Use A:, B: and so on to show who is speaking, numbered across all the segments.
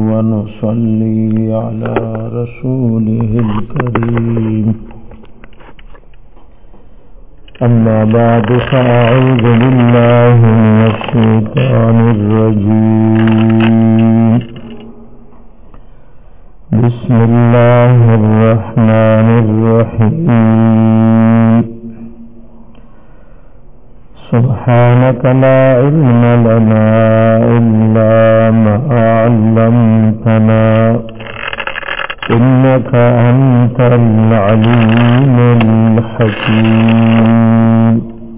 A: ونصلي على رسوله الكريم أما بعد فأعوذ بالله من الشيطان الرجيم بسم الله الرحمن الرحيم سبحانك لا علم لنا إلا ما علمتنا إنك أنت العليم الحكيم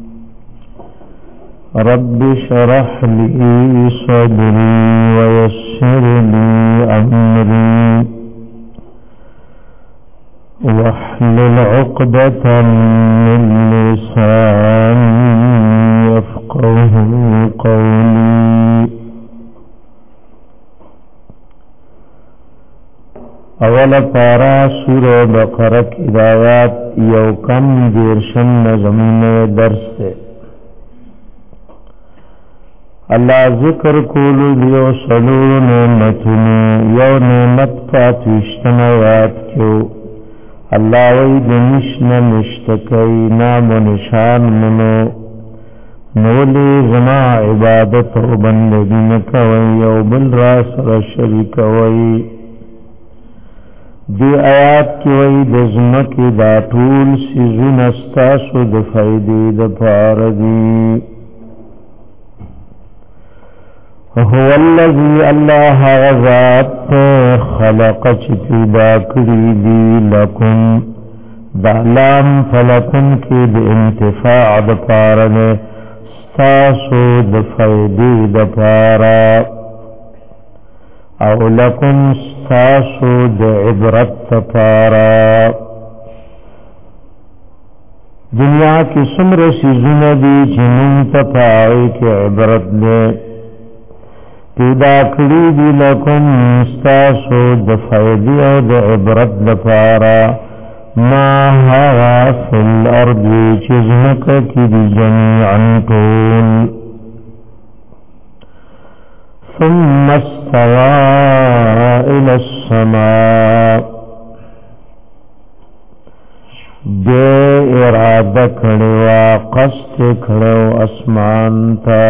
A: رب اشرح لي صدري ويسر لي أمري واحلل عقدة من لساني يفقه قولي اول پارا سورہ بقرہ کی آیات یو کم دیرشم زمین درس سے اللہ ذکر کولو دیو سلور نعمتنی یو نعمت پاتوشتن آیات کیو اللہ وید نشن مشتکی نام و نشان منو نولی زما عبادت و بندگی نکوی و بل راس رشریک وی دی آیات کی وی دزمکی دا طول سیزون استاسو دفعیدی دپاردی هو الذي الله غزات خلق چپیدا کری دی لکم دعلام فلکم کی دی انتفاع دپارنے ستاسو دفعیدی دپارا او لکم ستاسو دعبرت دپارا دنیا کی سمر سیزون دی جنون تپائی کی عبرت دے پیدا کړی دی لکم ستاسو د فائدې او د عبرت لپاره ما هغه فی الارض چې ځمکه کې دی جميعا ټول ثم استوى الى السماء دې اراده کړو قصد کړو اسمان ته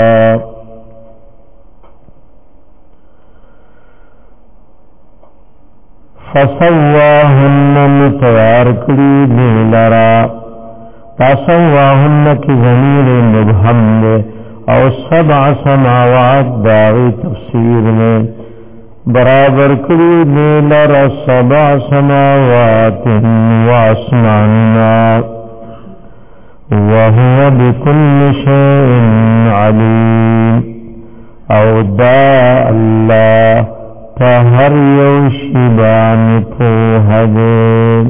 A: فسواهن متوار کری دیلرا فسواهن کی ضمیر مبہم نے او سبع سماوات داغی تفسیر میں برابر کری دیلرا سبع سماوات واسماننا وهو بكل شيء عليم او دا اللہ هر یو شیبان پوهده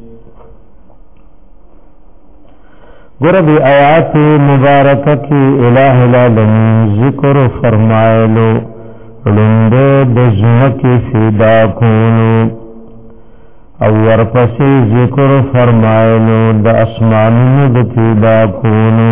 A: گرد آیات مبارکہ کی الہ العالمین ذکر فرمائلو لنده دزمک فیدا کونو او ورپسی ذکر فرمائلو دا اسمانون دا فیدا کونو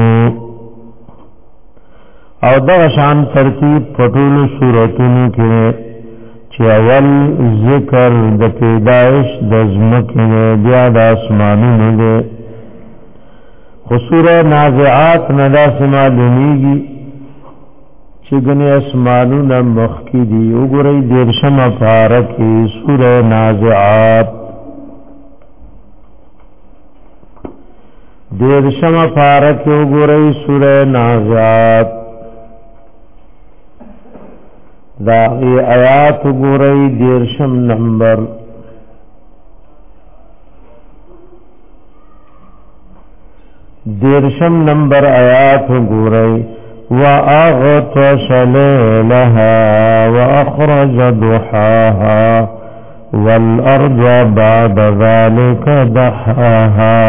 A: او دا شان ترتیب پټول صورتونو کې چې اول ذکر د پیدائش د ځمکې بیا د اسمانونو دی خو سوره نازعات نه داسې معلومیږي چې ګنې اسمانونه مخکې دي وګورئ دېرشمه پاره کې سوره نازعات دېرشمه پاره کې وګورئ سوره نازعات دا آیات گورئی دیرشم نمبر آیات گورئی وَأَغْطَشَ لَيْلَهَا وَأَخْرَجَ ضُحَاهَا وَالْأَرْضَ بَعْدَ ذَلِكَ دَحَاهَا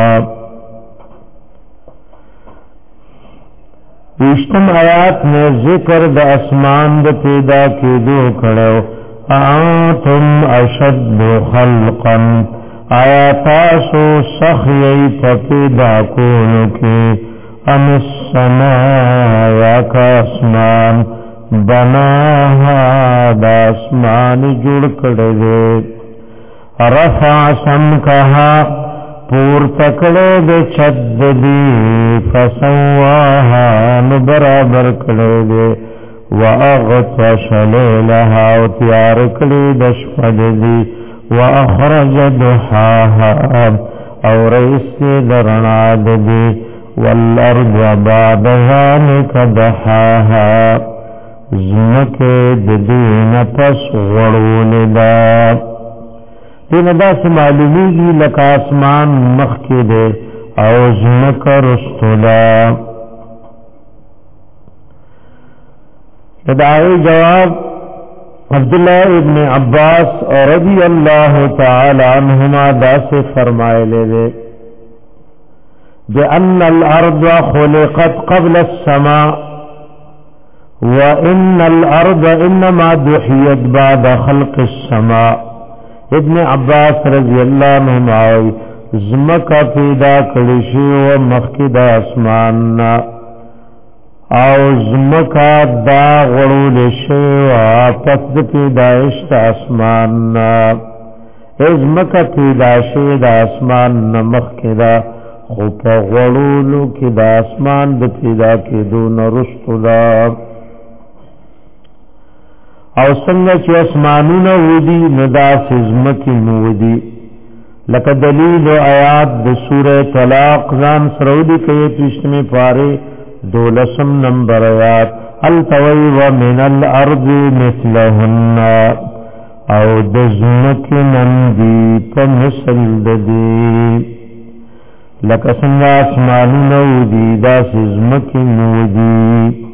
A: وشتم آیات میں ذکر د اسمان د پیدا کېدو کړو انتم اشد خلقا آیاتاسو سخیئی پیدا کولو کې ام السماء یا کا اسمان بناها دا اسمان جوړ کړی دی رفع سمکها پور تکړه د چد دی فسواها نو برابر کړی دی واغطش لیلها او تیار کړی د شپه دی واخرج ضحاها او رئیس درنا دی والارض بعد ذلك دحاها زمکه د دین پس غړول دا دین دا معلومیږي لکه اسمان مخکې ده او زمکه رستلا دعای جواب عبداللہ ابن عباس رضی اللہ تعالی عنہما دا سے فرمائے لے بأن الأرض خلقت قبل السماء وإن الأرض إنما دحيت بعد خلق السماء ابن عباس رضی اللہ عنہما زمکا پیدا کړی و مخکې د اسمان او زمکا دا غړول شوی پس د پیدایش د اسمان زمکا پیدا شوی د اسمان مخکې دا خو په غړولو کې د اسمان د پیدا کېدو نه وروسته دا او څنګه چې اسمانونه ودي نو داسې ځمکې نو ودي لکه دلیل و آیات د سوره طلاق ځان سره ولیکئ 30 پاره 12 نمبر آیات التوي ومن الارض مثلهن او د ځمکې نن دي په مثل د دې لکه څنګه اسمانونه ودي داسې ځمکې نو ودي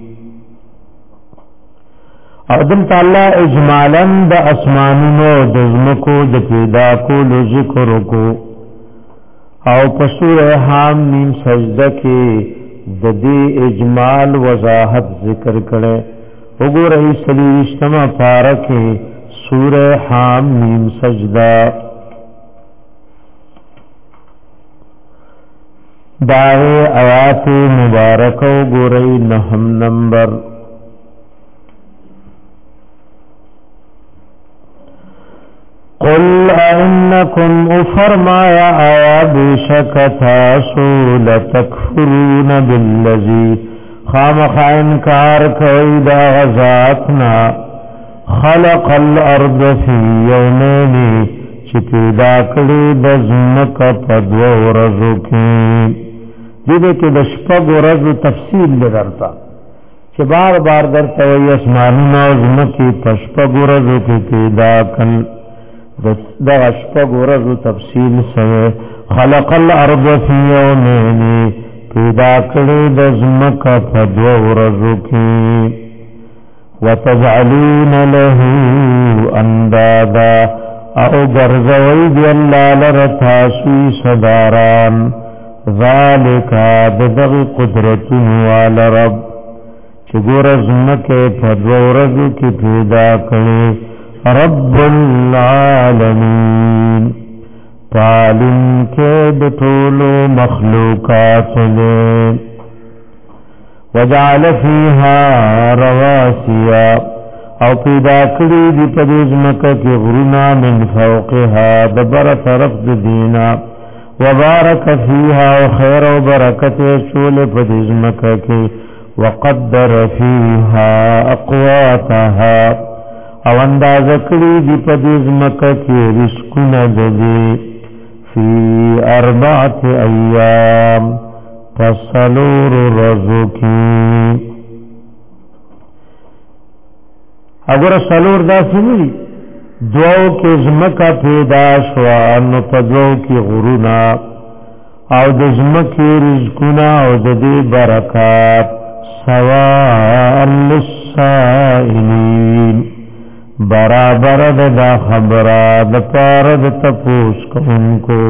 A: او دلته الله اجمالاً د اسمانونو د ځمکو د پیدا کولو ذکر وکړو او په سوره حامیم سجده کې د دې اجمال وضاحت ذکر کړي وګورئ 23 پاره کې سوره حامیم سجده داغه آیات مبارکه وګورئ 9 نمبر قل انکم فرمایا آیا بشک تاسو لتکفرون بالذی خامخ انکار کوي دا غزاتنا خلق الارض فی یومین چې پیدا کړی د ځمکه په دوه ورځو کې دې کې د شپږ ورځو تفصیل لرتا چې بار بار درته وي اسمانونه او ځمکه په شپږ ورځو کې پیدا کړل د شپږ ورځو تفصیل سره خلق الارض فی یومین پیدا کړی د ځمکه په دوه ورځو کې وتجعلون له اندادا او ګرځوي دی الله لرتا شي صداران ذالک بدغ قدرتن وال رب چې ګور زمکه په دوه ورځو کې پیدا کړي رب العالمین پالن کې د ټول مخلوقات له وجعل فيها رواسي او پیدا کړی دی په دې ځمکه کې غرونه من فوقها دبر طرف د دینا وبارك فيها وخير وبرکت شول په دې ځمکه کې وقدر فيها اقواتها او انداز کړی دی په دې ځمکه کې رزقونه دي فی 4 ایام فصلور رزقی اگر سلور دا سنوی دوو کې زمکا پیدا شوا نو په دوو کې غرونا او د زمکې رزقونه او د دې برکات سواء للسائلین برابر دا خبره د پاره د تپوس کوونکو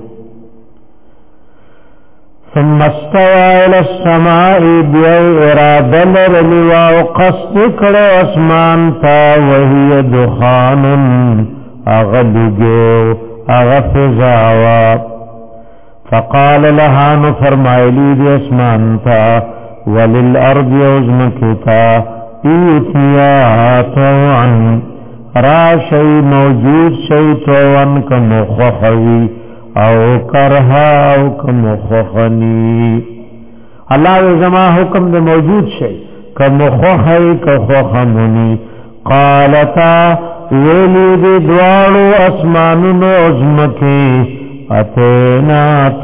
A: ثم استوى الى السماء بيو اراده لرلوا وقصد کړه اسمان تا وهي دخان اغلجو اغفزاوا فقال لها نفرمایلی دی اسمان تا وللارض یوزمکتا ایتیا طوعن راشی موجود شی طوعن کمخخوی او کرها او کمخخنی اللہ زما حکم دے موجود شی کمخخی کخخمنی قالتا ویلی دی دوارو اسمانون عظمکی اتینا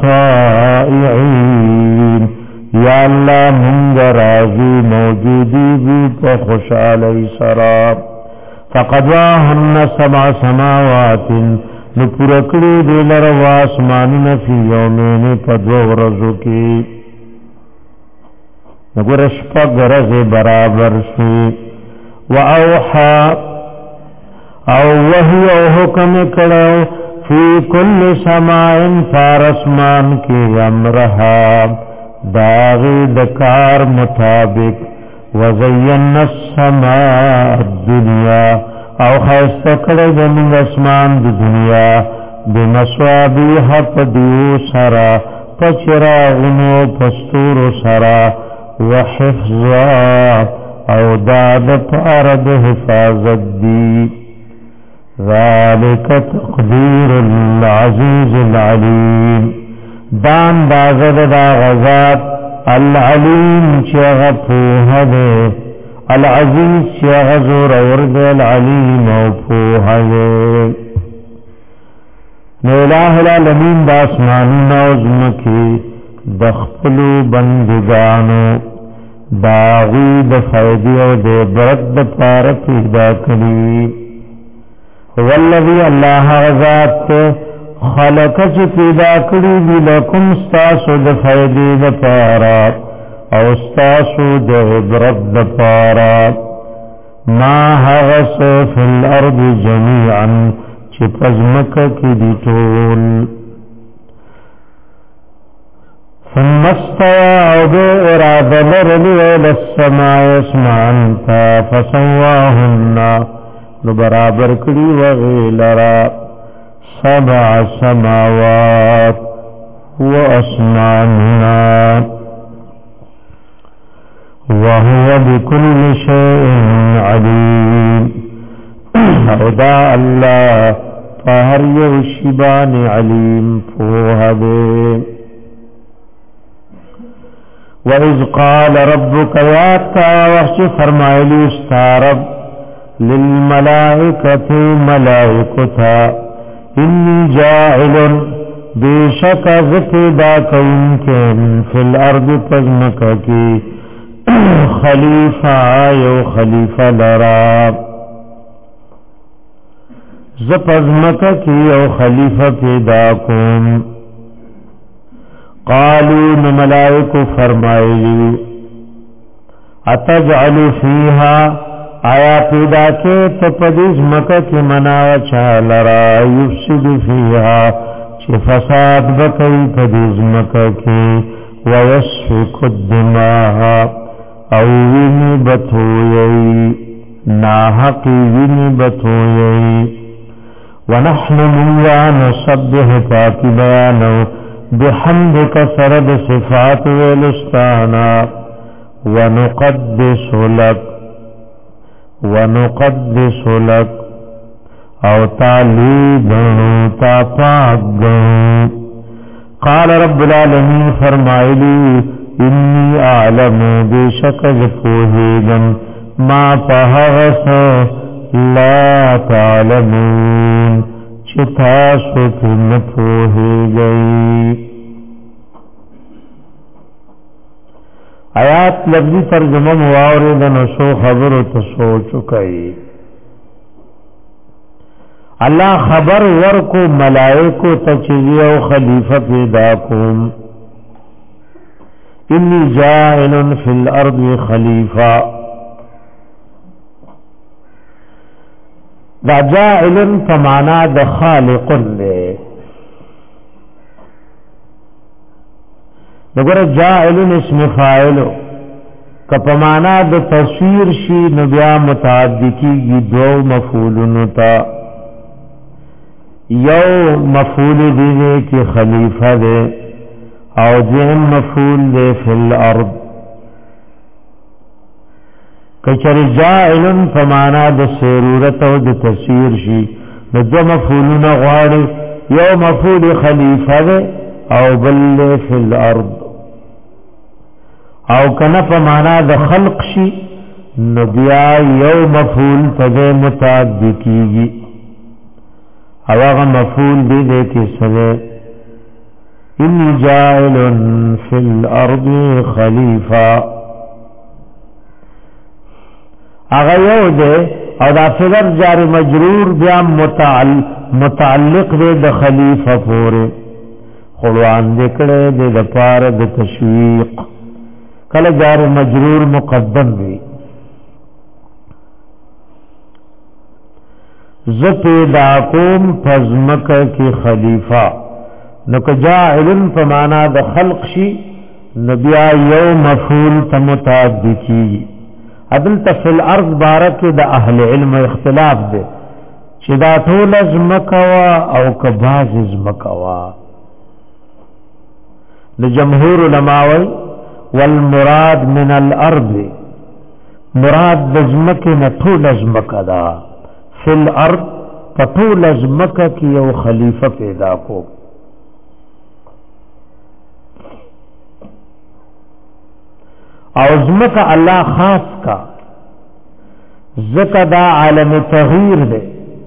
A: طائعین یا اللہ منگ راضی موجودی بیتا خوشالی سراب فقدواهن 7 سماوات نپورکڑی دیلر واسمانون فی یومین پدو ورزو کی نگرشپ گرز برابر شی وَأَوْحَى او وحی او حکم کرو فی کل سمائن فارسمان کی امرها داغی دکار مطابق وزین السماء الدنیا او خیست کرد من اسمان دی دنیا بمسوابیح پدیو سرا پچراغنو پستور سرا وحفظا او داد پارد حفاظت دی ذالک تقدیر العزیز العلیم دان دازد دا غزات العلیم چیغ پوہ دے العزیز چیغ زور ورد العلیم او پوہ دے الہ العالمین دا اسمانی نوزمکی دخپلو بندگانو داغی دفیدی او دے برد پار پیدا کری والذی اللہ غزات خلق چی پیدا کری دی لکم ستاسو دفیدی دپارا او ستاسو دے برد پارا ما حغس فی الارض جمیعا چی پزمک کی دی طول ثم استوى او دے اراد لرلی للسماء اسمانتا فسواهن نو برابر کری وغیلرا 7 سماوات و اسماننا وهو بكل شيء عليم او دا اللہ فهر یوشبان علیم فوہ دے وَإِذْ قَالَ رَبُّكَ يَا تَوَحْشِ فَرْمَائِلِ اسْتَارَبْ لِلْمَلَائِكَةِ مَلَائِكُتَا إِنِّي جَاعِلٌ بِشَكَ زَتِدَا كَوْنْكِنْ فِي الْأَرْضِ تَزْمَكَكِ خَلِيفَةَ يَوْ خَلِيفَةَ لَرَابْ زَپَزْمَكَكِ يَوْ خَلِيفَةَ پیداکم قالوا ملائکو فرمائلی اتجعل فیها آیا پیدا کے تپدیز مکہ کی مناو چالرا یفسد فیها چی فساد بکی پدیز مکہ کی ویسفک الدماء او وینی بطویی ناحقی وینی بطویی ونحن منوان صبح پاکی بیانو بحمدك سرد صفات ولستانا ونقدس لك او تعلی گنو تا پاک گنو قال رب العالمین فرمائلی انی اعلم بشک فوہیگن ما پہغس لا تعلمون چتاسو کن پوہی گئی آیات لفظی ترجمہ مواردن سو خبر تسو چکئی اللہ خبر ورکو ملائکو تچیزی و خلیفہ پیدا کم انی جائل فی الارض خلیفہ دا جائل فمانا دا خالق لے دگر جائل اسم فاعلو کپمانا دا تصویر شی نبیا متعدقی گی دو مفعولنتا یو مفعول دینے کی خلیفہ دے او دین مفعول دے فی الارض کچر جاعل فمانا د سرورت او د تسیر شي د دو مفعولون غواړي یو مفعول خلیفه او بل فی الارض او کنا فمانا د خلق شي نبیا یو مفعول تده متعدی کیږي او هغه مفعول دې کې سره انی جاعل فی الارض خلیفہ اغه you they O the filler جار مجرور بیا متعلق دے د خلیفہ پورے خلوان دکڑے دے د پار د تشویق کل جار مجرور مقدم بھی زپیدا کوم پزمک کی خلیفہ نک جاعل فمانا د خلق شی نبیا یو مفعول تمتعدی کی عدل تفل ارض بارک د اهل علم اختلاف ده چې دا ټول ازمکوا او کباز ازمکوا د جمهور علماء والمراد من الارض مراد د ازمکه نه ټول ازمکا دا فل ارض ټول ازمکه کی یو خلیفہ پیدا کو او ازمکا اللہ خاص کا زکا دا عالم تغییر دے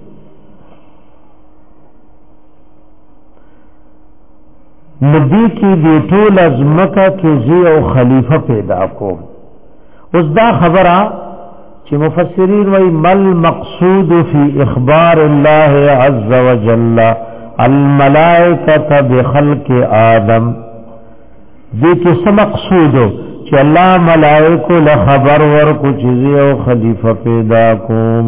A: ندی کی دی طول ازمکا کی زی او خلیفہ پیدا کو اس دا خبرہ چی مفسرین وی مل مقصود فی اخبار اللہ عز وجل الملائکت بخلق آدم دی کس مقصودو چې الله ملائکه له خبر ورکو چې یو خلیفہ پیدا کوم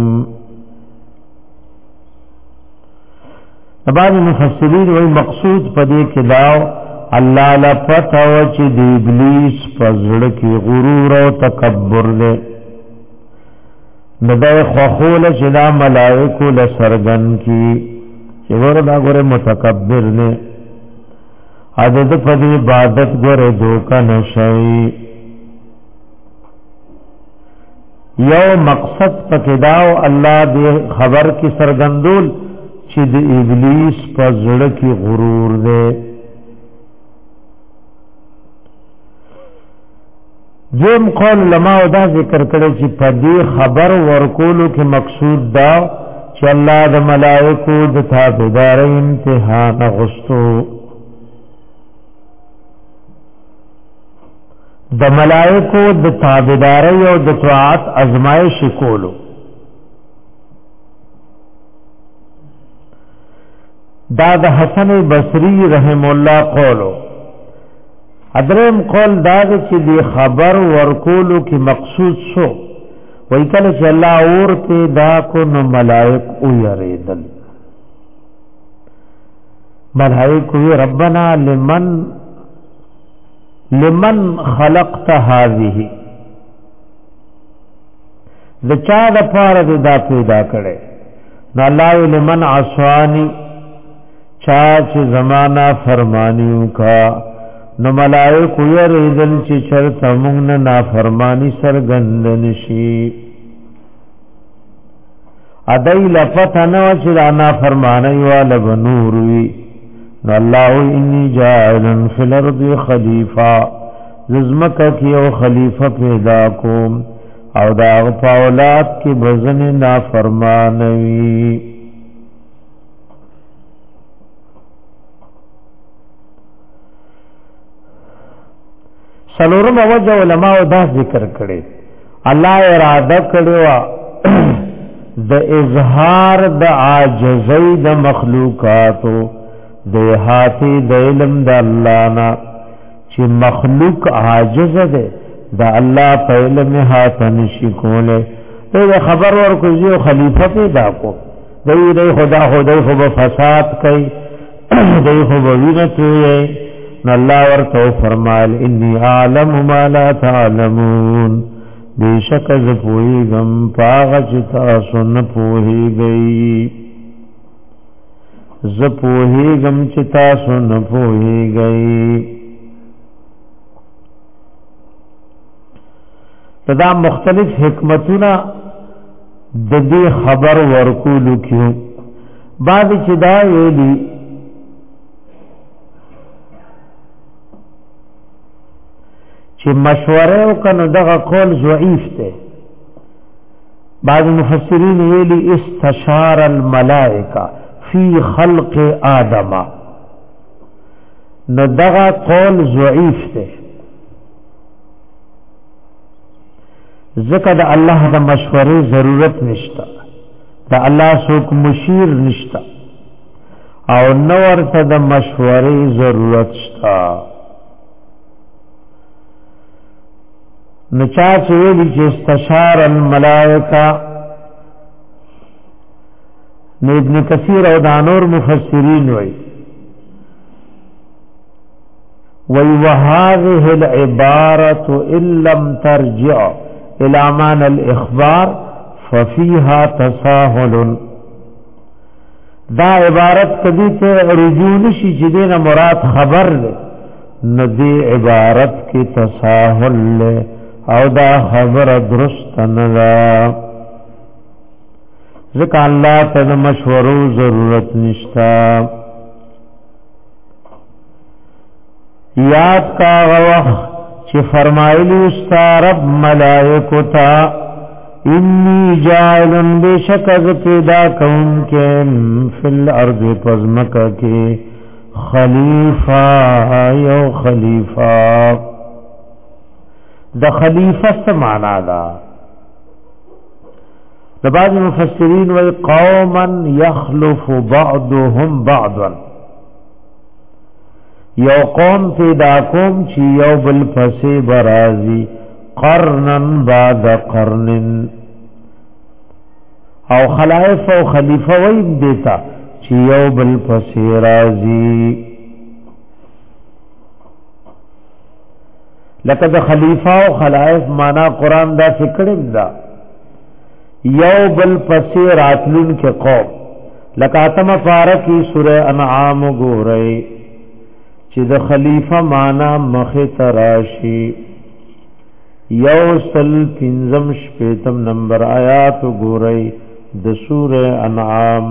A: بعض مفسرین وایي مقصود پدې کې دا الله لا پته و چې د ابلیس په زړه کې غرور او تکبر له نبي خوخول چې دا ملائکه له سرګن کی چې وردا غره متکبر نه عادت په عبادت غره دوکا نشي یو مقصد پکداو الله دې خبر کی سرګندول چې د ابلیس په زړه کې غرور ده جم قول علماء دا ذکر کړي چې په دې خبر ورکولو کې مقصود دا چې الله د ملائکو د تابعدارۍ امتحان غوښتو د ملائکو د تابعدارۍ او د طاعت ازمایش کولو دا د حسن بصری رحم الله قولو ادرم قول دا چې دی خبر ورکولو کی مقصود شو وای کله چې الله اورته دا کو نو ملائک او یریدل ملائک وی ربنا لمن خلقت هذه د چا د پاره دا پیدا کړي نو الله لمن عصانی چا چې زمانہ فرمانیو کا نو ملائک یریدل چې چرته موږ نه نافرمانی سرګند نشي ادای لفتنه چې نافرمانی والا بنور وی نو الله انی جاعل فی الارض خلیفہ زمکه کی او خلیفہ پیدا کوم او دا په اولاد کې بزن نافرمانوي سلورم وجه علماء دا ذکر کړي الله اراده کړو د اظهار د عاجزۍ د مخلوقاتو د هاتی د علم د الله نا چې مخلوق عاجز ده د الله په علم هاتن شي کوله دا خبر ورکو یو خلیفہ پیدا کو دی خدا خو فساد کوي دی خو وینته وي نو الله ورته فرمایل انی اعلم ما لا تعلمون بیشک ز پویګم پاغه چې تاسو نه پوهیږئ ز پوهیږم چې تاسو نه پوهیږئ دا مختلف حکمتونه د دې خبر ورکول کیو بعد چې دا ویلي چې مشوره وکنه دغه قول ضعیف دی بعض مفسرین ویلي استشار الملائکه فی خلق آدم نو دغه قول ضعیف دی ذکر دا الله دا مشوره ضرورت نشتا دا الله سوک مشیر نشتا او نور تا دا مشوره ضرورت شتا نچا چویلی چه استشار الملائکہ ابن کثیر او دانور مفسرین وی وهذه العبارة إن لم ترجع الى معنى الاخبار ففيها تساهل دا عبارت کدی ته رجوع نشي چې دینه مراد خبر له ندی عبارت کی تساهل له او دا خبر درست نه ده ځکه الله ته مشورو ضرورت نشتا یاد کا وخت چې فرمایلی استا رب ملائکو تا انی جاعلن بشک از پیدا کون کے فی الارض پزمکا کے خلیفہ یو خلیفہ دا خلیفہ سمانا دا بعض مفسرین وی قوما یخلف بعضهم بعضا یو قوم پیدا کوم چې یو بل پسې برازي قرنن بعد قرن او خلائف او خلیفہ ویم دیتا چې یو بل پسې رازي لکه د خلیفہ او خلائف معنا قران دا فکرم دا یو بل پسې راتلون کې قوم لکه اتمه پارکی سوره انعام ګورئ چې د خلیفہ معنا مخه تراشی یوصل پنځم شپیتم نمبر آیات ګورئ د سوره انعام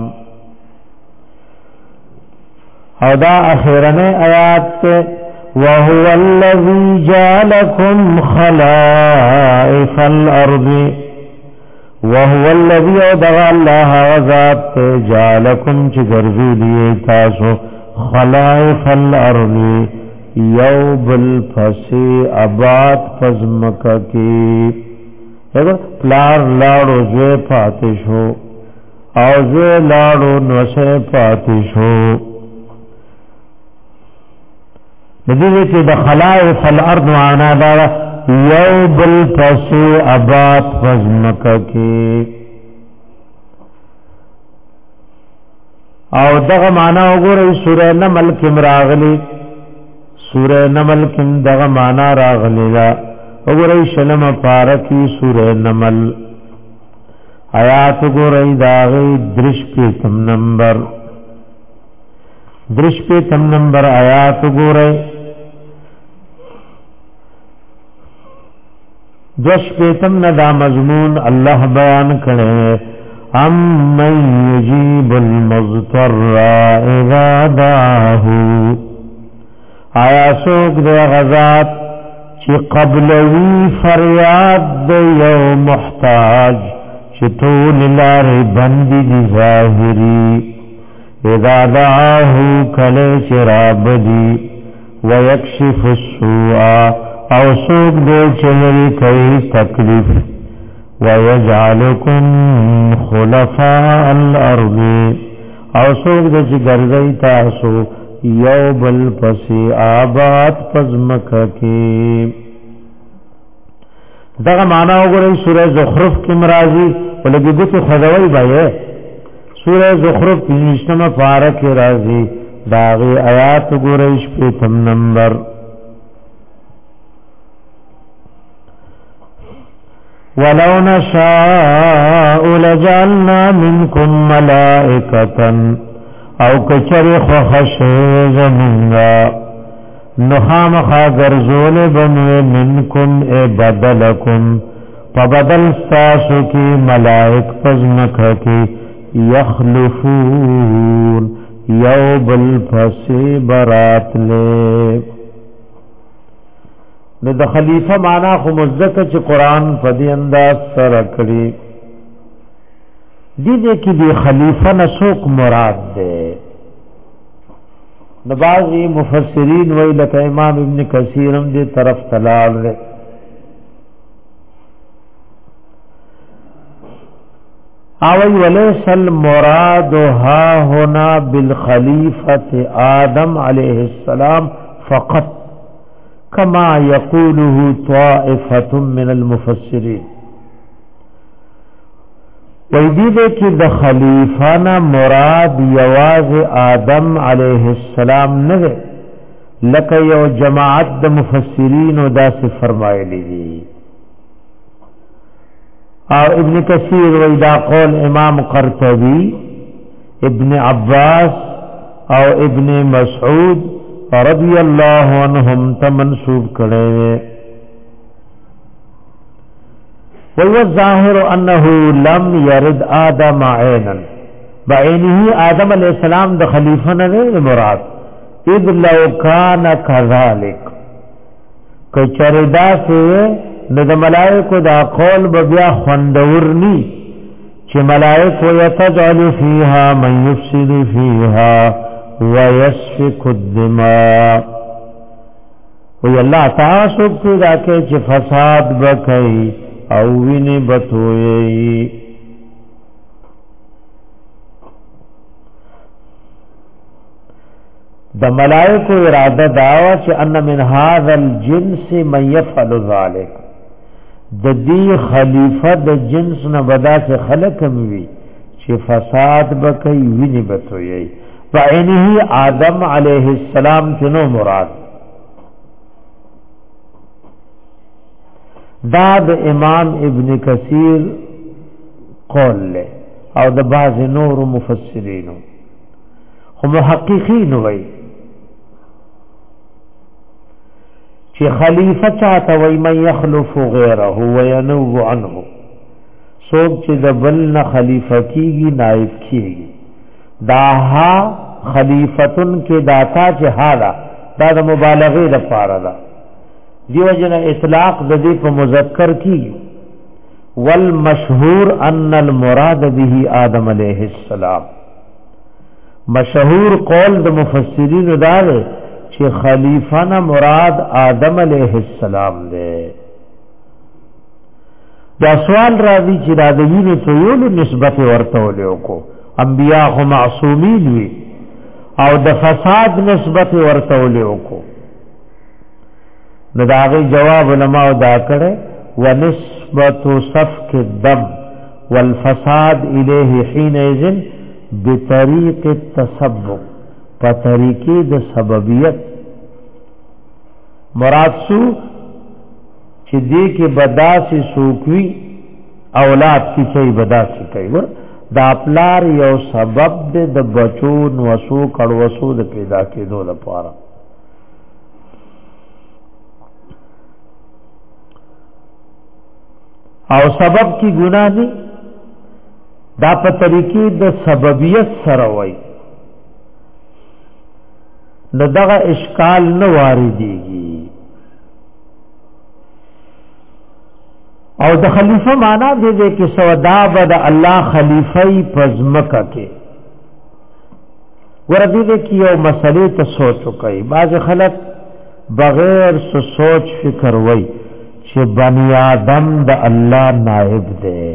A: او دا اخیرنه آیات ته وهو الذی جعلکم خلائف الارض وهو الذی دغ الله وذات جعلکم چې ګرځولې تاسو خلائف الارض یو بل پسی آباد پزمکا کی پلار لاړو زوی پاتش ہو او زوی لاړو نوسه پاتش ہو ندیوی چی دا خلائف الارض معنا دا یو بل پسی آباد پزمکا کی او دغه معنا وګورئ سورہ نمل کې راغلي سورہ نمل کې دغه معنا راغلي دا وګورئ شلم پارکی سورہ نمل آیات وګورئ داغه درش په تم نمبر آیات وګورئ دوش په تم ندا مضمون الله بیان کړي امن یجیب المضطر اذا دعاه آیا سوک دے غزات چی قبلوی فریاد دے یو محتاج چی طول لار بندی دی ظاہری اذا دعاه کلے شراب دی ویکشف السوء او سوک دے چلری کئی تکلیف وَيَجْعَلُكُمْ خُلَفَاءَ الْأَرْضِ او سوک دے چی گرزئی تاسو یو بل پسی آباد پزمکا کی دغه معنا وګورئ سورہ زخرف کې مرাজি ولګي د خدوی بای سورہ زخرف 23 پارہ کې راځي داغه آیات وګورئ په تم نمبر ولو نشاء لجعلنا منكم ملائكة او کچر خوخش زمینگا نخام خاگر زول بنو منکم اے بدلکم فبدل ستاسو کی ملائک پزمکہ کی یخلفون یو بالفسی برات لے نو د خلیفہ معنا خو مزدک چې قرآن په دې انداز سره کړی دې کې دی خلیفہ نسوک مراد ده نو بعضی مفسرین وی لکه امام ابن کثیر هم دې طرف تلال ده اوی ولیس المراد ها هنا بالخلیفة آدم علیہ السلام فقط كما يقوله طائفة من المفسرين ویدیده کی د خلیفانا مراد یواز آدم علیہ السلام نوے لکه یو جماعت د مفسرین و دا سے فرمائلی دی اور ابن کثیر ویدا قول امام قرطبی ابن عباس اور ابن مسعود رضی اللہ عنہم تمنسوب کرے والظاہر انه لم يرد آدم عینا بعینه آدم علیہ السلام د خلیفہ نے مراد اذ لو کان کذالک کچردا سے د ملائکو دا قول بیا خوندورنی چې ملائکو یتجعل فیها من یفسد فیها ويسفك الدماء وی اللہ تاسو پیدا کې چې فساد وکړي او ویني بتوي د ملائکو اراده داوا چې ان من هذا الجنس من يفعل ذلك د دې خلیفہ د جنس نه بدا سے خلق وي چې فساد وکړي ویني بتوي فعنه آدم علیہ السلام تنو مراد داد امام ابن کثیر قول لے او د بعض نور مفسرین خو محققین وی چې خلیفہ چاہتا وی من یخلف غیره وینوب عنه سوک چې د بل نه خلیفہ کیږي نائب کیږي داها خلیفتن کې داتا چې حالا دا د مبالغه لپاره ده دیو جن اطلاق د دې په مذکر کې والمشهور ان المراد به آدم علیہ السلام مشهور قول د مفسرین دا ده چې خلیفہ نه مراد آدم علیہ السلام ده دا سوال راځي چې دا د وینې ټول نسبت ورته ولیکو انبیاء خو معصومین وي او د فساد نسبت ورته ولیکو نو داغی جواب علماء دا کرے ونسبت سفک الدم والفساد الیہ حینئذن بطریق التسبب پطریقی د سببیت مراد سو چې دې کې بداسي سوکوي اولاد کی چي بداسي کوي دا پلار یو سبب د بچو نوسو کړوسو د پیدا کېدو لپاره او سبب کی گناہ دی دا په طریقې د سببیت سره وای نو دغه اشکال نه واردېږي او د خلیفہ معنا دې کې سودا بد الله خلیفہ پزمکه کې ورته دې کې یو مسلې ته سوچ وکړي بعض خلک بغیر سوچ فکر وای چې بنی آدم د الله نائب دی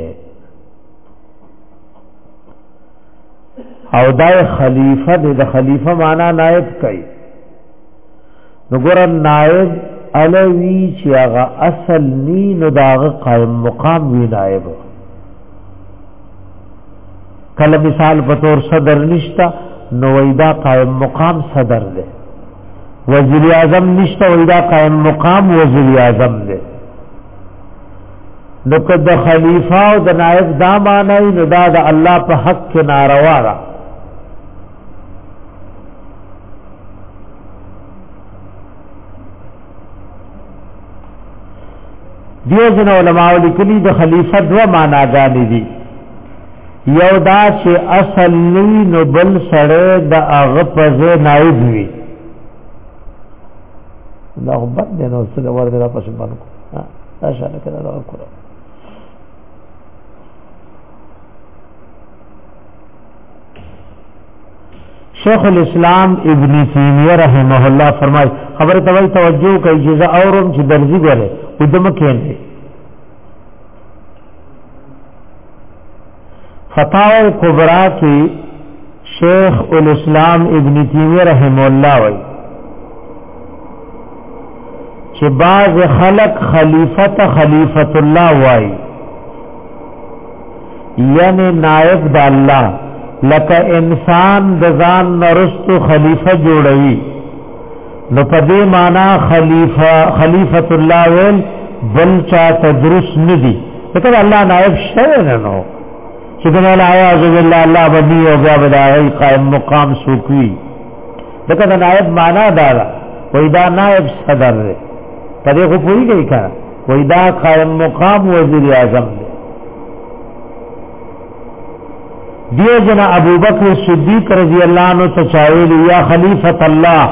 A: او دا خلیفہ د خلیفہ معنا نائب کوي نو ګور نائب الوی چې هغه اصل نی نو داغه قائم مقام وی نائب کله مثال په تور صدر نشتا نو وېدا قائم مقام صدر دی وزیر اعظم نشتا وېدا قائم مقام وزیر اعظم دی نو کده خلیفہ او د نائب دا معنی نو دا د الله په حق کې ناروا ده دیو جن علماء لیکلی د خلیفہ دو معناګانې دي یو دا چې اصل نو بل سره د هغه په نائب وي دا بد دی نو څه ورته را پښه باندې ها دا شاله کړه دا وکړه شیخ الاسلام ابن تیمیہ رحمہ اللہ فرمائے خبر توجہ توجہ کوي جزا اورم چې درځي غره قدم کېنه فتاوی کبرا کی شیخ الاسلام ابن تیمیہ رحمہ اللہ وی چې بعض خلق خلیفت اللہ وی یعنی نائب دا اللہ لکه انسان د ځان نرستو خلیفہ جوړوي نو په دې معنا خلیفۃ الله ول بل چا تدرس ندي ته الله نائب شوی نه نو چې دا لا اعوذ بالله الله بدی او بیا بدای قائم مقام سوکوي دا نائب معنا دا وای دا نائب صدر په دې خو پوری کوي کا وای دا قائم مقام وزیر اعظم دیو جنا ابو بکر صدیق رضی اللہ عنہ تچاویل یا خلیفۃ اللہ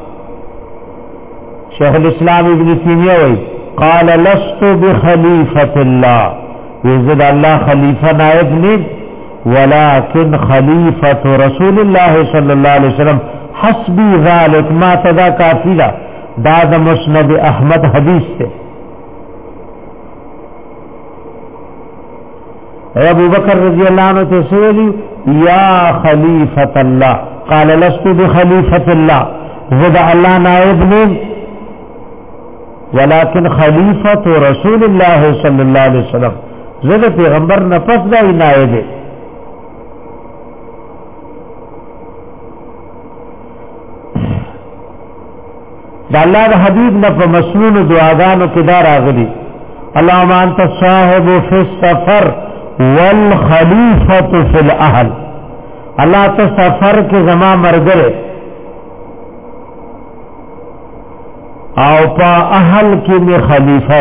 A: شیخ الاسلام ابن تیمیہ وی قال لست بخلیفۃ اللہ یزد اللہ خلیفہ نائب نید ولكن خلیفۃ رسول اللہ صلی اللہ علیہ وسلم حسبی ذالک ما تدا کافیلا داد مسند احمد حدیث سے ابو بکر رضی اللہ عنہ تسویلی یا خلیفۃ اللہ قال لست بخلیفۃ اللہ زد اللہ نائب نیم ولیکن خلیفۃ رسول اللہ صلی اللہ علیہ وسلم زد پیغمبر نفس دائی نائب دا اللہ دا حبیب نفا مسنون دعاگانو کدار آغلی اللہم انت صاحب فی السفر والخلیفۃ فی الاهل اللہ تو سفر کے زمان مرگرے او پا اہل کی میں خلیفہ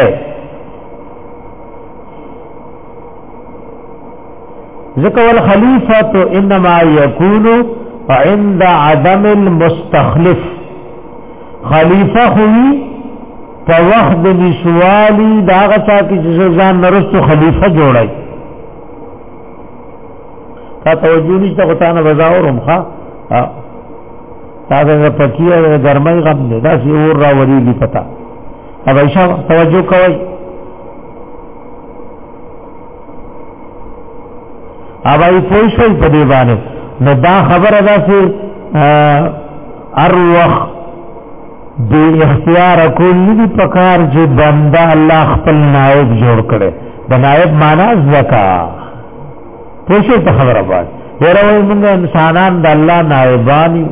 A: ذکر والخلیفۃ انما یکون عند عدم المستخلف خلیفہ ہوئی پا وقت نسوالی داغتا کی جزان نرستو خلیفہ جوڑائی تا توجه نشته غتانه بزاورم ښا تا دا پکیه ګرمای غم نه دا سی اور را وریږي پتا اب ایشا توجه کوي اب ای پوښتنه په دی باندې نو دا خبره ده چې اروخ دی اختیار کول دي پکار چې بنده الله خپل نائب جوړ کړي د نائب معنا زکا پوښتنه ته خبره وای ورته موږ انسانان د الله نائبانی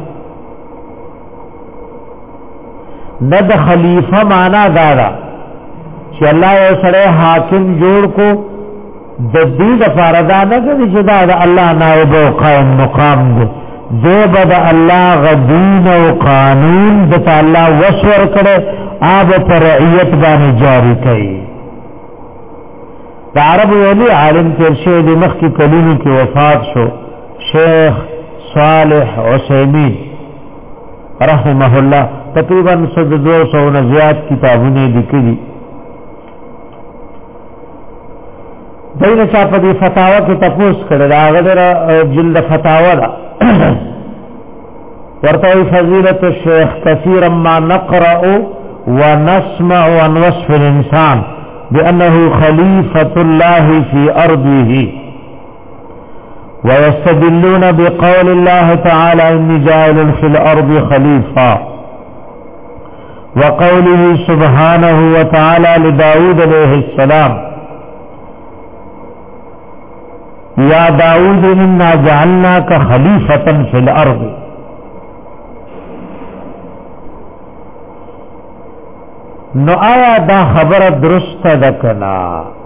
A: نه د خلیفہ معنا دارا چې الله یو سره حاکم جوړ کو د دې لپاره دا نه کوي چې دا د الله نائب او قائم مقام دی بد الله غدین او قانون د تعالی وسور کړي آب پر رعیت باندې جاری کړي دا عرب ولی عالم ترشه د مخ کی کلونو کې وفات شو شیخ صالح عثیمین رحمه الله تقریبا 200 نه زیات کتابونه لیکلي دغه چا په دې فتاوا کې تفوس کړل دا غره جلد فتاوا دا ورته فضیلت الشیخ کثیرا ما نقرأ ونسمع عن وصف الانسان بأنه خليفة الله في أرضه ويستدلون بقول الله تعالى إني جاعل في الأرض خليفة وقوله سبحانه وتعالى لداود عليه السلام يا داود إنا جعلناك خليفة في الأرض نو آیا دا خبر درست ده کنا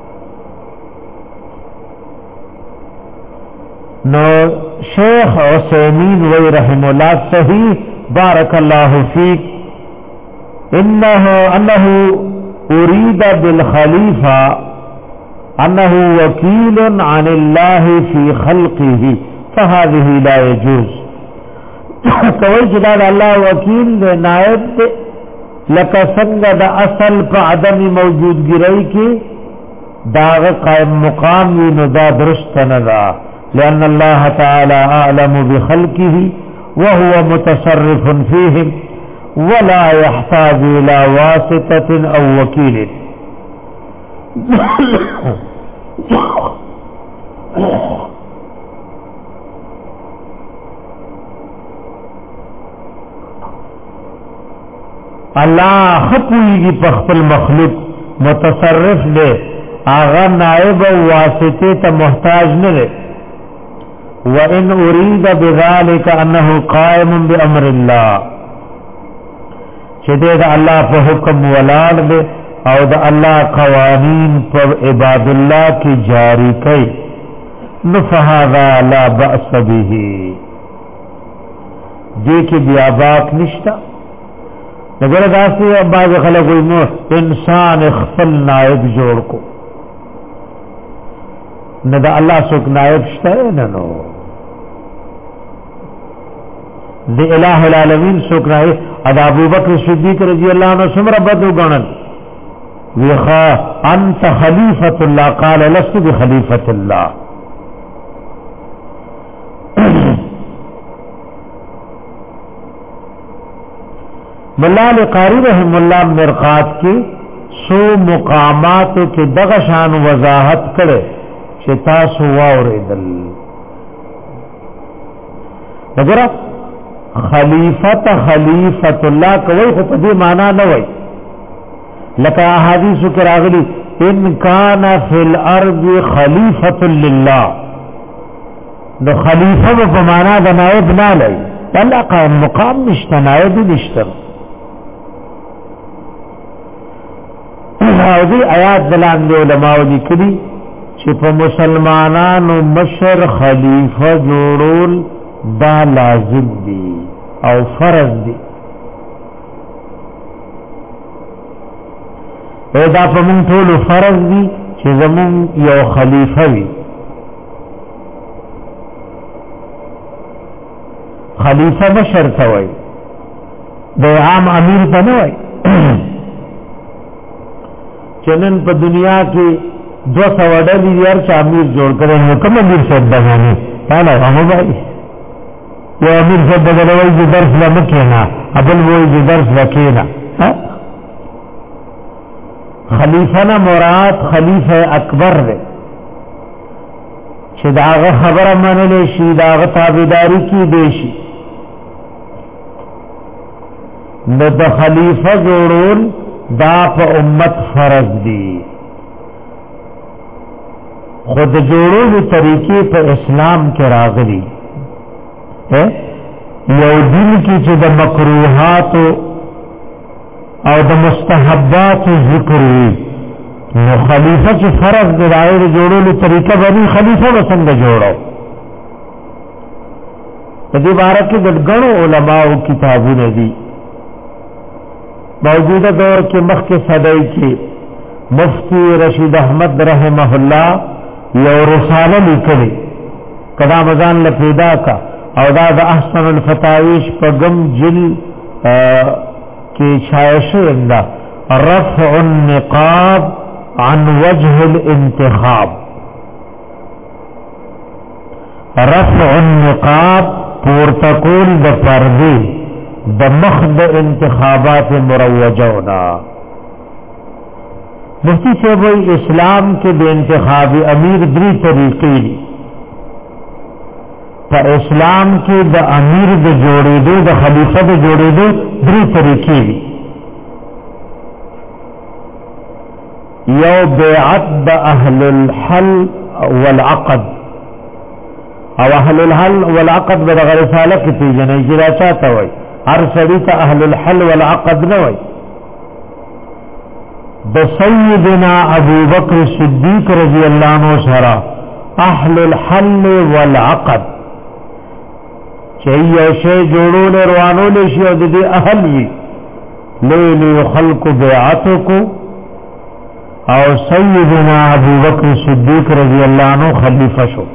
A: نو شیخ عثیمین وی رحم الله صحیح بارک الله فیک انه اريد بالخلیفہ انه وکیل عن الله في خلقه فهذه لا يجوز. کوئی چې دا الله وکیل دی نائب دی لکه څنګه د اصل په عدم موجودګۍ کې داغه قائم مقام وي نو دا درست نه ده، لأن الله تعالى أعلم بخلقه وهو متصرف فيهم ولا يحتاج إلى واسطة أو وكيل. الله خپويږي په خپل مخلوق، متصرف دی، آغا نائب و واسطه ته محتاج نه دی. وان اريد بذلك انه قائم بامر الله، چې د الله په حکم ولاړ دی او د الله قوانین پر عباد الله کی جاری کوي، نو فهذا لا بأس به، دې کې بیا باک نشتا. دغه داسې بعض خلک وایي نو انسان خپل نائب جوړ کو، نه د الله څوک نائب شته نه، نو د الہ العالمین څوک نائب. ادا ابو بکر صدیق رضی اللہ عنہ سمر بدو گنن ویخا انت خلیفۃ اللہ قال لست بخلیفۃ اللہ. مولا علی قاری رحم اللہ مرقات کی سو مقامات کے دغشان وضاحت کرے شتا سو واوریدل. وګوره خلیفۃ اللہ کوئی خو په دې معنا نه وای، لکه احادیث کې راغلي ان کان فی الارض خلیفۃ لله، نو خلیفہ په معنا د نائب نه لای، الله قائم مقام نشته، نائب نشته. او دې آیات دلاندې علماء لیکلي چې په مسلمانانو مشر خلیفہ جوړول دا لازم دی او فرض دی. دا په مونږ ټول فرض دی چې زمون یو خلیفہ وي. خلیفہ مشر ته وای، د عام امیر ته نه وای. چنن په دنیا کې 200 ډلې یار چې امیر جوړ کړي نو کوم امیر څه دغانی تعالی هغه وای یو امیر څه دغلوي چې درس لا مکینا ابل وای چې درس وکینا. خلیفہ نه مراد خلیفہ اکبر دی چې داغه خبره منل شي، داغه تابعداري کی دی شي. نو د خلیفہ جوړول دا په امت فرض دی. خود جوړولو طریقې په اسلام کې راغلي یو دین کې چې د مکروهات او د مستحبات ذکر وي، نو خلیفہ چې فرض دی دایره جوړولو طریقه باندې خلیفہ وسنګ جوړو. په دې باره کې د ګڼو علماو کتابونه دي. موجوده دور کې مخکې صدای کې مفتی رشید احمد رحمه الله یو رساله لیکلې کدا مزان له پیدا کا او دا د احسن الفتاویش په غم جل کې شایشه انده رفع النقاب عن وجه الانتخاب. رفع النقاب پورتکول د پردې د مخ د انتخابات مروجونا. مفتی صاحب اسلام کې د انتخابي امیر درې طریقې دي. په اسلام کې د امیر د جوړېدو د خلیفہ د جوړېدو درې طریقې دي. یو بیعت د اهل الحل والعقد، او اهل الحل والعقد به د رساله کې پیژنې چې را چاته وای هر سړي ته اهل الحل والعقد نه وای. د سیدنا ابو بکر صدیق رضی اللہ عنہ سره اهل الحل والعقد چې یو شی جوړول روانول شي او د دې اهل وي لیلی خلق بیعتکو او سیدنا ابو بکر صدیق رضی اللہ عنہ خلیفہ شو.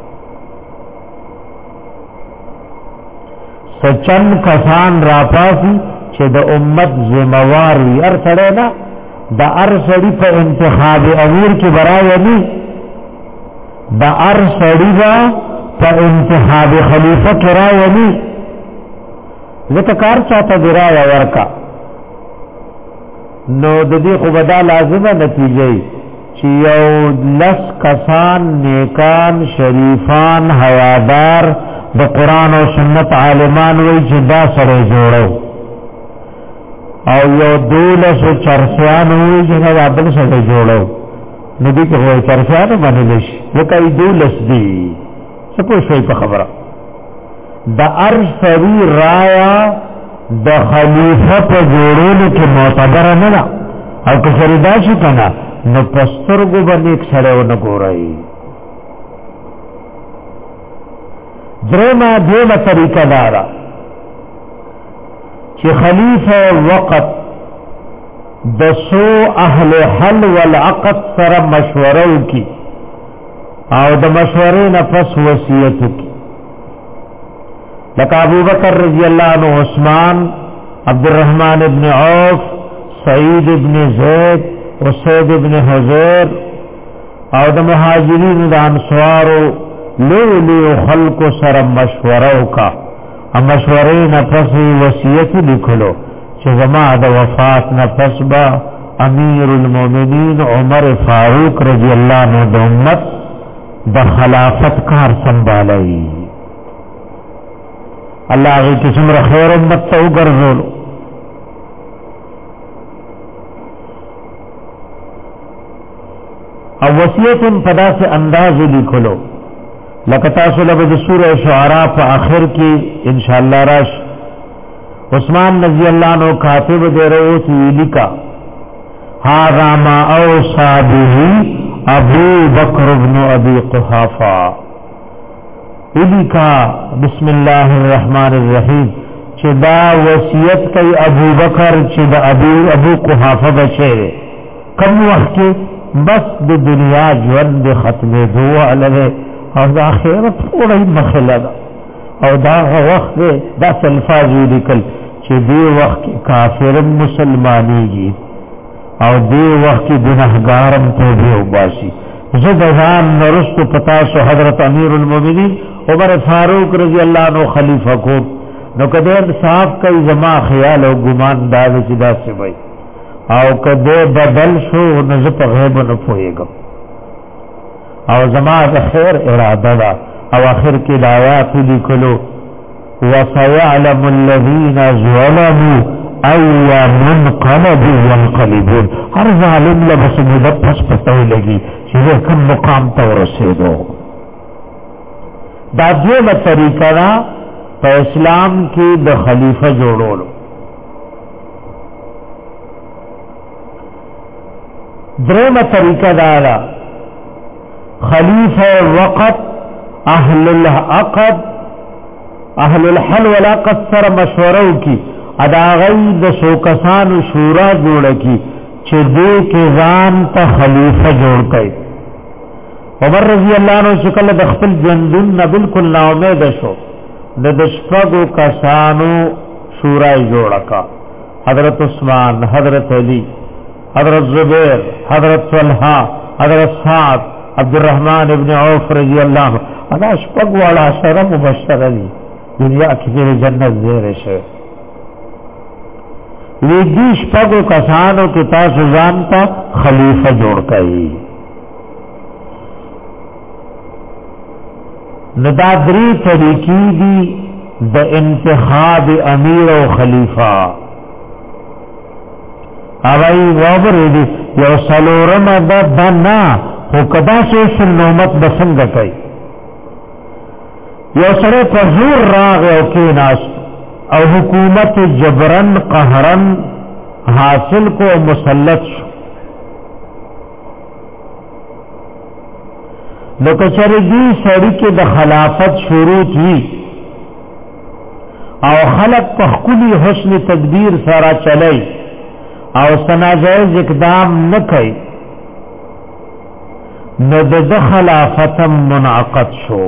A: سچن کسان راپاسی چې د امت ذمہوار وي. ار سړی نه د ار سړی په انتخاب امیر کې براوي، د ار سړی با په انتخاب خلیفہ کې راوي. ځکه کار چاته درا ورکا نو د دې خو بدا لازمه نتیجه چې یو لس کسان نیکان شریفان حیادار د قران او سنت عالمان وي چې دا سره جوړو، او یو دولس چرسیان وي چې دا بل سره جوړو. نو دې کې وایي چرسیان باندې شي وکړي دولس دي. څه په شوي په خبره د ارش سری رایا د خلیفہ په جوړولو کې معتبر نه ده، او که سره دا شي کنه نو پسترګو باندې یک سره ونه ګورای. دیمه طریقه دارا چې خلیفہ وقت د سو اهل حل والعقد سره مشوره وکي او د مشورې نه پس وصیت وکي. لکه ابو بکر رضی اللہ عنہ، عثمان، عبد الرحمن ابن عوف، سعید ابن زید، اسید ابن حضیر او د مهاجرین د انصارو لولو خلق سره مشوره وکا. مشورې نه پس وصیت لیکلو چې زما د وفات نه پس با امیر المؤمنین عمر فاروق رضی اللہ عنہ د امت د خلافت کار سنبالای. الله هغه چې څومره خیر امت ته وګرځول. او وصیت په داسې انداز لیکلو لکه تاسو له د سوره شعراء په اخر کې ان شاء الله راش. عثمان رضی الله عنه کاتب دی روس لیکا هذا ما اوصى به ابو بکر ابن ابي قحافه الیکا بسم الله الرحمن الرحیم چې دا وصیت کوي ابو بکر چې دا ابو قحافه بچي کوم وخت کې بس د دنیا ژوند ختمه دوه علاوه او د آخرت پورې مخله ده. او دا وخت دا الفاظ لیکل چې دی وخت کافر مسلمانېږي او دی وخت ګناهګارم توبه وباسي. زدان نرست پتا سو حضرت امیر المؤمنین عمر فاروق رضی اللہ عنہ خلیفہ کو نو کدی صاحب کئی زما خیال او ګمان دا چې دا څه وای او کدی بدل شو نو زه په غیب نه پوهیږم او زما د خیر اراده دا. او اخر کې آیات لیکلو وسيعلم الذين ظلموا اي منقلب ينقلبون. هر ظالم له بس مدد پس پته لګي چې کوم مقام ته ورسېدو. دا دیمه طریقه دا په اسلام کې د خلیفہ جوړولو. دریمه طریقه دا ده خلیفہ وقت اهل العقد اهل الحل والعقد سره مشوره کی ادا غي د شو کسانو شورا جوړ کی چې دې کې ځان ته خلیفہ جوړ کړي. عمر رضی اللہ عنہ شکل د خپل جندون نه بالکل نا امید شو د شپږو کسانو شورا جوړ کا. حضرت عثمان، حضرت علی، حضرت زبیر، حضرت طلحہ، حضرت سعد، عبد الرحمن ابن عوف رضی اللہ عنہ. ادا شپږ والا عشره مبشره دي دنیا کې د جنت زیره شه. دې شپږو کسانو کې تاسو ځان ته خلیفہ جوړ کړئ. ندا دری طریقی دی د انتخاب امیر او خلیفہ. اوائی وابر دی یو سلورم دا دنا خو کدا سو سنومت بسنگ کئی یو سره په زور راغ او کې ناس او حکومت جبرن قهرن حاصل کو مسلط شو. نو کچری دی سړی کې د خلافت شروط وی او خلق په خپل حسن تدبیر سره چلای او سناجایز اقدام نه کوي نو د خلافت منعقد شو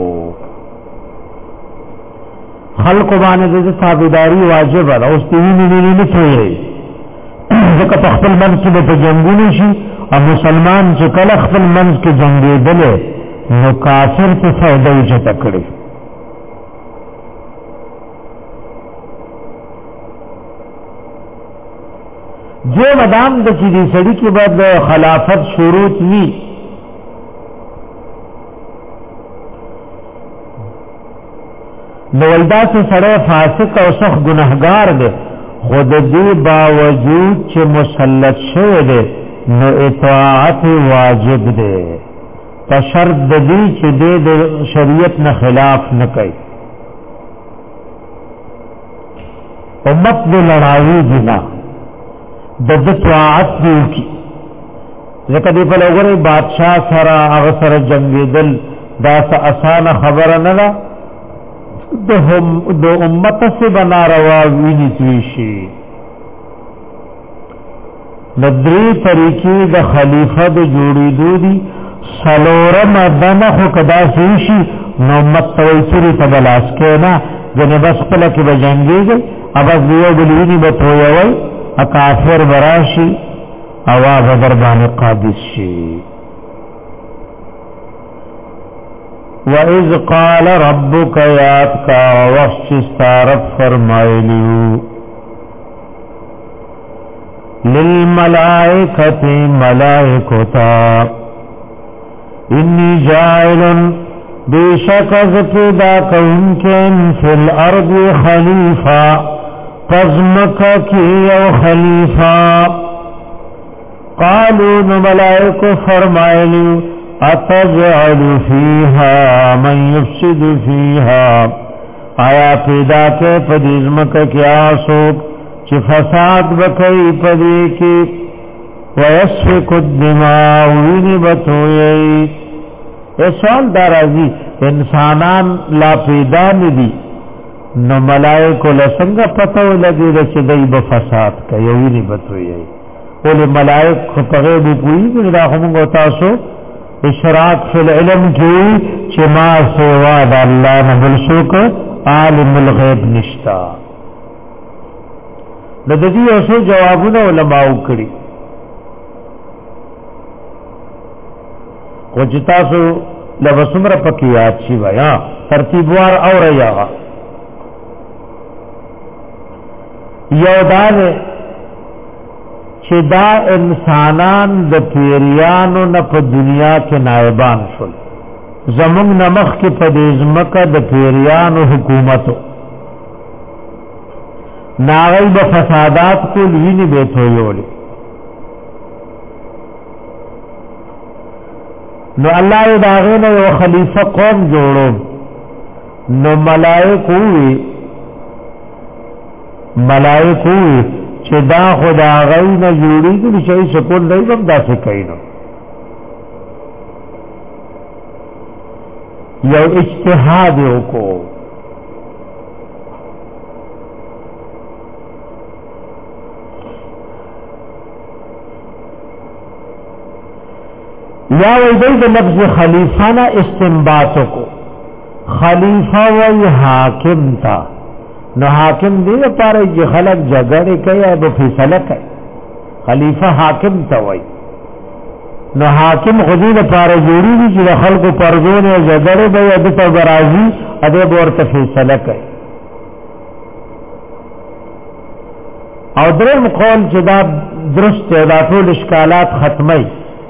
A: خلق باندې د تابعداري واجب ده اوس دې نه کوي ځکه په خپل منځ کې به جنگونه شي او مسلمان چې کله خپل منځ کې جنگېدل نو کافر په فائدہ یې تکړه جو مدام د چې دې سړي کې بعد خلافت شروط وي نو ولدا سے سړی فاسق او سخت گناهګار دی خود دې باوجود چې مسلط شوی دی نو اطاعت واجب دی په شرط د دې چې د شریعت نه خلاف نه کوي امت دې لړاوي دي نه د اطاعت دی کی ځکه دې په لوري بادشاہ سره هغه سره جنگیدل دا آسان خبره نه ده د امت سے بنا روا ویني توشي ندری طریقې د خلیفہ د جوړېدو دي سلورم دنه خو کدا شي نو امت توسري په بلاس کې نه جنې بس خپل کې بجنګيږي اوبه دیو بلویني به تويوي کافر براشي اوا بدر باندې قادس شي وَإِذْ قَالَ رَبُّكَ یاد کا وقت استارت فرمائلیو لِلْمَلَائِكَةِ مَلَائِكُتَا انی جائل بیشک از پیدا کونکن فی الارض خلیفہ قزمکا کی او خلیفہ قالوا ملائک فرمائلیو اتجعل فیها من یفسد فیها آیا پیدا کے پدیزمک کیا سوک چی فساد بکی پدی کی ویسفک الدماء وینی بتوئی اے سوال دارازی انسانان لا پیدا ندی نو ملائکو لسنگا پتو لگی رچی دی بفساد کئی وینی بتوئی اولی ملائک خطغیب کوئی گنی دا خمونگو تاسو اشراق فی العلم کی چما سوا دا اللہ نبل سوک عالم الغیب نشتا نددی اسو جوابونا علماء کری خوچتاسو لبسمر پکیات شی ویا ترتیبوار او ریا یودان چې دا انسانان د پیریانو نه په دنیا کې نائبان شول زمونږ نمخ کې په دې ځمکه د پیریانو حکومتو ناغی به فسادات کو لینی بیتو یولی نو اللہ داغین یو خلیفہ قوم جوڑو نو ملائکوی چې دا خدا غي نه جوړیږي چې سکون دی هم داسې کوي نو یو اجتهاد وکړو یا وی د لفظ خلیفہ نه استنباط کو خلیفہ وی حاکم تا نو حاکم دی لپاره چې خلک جګړه کوي او فیصله کوي خلیفہ حاکم ته وای نو حاکم خودی لپاره جوړیږي چې خلکو پرځونه جګړه به د په برازي اده ورته فیصله کوي او دریم قول چې دا درست دا ټول اشکالات ختمي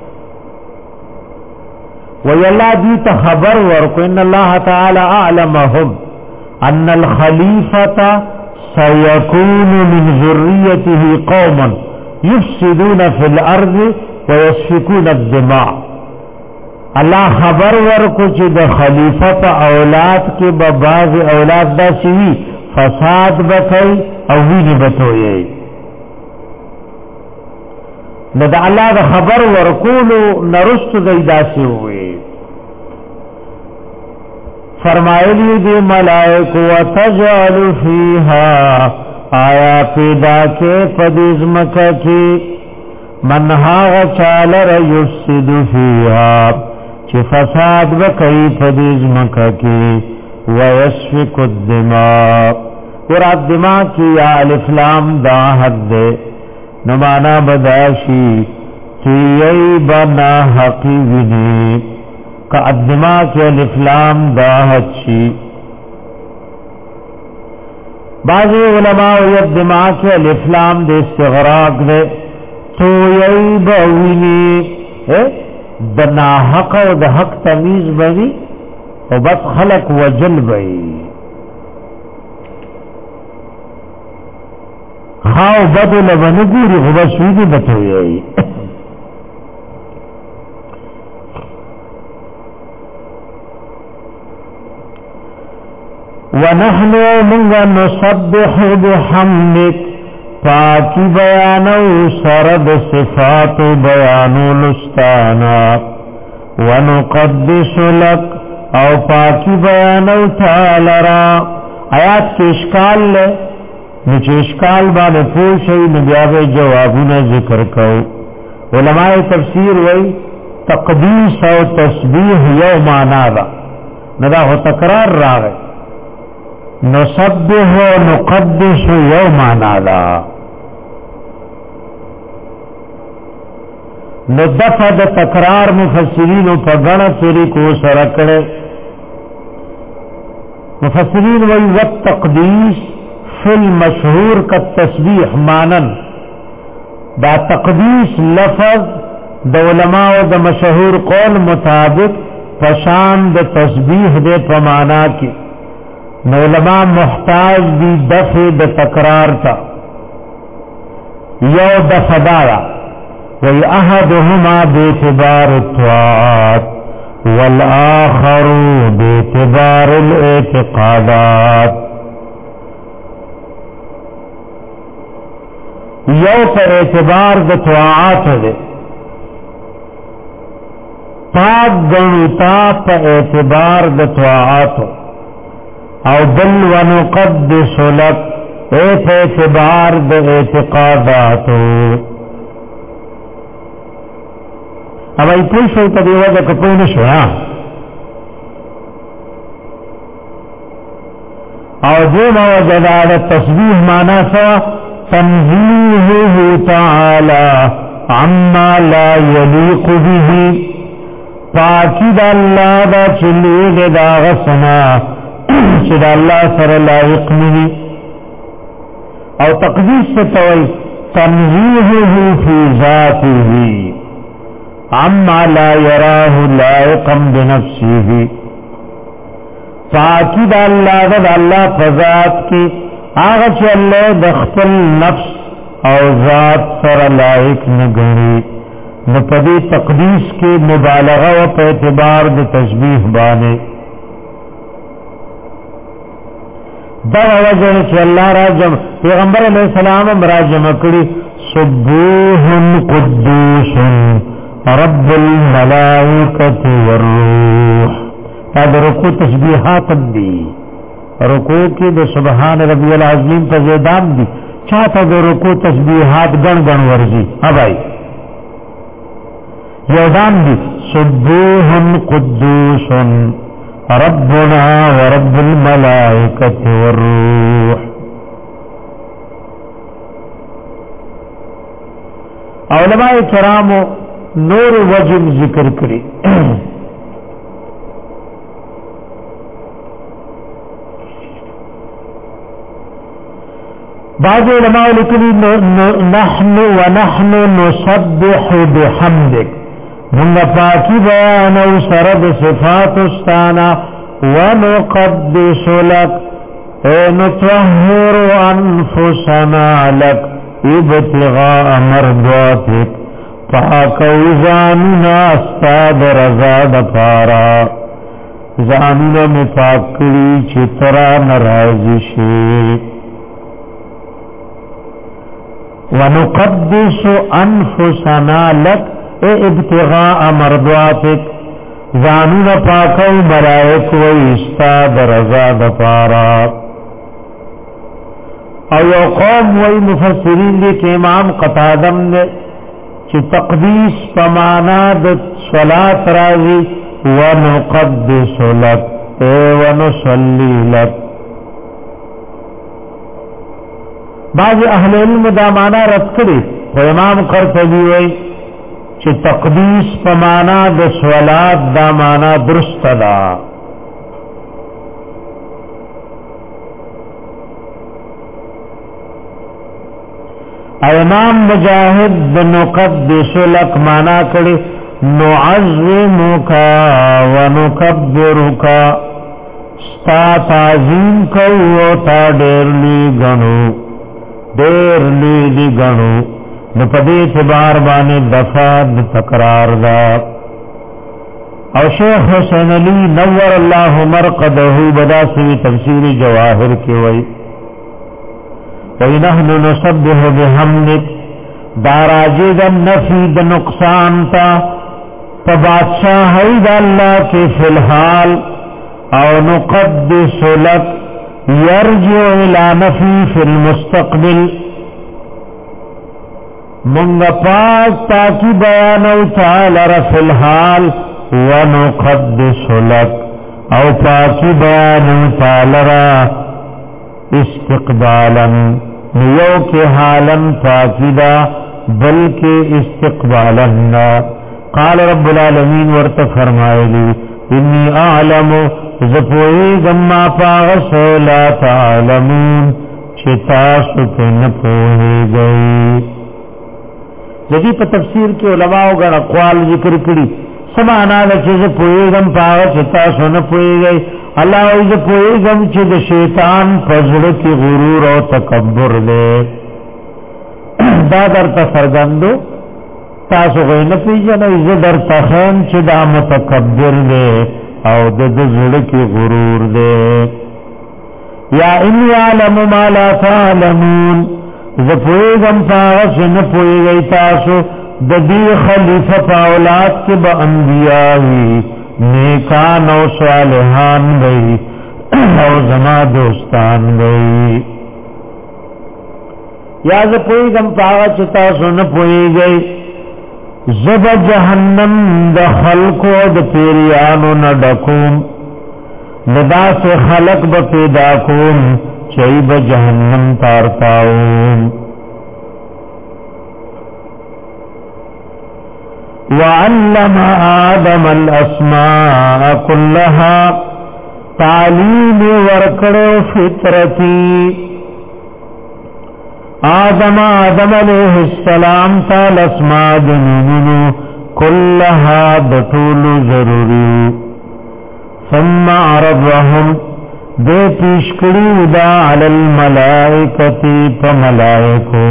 A: وی الله دې ته خبر ورکو ان الله تعالی اعلمهم ان الخلیفة سيكون من ذريته قوما يفسدون في الارض ويسفكون الدماء الله خبر ورکو چې د خلیفہ په اولاد کې به بعض اولاد داسې وي فساد وکړي او ویني بتوي نو د الله د خبر ورکولو نرست دی داسې وي فرمایلی دی ملائک وتجعل فیها آیا پیدا کے پدیز مکہ کی من ها چالر یفسد فیها چې فساد وکړي په دې ځمکه کې ويسفك الدماء ور الدماء کې یا الف لام دا حد ده نو معنا بداشي چې ای بنا حقي ویني کا الدماء کې الف لام دا حد شي بعض علماء یې الدماء کې الف لام د استغراق ده تو ای بویني بنا حق او د حق تمیز بوي او بس خلق وجل بئی خاو بدو لبنگوری غبشویدی بتوئی ونحنو منگا نصبح بحمدک پاکی بیانو سرد صفات بیانو لستانا ونقدس لک او پاکی بیانو تعالرا آیات کے اشکال لے نچے اشکال بانے پوشی نبیاب جوابونا ذکر کو علماء تفسیر وی تقدیس او تسبیح یو مانا دا ندا ہو تکرار راگے نصبح و نقدس یو مانا دا ندفع دا تکرار مفسرین پا گنا طریقو سرکڑے مفسرین وی والتقدیس فی المشہور کا تسبیح مانن دا تقدیس لفظ دا علماء دا مشہور قول مطابق پشان دا تسبیح دے پمانا کی نو علماء محتاج دی دفع دا تکرار تا یو دفع دارا وی احدهما بیعتبار الطاعات والآخر بیعتبار الاعتقادات یو پا اعتبار د طاعات دے پاک گنوتا پا اعتبار د طاعات او بل ونقدس لک ایت اعتبار د اعتقاداتو اب ای پوشو تا دیو دا کپو نشو او جو موجدار تسبیح مانا سوا تنزیهه تعالی عما لا یلیق به پاکی دا اللہ دا چلیغ دا غسنا چی دا اللہ سر لائق نہیں او تقدیس سے توئی تنزیهه فی ذاته عما لا یراه لائقا بنفسه پاکی دا اللہ فذات کی آغا چی اللہ دخل نفس او ذات سر لائق نگنی نپدی تقدیس کے مبالغہ و پہ اعتبار د تشبیح بانے دا وجہ چی اللہ راجم پیغمبر علیہ السلام راجم اکڑی سبوح قدوس رب الملائکت والروح تا دا رکو تشبیحات دی رکو کی دا سبحان ربی العظیم تا زیدان دی چاہتا دا رکو تسبیحات گن گن ورزی ابائی یودان دی سبوح قدوس ربنا ورب الملائکت والروح علماء کرامو نور وجم ذکر کری بعض علماء لکلی نحن نسبح بحمدک منگا پاکی بیانو سرد صفات استانا ونقدس لک نطهر انفسنا لک ابتغاء مرضاتک پاکو زاننا استاد رضا دپارا زاننا مپاکری چترا نرازی شیک ونقدس انفسنا لک ابتغاء مرضاتک زانون پاکو ملائک و استاد رضا دپارا او یو قوم وی مفسرین دی کہ امام قتادم نے چی تقدیس پمانا د صلاة رازی ونقدس لك ونصلي لك. بعض اهل علم دا معنا رد کړي، خو امام قرطبي وایي چې تقدیس په معنا د صلات دا معنا درست ده. امام مجاهد د نقدس لك معنا کړي نعظمك ونكبرك، ستا تعظیم کوي او تا ډېر لوی ګڼو، ډېر لوی ګڼو. نو په دې اعتبار باندې دفع تکرار دا. او شیخ حسین علی نور الله مرقده بداسوی تفسیر جواهر کې وایي وَإِنَحْنُ نُسَبِّحُ بِحَمْدِكَ داراجی دا نفی دا نقصان تا پا بادشاہی دا اللہ کے فی الحال او نقدس لک یرجع الى نفی فی المستقبل منگا پاک تاکی بیانو تعالی فی الحال ونقدس لک او پاکی بیانو تعالی استقبالا نیو کے حالن تاکیدا بلکہ استقبالا. قال رب العالمین ورت فرمائے لی انی اعلم زپوئی گما پاغس لا تعلمون چتاسو پن پوئی گئی. جدی پا تفسیر کے علماء گن اقوال ذکر کری سمانا دا چیز پوئی گم پاغس چتاسو نپوئی گئی. اللہ عز پوئیگم چی دا شیطان پزڑ کی غرور و تکبر دے دا در تسرگندو تاسو غین پیجن عز در تخیم چی دا متکبر دے او دا زڑ کی غرور دے. یا انی علم ما لا تعلمون ز پوئیگم پاغس نپوئیگئی تاسو دا دی خلیفہ پا اولاد کے با انبیائی نیکان او صالحان گئی او زما دوستان گئی. یا ز پوئی گم پاغا چتا سن پوئی گئی زب جہنم د خلقو د پیریانو نڈکوم ندا سے خلق با پیدا کوم چئی با جہنم تارتاؤم. وعلم آدم الاسماء كلها تعلیم ورکڑو فطرتی آدم علیہ السلام تال اسماء دنونو كلها بطول ضروری. ثم عرضهم دے پیشکڑی دا علی الملائکتی پا ملائکو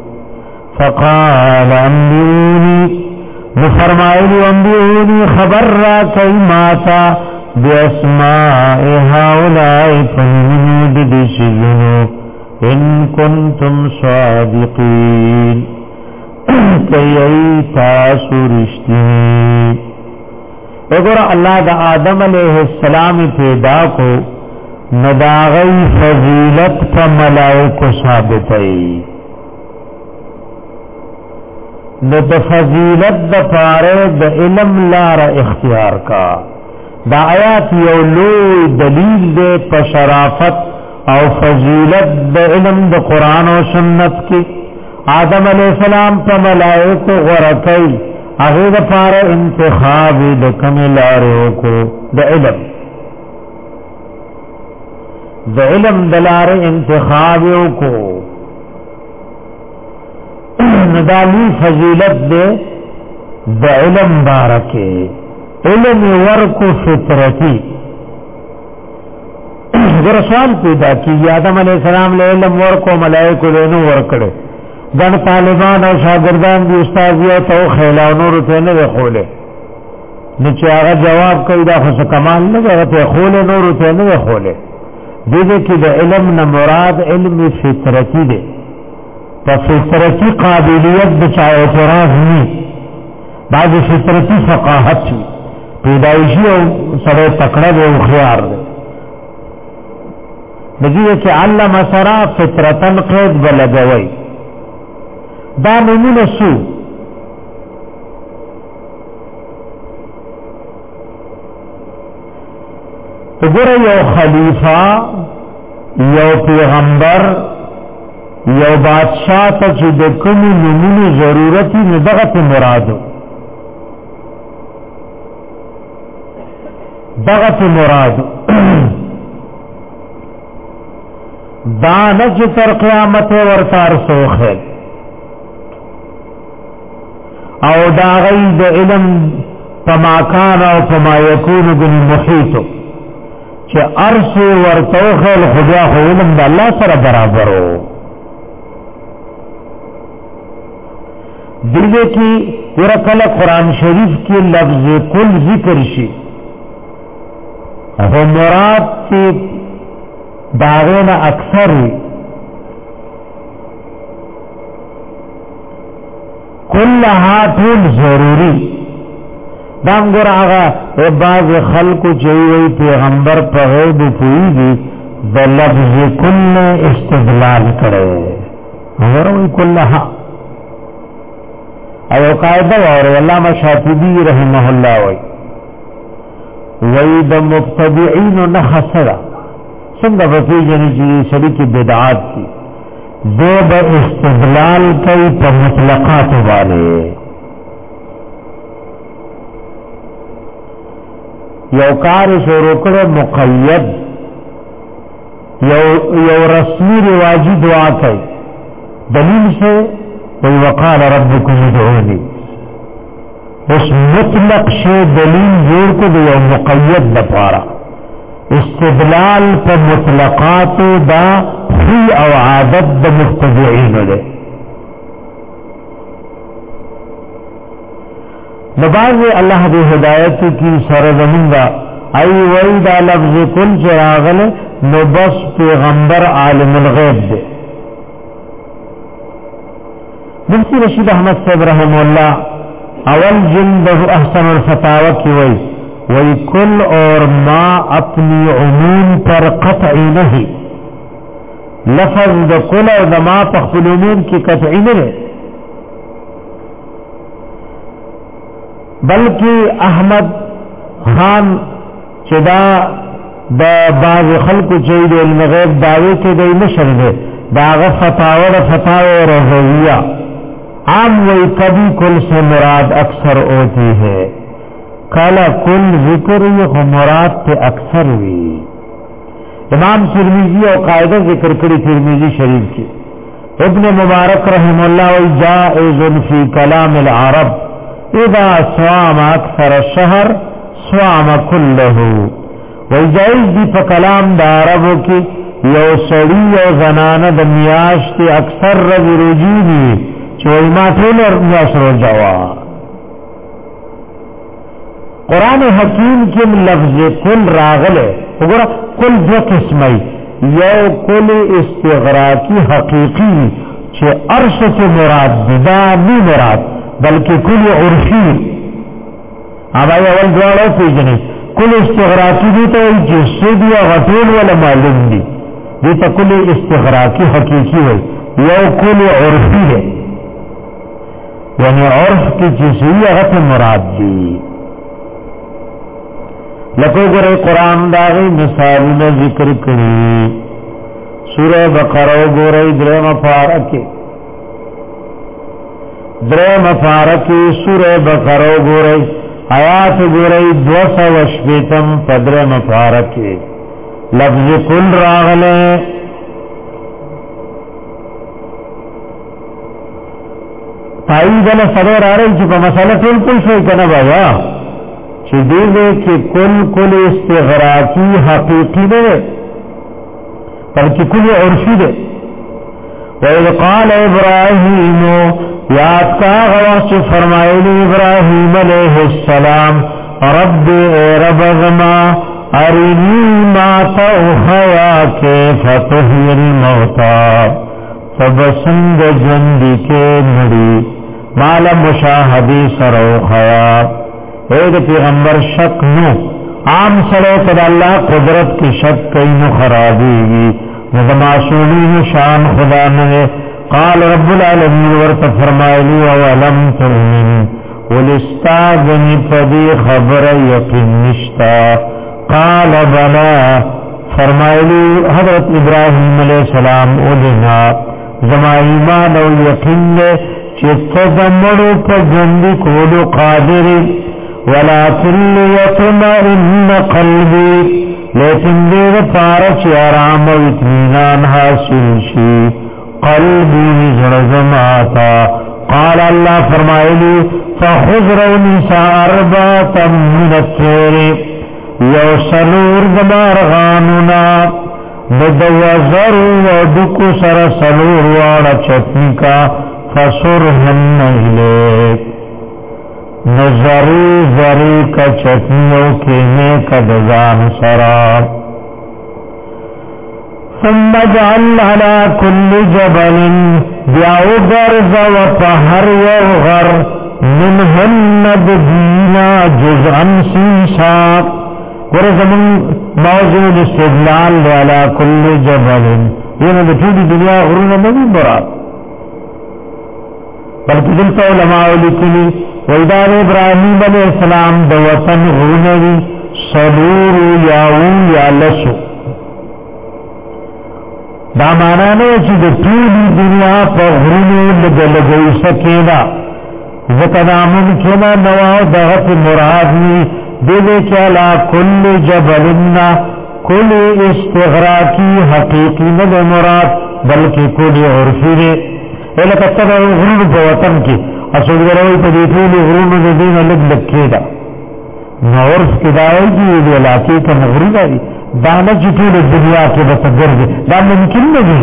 A: فقال انبیونی فرمائلی انبیونی خبر را کئی ماتا بی اسماء هؤلائی فنمود بشیزنو ان کنتم صادقین کئی تاسو رشتینی. اگر اللہ دا آدم علیہ السلام پیدا کو نداغی فضیلت پا ملائکو ثابتی نو د فضیلت د پاره د علم لار اختیار کا. دا آیات یو لوی دلیل دے په شرافت او فضیلت د علم د قرآن و سنت کی. آدم علیہ السلام په ملائکو غرقی هغه د پاره انتخاب د کم لارو کو د علم د لار انتخاب کو ندالی فضیلت دے دا علم بارکے علم ورکو فطرتی. سوال پیدا کی آدم علیہ السلام لے علم ورکو ملائکو لینو ورکڑے گن طالبان او شاگردان دی استازیو تو خیلاو نورو تینے دے خولے نچے آغا جواب کئی دا خس کمال نگا تے خولے نورو تینے دے خولے دیدے کی دا علم نمراد علم فطرتی دے پا فطرتی قابلیت بچا اعتراض نہیں بعض فطرتی فقاحت چی پیدایشی او سرے تکڑا دے او خیار دے نجیوے کہ علم سرا فطرتن قید بلگوئی دا نمون سو تو ګوره یو خلیفہ یو پیغمبر یو بادشاہ ته چې د کومو نمونو ضرورت نه دغه مرادو دغه مرادو دا نه چې تر قیامت ورتار سوخه او دا غي د علم پما کان او پما یکون بن محیط چې ارس ورتوخه خدا خو علم د الله سره برابر وو دغه کې ورکل قرآن شریف کې لفظ کل ذکر شي او مراد چې داغه اکثر کلها ټول ضروری دام ګور هغه بعض خلکو چې وی پیغمبر په غیب پویږي د لفظ کل استدلال کړي هغه وی کلها او قاعده اور علامہ شاطبی رحمه الله وی د مبتدعين نحسرا څنګه په پیژنې چې سړي کې بدعات دي ذوب استدلال کوي په مطلقات باندې یو کار شروع کړو مقید یو رسمي رواجی دعا کوي دلیل سے وی وقال ربکم ادعونی اس مطلق شی دلیل جوړ کو دی یو مقید لپاره استدلال په مطلقات دا فی او عادت د مبتدعين ده نباز الله دې هدایت کی سرزمین دا ای وی دا لفظ کل چراغل نو بس پیغمبر عالم الغیب ده مفتی رشید احمد صاحب رحم الله اول جلد احسن الفتاوی کی وی کل اور ما اپنی عموم پر قطعی نہیں لفظ دا کل اور دا ما پخفل عموم کی قطعی نہیں بلکہ احمد خان چدا دا باز خلق چید علم غیب دعوے کے دی نشر دے داغ فتاوی رضویہ عام وی کبھی کل سے مراد اکثر ہوتی ہے کالا کل ذکر یہ مراد تے اکثر وی امام ترمذی اور قاعدہ ذکر کری ترمذی شریف کی ابن مبارک رحم اللہ و جائز فی کلام العرب اذا صام اکثر الشهر صام كله و جائز دی په کلام د عربو کې یو سړی او زنانه د میاشت اکثر روزي دي چې ما ټول میاشت روزوا قرآن حکیم کی لفظ کل راغلے وګوره کل دو قسمه یو کل استغراقی حقیقی چې ارشد مراد دا نه مراد بلکې کل عرفی اوبای اول دواړو پیژنې کل استغراقی دي ته چې سودی او غټول ولا معلوم دي دي ته کل استغراقی حقیقی وي یو کل عرفی دی یعنی عرف کی جزئی غټ مراد دي لکو گرے قرآن داغی مثالون ذکر کری سورہ بقرہ گورے درم پارکی سورہ بقرہ گورے آیات گورے 200 پدرم پارکی لفظ کل راغلے تائیدل صدر آرہی چکا مسئلہ ٹول کل شوئی کنا بایا چې دې کې کل استغراقی حقیقی ده بلکې کل عرفی ده وَإِذْ قَالَ إِبْرَاهِيمُ یاد کا غوا چې فرمایلی ابراهیم علیہ السلام رب رب زما ارنی ما توحیا کیف تحیی الموتى فبسند جند کے مڑی مال مشاہدی سرو خیا اے پیغمبر شک نو عام سره پر الله قدرت کی شک کئی نو خرابیږي معصومین شان خدا نے قال رب العالمین ورت فرمایلی ولم تؤمن ولستاذن فدی خبر یقین نشتا قال بلا فرمایلی حضرت ابراہیم علیہ السلام اولنا زما ایمان او یقین لے چه دمړو په ژوندي کولو قادر ولکن لیطمئن قلبی لیکن دې لپاره چې آرام او اطمینان حاصل شي قلبی زړه زما تا قال الله فرمایلی فخذ نساء اربعة من الطير یو سلور دمارغانونا بدوزر و دکو سر سلور واڑا چتنی کا فسرهن الیک نظری زری کا چتنیو کینے کا دزان سرا ثم جعل على كل جبل بیاو گرز و پہر یوغر منهن بدینا جزءا سیسا ورزمن موضوع استدلال على كل جبل یہ نہ ټول دنیا غرونه نه برابر بلکې دلته علماء لیکلي ویدار ابراهیم علیہ السلام د وطن غرونه سلور یا لسو دا معنا نه چې د ټول دنیا په غرونه لګي سکینا ځکه دا ممکن نه و دغه مراد ني دې چې علا کل جبلنا کل استغراقی حقیقی نه مراد بلکې کل عرفی دې الکه تبع غرور په وطن کې اصل غروي په دې ټول غرونو د دین لګ لکېدا نو عرف کې دای دی دې علاقې کې غرور دی دا نه چې ټول دنیا کې به تګرځي دا ممکن نه دی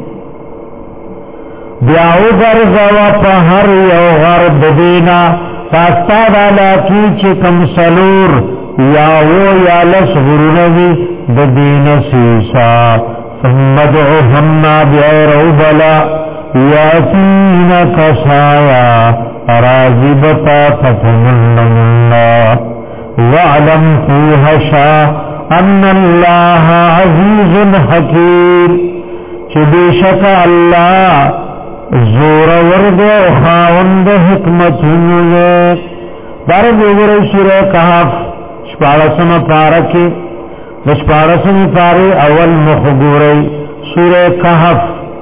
A: بیا وګرځوا په هر یو غرب دینا فاستا والا کی چې کم سلور یا و یا لس غرونوی بدین سیسا ثم دعوهن بیعرو بلا یاتین کسایا راجبتا فتمنن وعلم فیهشا ان اللہ عزیز حکیم چه بیشک اللہ زور ورد و خاوند حکمتونو لے دارد وگره سورہ کحف شپارسم پارکی شپارسم پاری اول مخبوری سورہ کحف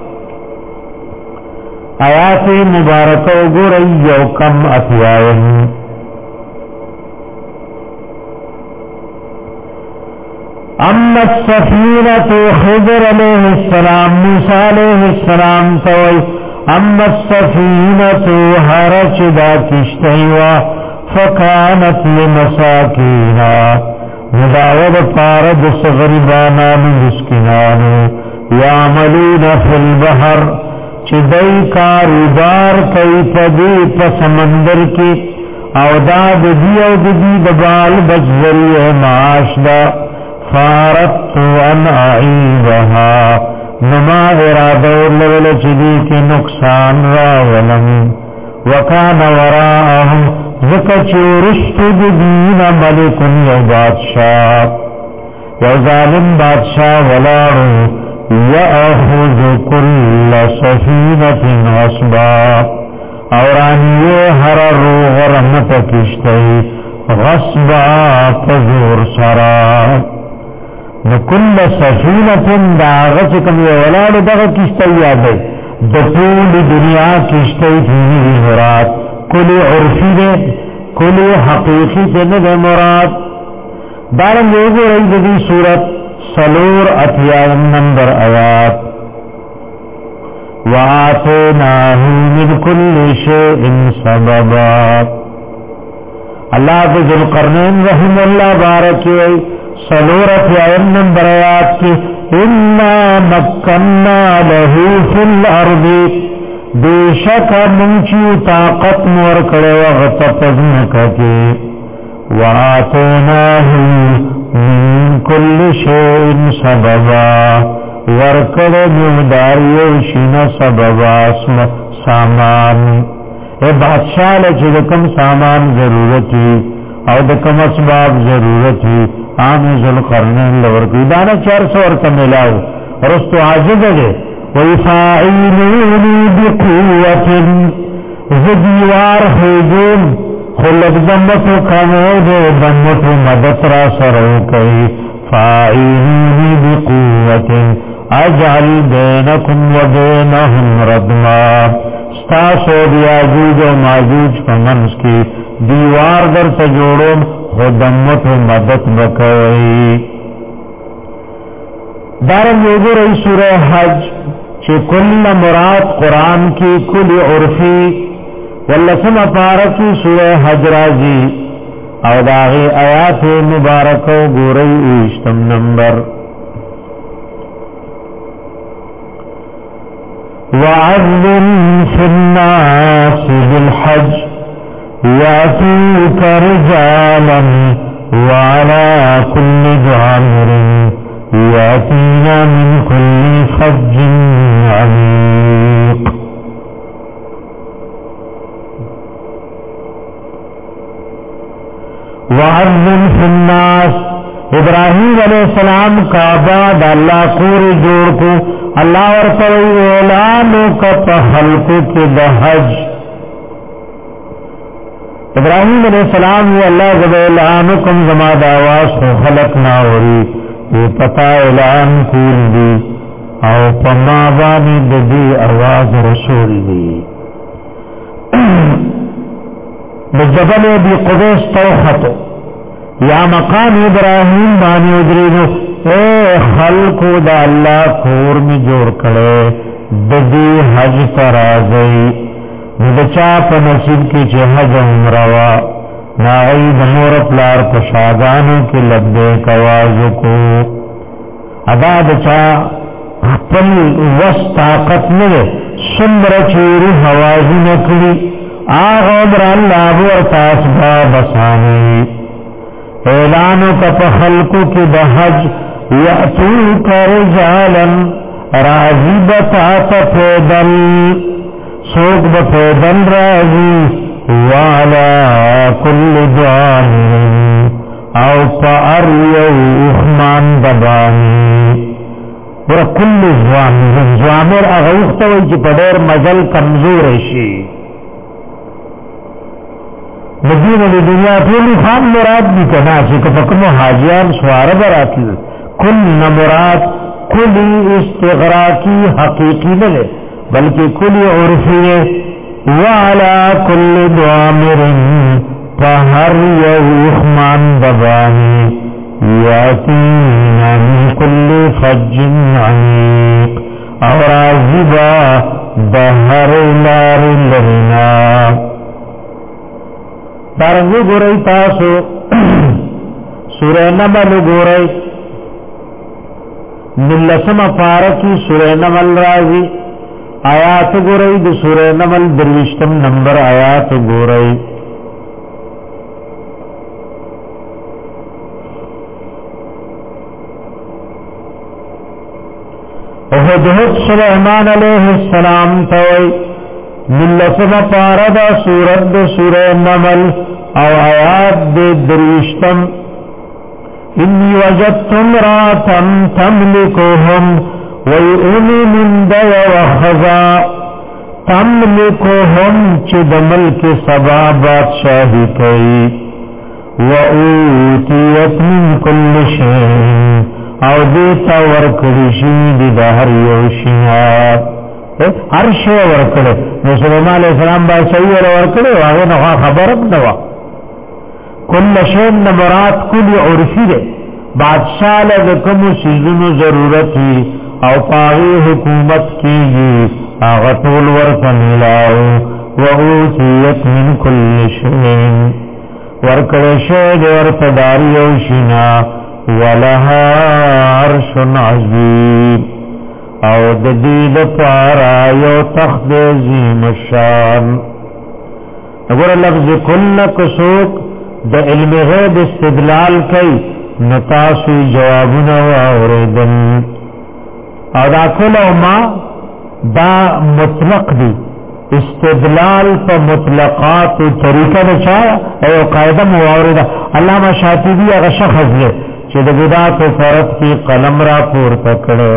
A: آیات مبارک وگره یو کم اتیائن اما السفینة خضر علیہ السلام موسیٰ علیہ السلام توئی اما السفینة حرچ دا کشتیوا فکانت لمساکینا مداود پارد صغربانان مسکنانو یعملون فی البحر چی دی کاروبار کئی پدی پسمندر کی او دا دی او دی دبال بجزری معاش دا فارت ان اعیبها نما ارادو لول چدی کے نقصان راولم وکان وراءهم ذکر رشت دین ملکن یو بادشاہ یو ظالم بادشاہ ولارو یأخذ کل سفینت غصبا اورانیو هر رو غرمت کشتی غصبا پزور سراب نکل سفینت داغت کم یولاد داغت کشتی یادی دطول دنیا کشتی تینی مراد کلی عرفی دے کلی حقیقی دے مراد دارن دیگو رئی دی صورت سلور اتیان نمبر آیات وآتیناہ من کل شیء سببا اللہ کو ذوالقرنین رحم اللہ بارکی سلور اتیان نمبر آیات کی اِنَّا مَكَّنَّا لَهُ فِي الْأَرْضِ بیشک منچیو طاقت مورکڑے وغت پزمکتی وَآتَيْنَاهُ مِن كُلِّ شَيْءٍ سَبَبًا ورکڑے میوداریوشن سببا سامان اے بادشاہ لچدکم سامان ضرورتی او دکم اسباب ضرورتی آمی ذوالقرنین لورکی دانا 400 ورکا ملاو رستو عاجب دے وَيَفَاعِلُونِ بِقُوَّةٍ زدیوار خیجون خلق دمتو کمو دمتو مدد را سرو کئی فاعینونی بقوت اجعل بینکم و بینهم ردما ستاسو دیاجوج و ماجوج فمنس کی دیوار در تجوڑم خدمتو مدد بکوئی دارن یوگو رئی سورہ حج چه کل مراد قرآن کی کل عرفی واللسم پارکی سورہ حج رازی او داغی آیات مبارکو گوری اوشتم نمبر وَعَذِّمْ فِي النَّاسِ بِالْحَجِّ يَأْتُوكَ رِجَالًا وَعَلَى كُلِّ ضَامِرٍ يَأْتِينَ مِنْ كُلِّ فَجٍّ عَمِيقٍ وَعَذِّمْ فِي النَّاسِ ابراہیم علیہ السلام کعبہ دا اللہ کور جوڑ کو اللہ ورطوی اعلانو کا پخلقو کی دا حج ابراہیم علیہ السلام یہ اللہ زب اعلانو کم زماد آواز کو خلق ناوری یہ پتا اعلان کول دی او پمابانی دی آواز رسول دی بجبل بی قدس توختو یا مقام ابراہیم بانی ادرینو اے خلقو دا اللہ کور میں جوڑ کڑے ددی حج ترازی ندچا پا نصیب کی چه حج عمروا ناغی دمور پلار پشاگانو کی لبے کوازو کو ادا دچا پل وست طاقت نوے سمر چیرو حوازی نکلی آغا عمر اللہ ورطاس بابسانی اعلانو کا پخلقو کی بحج یأتوک رجالا راضی بطاط پیدل سوک بپیدل راضی وعلا کل دعامر او پا اریو اخمان دبانی برا کل زوامر اغوختوی چی پدر مجل کمزور شی مدینہ دی دنیا پولی خان مراد بھی کنا چی کپکمو حاجیان سوار براتل کل مراد کلی استغراقی حقیقی نلے بلکہ کلی عرفی وعلا کل دوامر فہر یوخمان دبانی یاتین من کل فج عمیق اور عزبا بہر لار لرنا دارنگو گو رئی تاسو سورہ نمل گو رئی نلسم پارکی سورہ نمل رازی آیات گو رئی دو سورہ نمل دروشتم نمبر آیات گو رئی احدہد سلیمان علیہ السلام توئی ملسم پارد سورت دو سورہ نمل او آیات دے دروشتم انی وجدت امراتا تملکوهم ویؤمی من دی وخزا تملکوهم چی دملک سبا بادشاہی کئی وَأُوتِيَتْ مِنْ كُلِّ شَيْءٍ او دیتا ورکڑشی دی دہر یوشیات ہر شے ورکڑے سلیمان علیہ السلام بادشاہی ورکڑے واغی نخوا خبرم نوا کل شین مراد کل عرفی دے بادشاہ لگکم سیزن ضرورتی او پاغی حکومت کی گی آغتول ورکن لاؤ وَأُوتِيَتْ مِنْ كُلِّ شَيْءٍ ورکڑے شید ورکداری اوشینا وَلَهَا عَرْشٌ عَظِيمٌ او ددید پارا یو تخت عظیم الشان اگر لفظ کل کسوک دا علم غیب استدلال کئی نتاسوی جوابنا واوردن او دا کل او ما دا مطلق دی استدلال پا مطلقات و طریقہ نچایا ایو قائدہ مواردہ علامہ شاطبی اغا شخص لے چه دا بدات و فرد کی قلم را پور پکڑے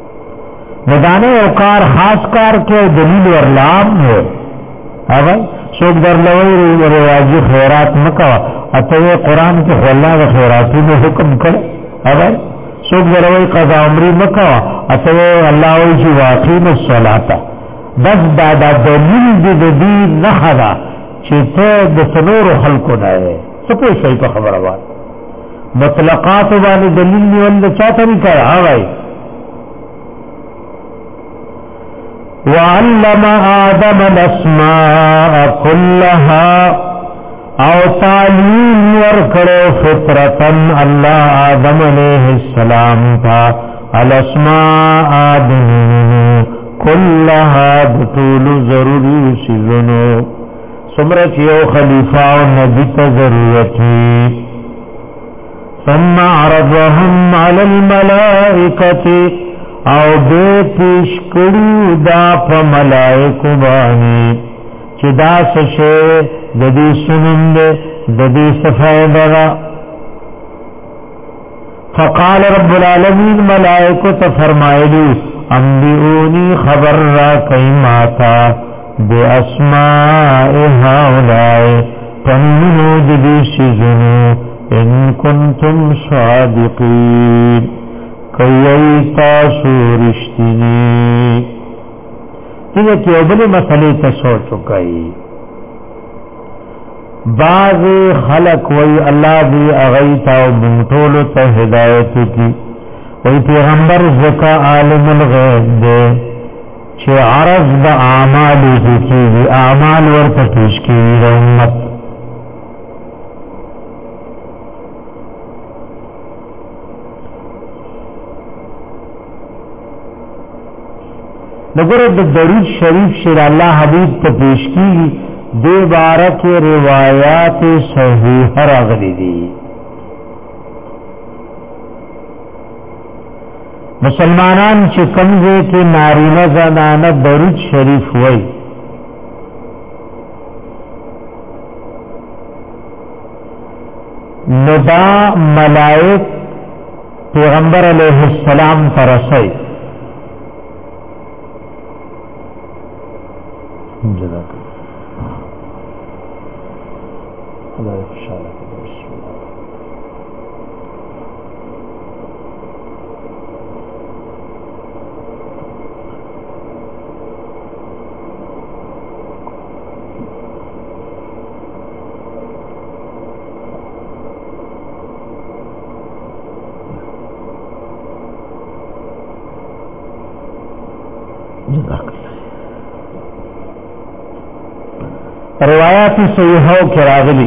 A: ندانے اوکار خاص کار کے دلیل ورلام ہے سوک در لوی رواجی خیرات مکوا اتوی قرآن کی خلا و خیراتی میں حکم کر اگر سوک در لوی قضا عمری مکوا اتوی اللہ ویجی واقیم الصلاة بس دادا دلیل دی نخدا چیتا دسنور خلقو نائے سپوی صحیح پا خبر آباد مطلقات والی دلیل نیول چاہتا نہیں کہا آگئی وعلم آدم الاسماء كلها او تعلیم ورکڑو فطرتن اللہ آدم علیہ السلام تھا الاسماء آدم كلها بطول ضروری سیزنو سمرچیو خلیفہ و نبی تا ضرورتی ثم عرضهم على الملائکتی او دے پیش کړو دا په ملائکه باندې چې دا څه د دې سنند د دې صفایدا فقال رب العالمین ملائکه ته فرمایلی انبئونی خبر را کایماتا باسماء هؤلاء تنمنو د دې شذنو ان کنتم صادقین کوئی تاسو رشتینی تیجا کیو بلی مسئلے تا سوچو کئی بعض خلق وی اللہ دی اغیتا و منطولو تا ہدایتو کی وی پیغمبر زکا عالم الغیب دے چه عرض دا اعمالو کی دی اعمال ورطا پیش کی دی امت نگر درود شریف شر اللہ حبیب تا پیش کی دے بارک روایات صحیح راغلی دی مسلمانان چه کمزے کے نارینہ زنانہ درود شریف ہوئی ندا ملائک پیغمبر علیہ السلام ترسائی جزاک اللہ انشاءاللہ بسم اللہ جزاک اللہ روایات صحیحوں کے راغلی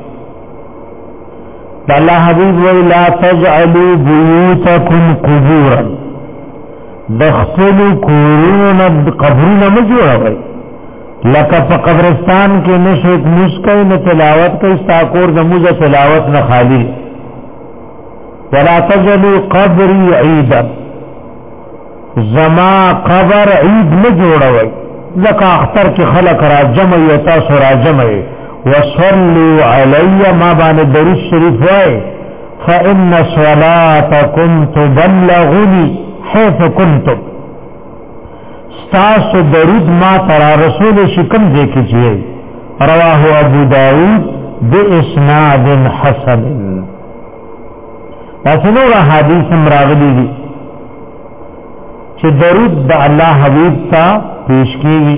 A: اللہ حبیب وی لا تجعلوا بیوتکم قبورا دخلوا کورون قبرون مجوڑا وی لکا پا قبرستان کے نشک مسکئی ن تلاوت کا استاکور دموز تلاوت ن خالی ولا تجعلوا قبری عیدا زما قبر عید مجوڑا وی لکا اختر کی خلق را جمعی و تاسو را جمعی وصلو علی ما بان درود شریف وائی فإن صلاتکم تبلغنی حیث کنتم ستاسو درود ما ترا رسول شکم دیکھی چیئے رواہ ابو داود باسناد حسن ایسے نور حدیث مراغلی دی چې درود د الله حبیب ته پیش کیږي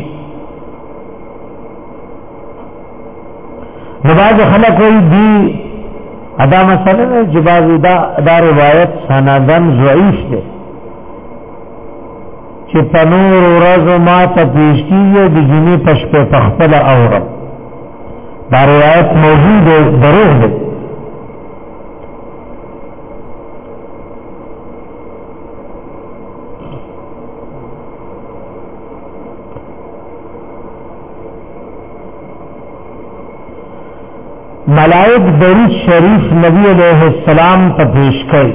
A: نو باز خلک وی دی ادا مسئله نه چې باز دا روایت سندن ضعیف ده چې پنور ورځ ما ته پیش کیږي د جنې پښپه تخپل اورم دا روایت موجود ده دروغ ده ملائک درود شریف نبی علیہ السلام تا پیش کئی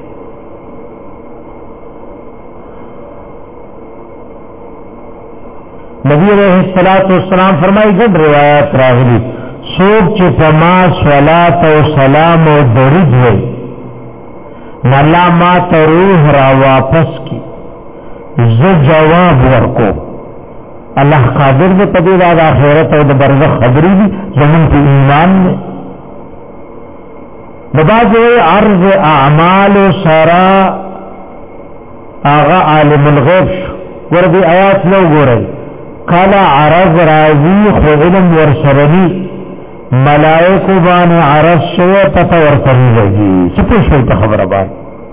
A: نبی علیہ السلام فرمائی گد روایت راغلی سوک چی فما صلاة و سلام و درود ہوئی نلا ما تا روح را واپس کی ز جواب ورکو الله قادر دې په دې د آخرت او د برزخ خبرې دي زمون په ایمان نه بعض عرض اعمال سرا آغا عالم الغیب وردی آیات لو گورئی کالا عرض رازی خو علم ورسرنی ملائکو بان عرض شوی پتا ورسرنی لگی سپو شوی تا خبر بان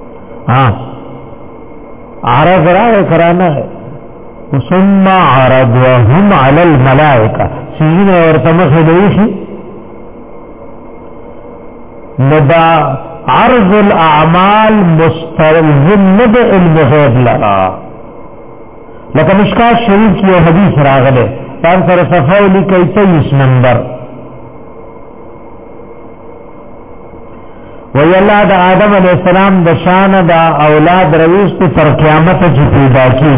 A: عرض رائے کرانا ہے ثم عرض وهم علی الملائکہ سیزن ورطمخ دوشی ندا عرض الاعمال مستلزم ند علم غیب لرا لکه مشکات شریف کی حدیث راغله تان سره صفحه لیکي 23 نمبر وی الله د آدم علیہ السلام د شان د اولاد رويست تر قیامت چې پیدا کی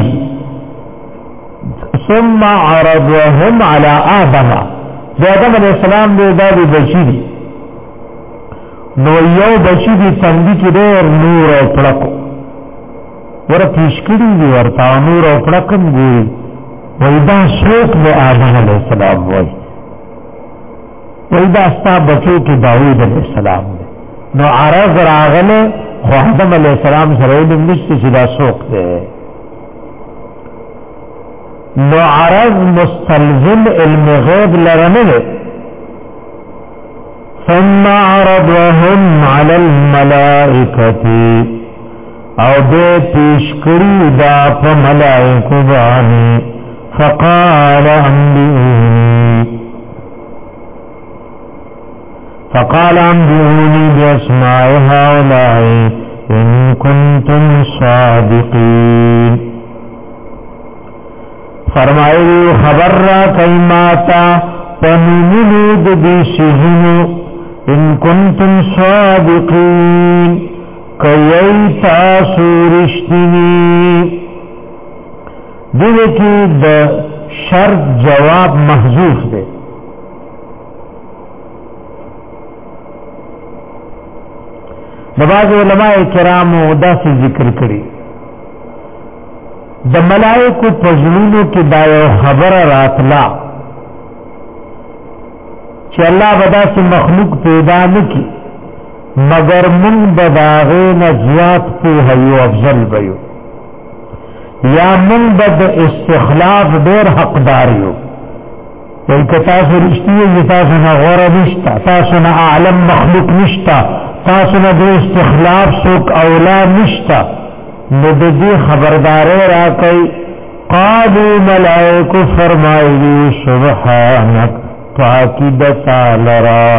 A: ثم عرضهم على آدم د آدم علیہ السلام د دادی بچی دي نو یو بچی دی تندی کی دیر نور او پڑکو ورہ پیشکڑی دی ورطا نور او پڑکم گوئی ویدہ شوق دے آدم علیہ السلام ویدہ استا بچو کی داود علیہ السلام دے نو عرض راغل خو آدم علیہ السلام سر علم نشتی چدا شوق دے نو عرض مستلزم علم غیب لرنلے ثم عرضهم على الملائكة او دے پیشکری دا پا ملائکو بانی فقال انبئونی باسماء هؤلاء ان کنتم صادقین فرمائے خبر را کئی ماتا پنمولود دی شہنو ان کنتم صادقین کئی تاسو رشتنی دیو کی د شرط جواب محذوف دے بعض علماء کرام دا سے ذکر کری د ملائکو پزلونو کی دایو خبر راتلا چې الله بدا سے مخلوق پیدا نکی مگر من بداغه نجات په هيو افضل بيو یا من بد استخلاف ډیر حقدار یو وای کتا فرشتي تاسو نه غوړه نشتا تاسو نه عالم مخلوق نشتا تاسو نه د استخلاف څوک اولا نشتا نو د دې خبرداري راکړي قالوا ملائکه فرمایي سبحانك پاکی دتا لرا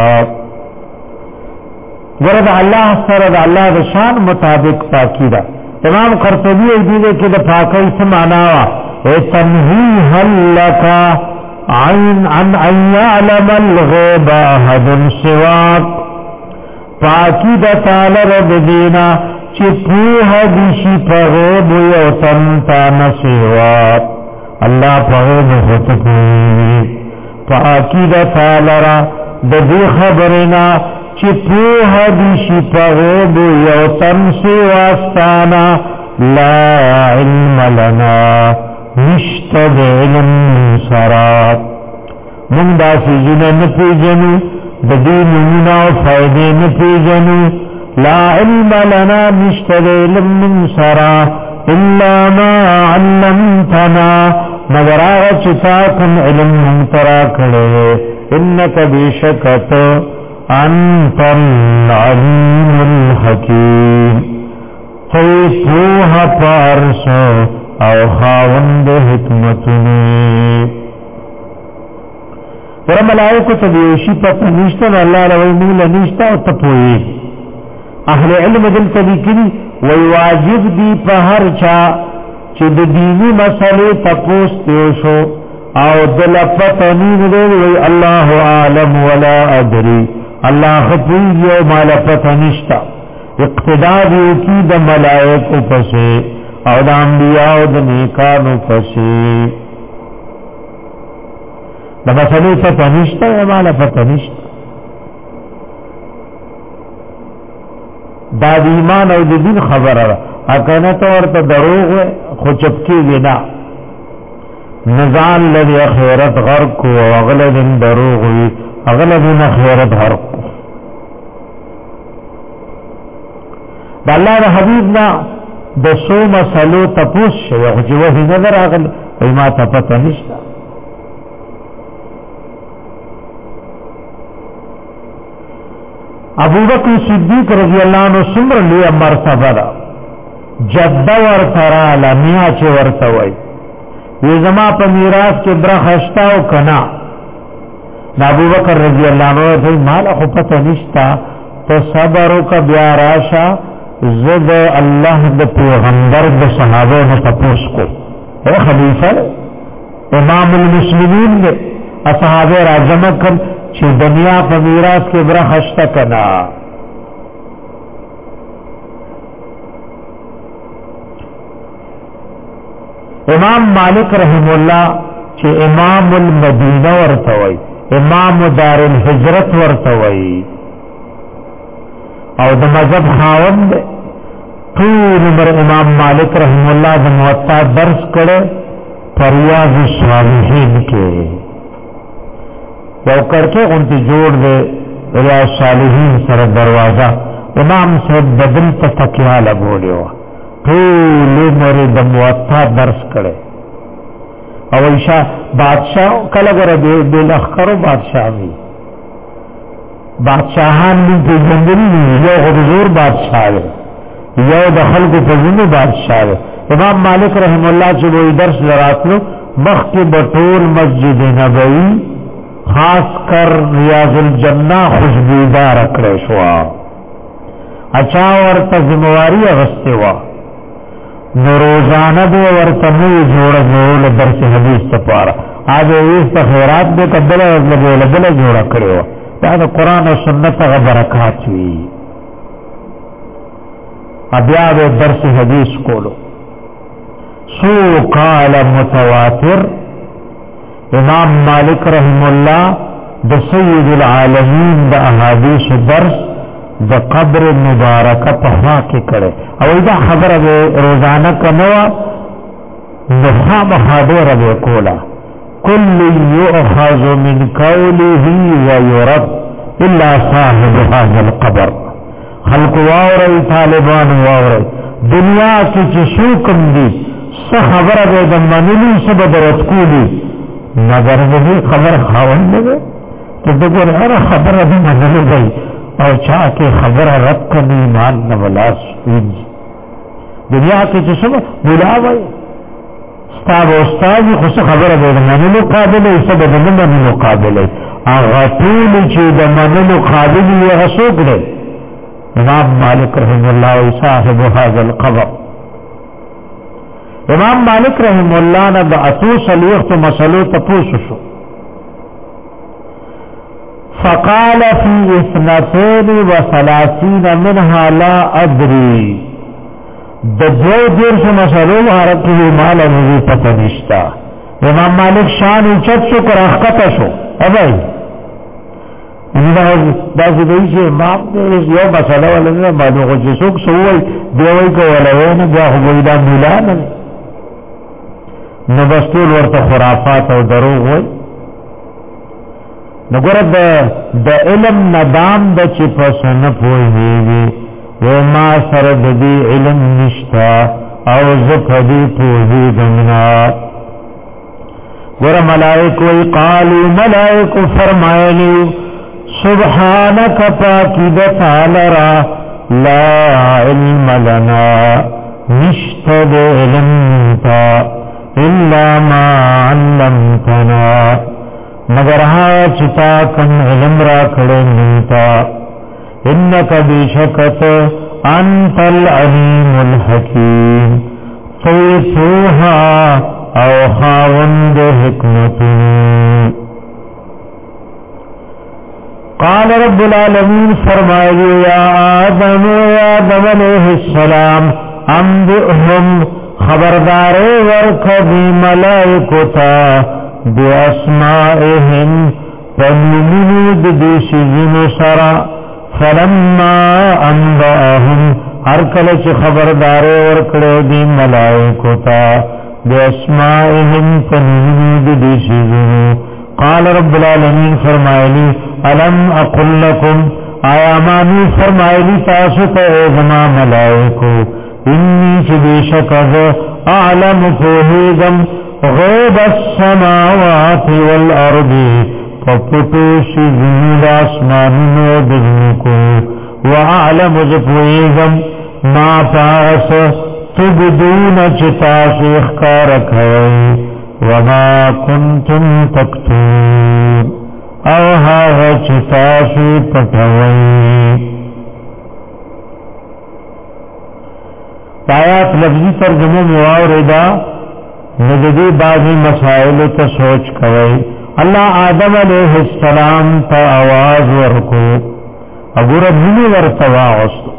A: ورد اللہ سرد اللہ دشان مطابق پاکی دا امام قرطبی ایدینے کے دا پاکی سمعناوا تنہیحا لکا عن ان یعلم الغیب احد سواک پاکی دتا لرد دینا چی پوها دیشی پا غیب یوتنتا نسواک اللہ پا غیب خطکوی پاکی دا تالرا دا دی خبرنا چی پوها دیشی پا غیب یو تنسی واستانا لا علم لنا نشتد علم سرات من دا سیزنا نپی جنو دا دی نمونا و فائدے نپی جنو لا علم لنا نشتد علم سرات الا ما علمتنا مگر آغا چتا کم علم منترا کڑے انکا بیشکت انت العلیم الحکیم تی پوها پارسو او خاوند حکمتنی ورہ ملائکو تبیوشی پتا نشتا و اللہ روی مولا نشتا و تپوئی اہل علم دل تلیکنی وی واجب دی پا هر چا چې د دینی مسئله تپوس دیوشو او دل پتنین دی وی الله عالم ولا ادري الله خپل یو مال پتنشتا اقتداء دیو کی د ملائکه پسې او د انبیاء او د نیکانو پسې د مسئله پتنشتا یو مال پتنشتا دا د ایمان او د دین خبره اکنه تو ورته دروغ خو چپکی وینا نزال لدی خیرت غرق کو و اغلدن دروغ وی اغلدن خیرت غرق کو دا اللہ دا حبیب نا دا سو مسلو تپوس شوی خوچی وحی نظر آغل ایما تپتا نشتا ابو بکر صدیق رضی اللہ عنہ سمر لیا مرتبہ دا جدہ ورطرا لمیا چه ورطوئی یہ زما پا میراث کے برخشتاو کنا ابو بکر رضی اللہ عنہ تو مالا خو پتہ نشتا تو صبرو کا بیاراشا زد اللہ دا پیغمبر دا صحابہ نے تپوس کو اے خلیفہ امام المسلمین دے اصحابہ راجمہ کر چه دنیا پا میراث کے برخشتا کنا امام مالک رحم اللہ چه امام المدینہ ورتوئی امام دار الحجرت ورتوئی او د مذہب خاوند طول عمر امام مالک رحم اللہ د موطا درس کرے ریاض الصالحین کے یو کرکے انتی جوڑ دے ریاض الصالحین سر دروازہ امام صاحب بدل تا تکیا لگوڑے ہوا طول عمر د موطا درس کرے او ایشا بادشاہ کلگر بیل اخکرو بادشاہ بھی بادشاہان من کی زندگی یو غرزور بادشاہ ہے یو دخل کو پزنی بادشاہ ہے امام مالک رحم اللہ چلوئی درس لراتلو مخ کی بطول مسجد نبوی خاص کر ریاض الجنہ خوشبودار اکڑے شوا اچھا ورطا ذمواری اغسطے وا نروزانہ دے ورطا نوی جوڑا جوڑا درس حدیث تپارا آج ایس تخیرات دے کبلا لبلا جوڑا کرے وا دا قرآن و سنت غ برکات وی ابیاب درس حدیث کولو سو قال متواتر امام مالک رحم اللہ دا سید العالمین دا احادیث درس دا قبر مبارکہ پہا کے کرے او دا خبر ابے روزانہ کنوا نخام حادر ابے کولا کل یؤخذ من قوله ويرد الا صاحب هذا القبر خلق واوري طالبان واوري دنیا کی چشوکم دی سا خبر ابے دمانلی سب درت کولی مگر وہی خبر خاون لگے تو دگر ہر خبر ابے منلی گئی اور چاہ کے خبر رب کنی ایمان نولاس دنیا کی چشم بلا گئی استاد استاد خو خبره به منلو قابل ای څه به منلو قابل ای هغه ټول چې د منلو قابل یې غسوګره امام مالک رحم الله صاحب هذا القبر امام مالک رحم الله نه د اتو صلیخت مسلو تپوسو شو فقال في 32 منها لا ادري د دو دیر سے مسئلو حرب کی مالا نوی پتہ نشتا امام مالک شان اچت شو کر اخکتا شو ابای دا زدئی چه امام دیرس یو مسئلہ والا مالو خود جسوک سوئی دیوئی کو ولوین بیا خوبوئی دا ملانا نبستول ورطا خرافات او دروغ ہوئی نگورد دا علم ندام دا چی پسن پوئی ہوئی وما سرد دی علم نشتا او زفدی پوزی دمنا گر ملائکوی قالو ملائکو فرمائنی سبحانک پاکیدتا لرا لا علم لنا نشتد علمتا الا ما علمتنا مگر ها چتا کم علم را کڑے منتا انک بیشکت انت العلیم الحکیم فیتوها او خاوند حکمتن قال رب العالمین فرمائے یا آدم علیہ السلام انبئهم خبردارے ورکبی ملائکتا بی اسمائهم فنمنود دیشیزن سرا فلما انباهم ہر کلچ خبردارے ورکڑے دی ملائکتا بی اسمائهم فنمنود سیزنو قال رب العالمین فرمایلی الم اقل لکم آیا مانی فرمایلی تاسو ته زما ملائکو انی چې بشک از اعلم فوهیدم غیب السماوات والارض فپتو سیزنو داسمانونو دزمکو واعلم زفویدم ما پاس تبدون چتاس اخکار کھوئی وما کنتم تکتون او هاغ چتاس پتوئی آیات لفظی ترجمه مواردہ نجدی بعضی مسائل تا سوچ کوئی اللہ آدم علیہ السلام تا آواز ورکو اگر ابنی ورتواغستو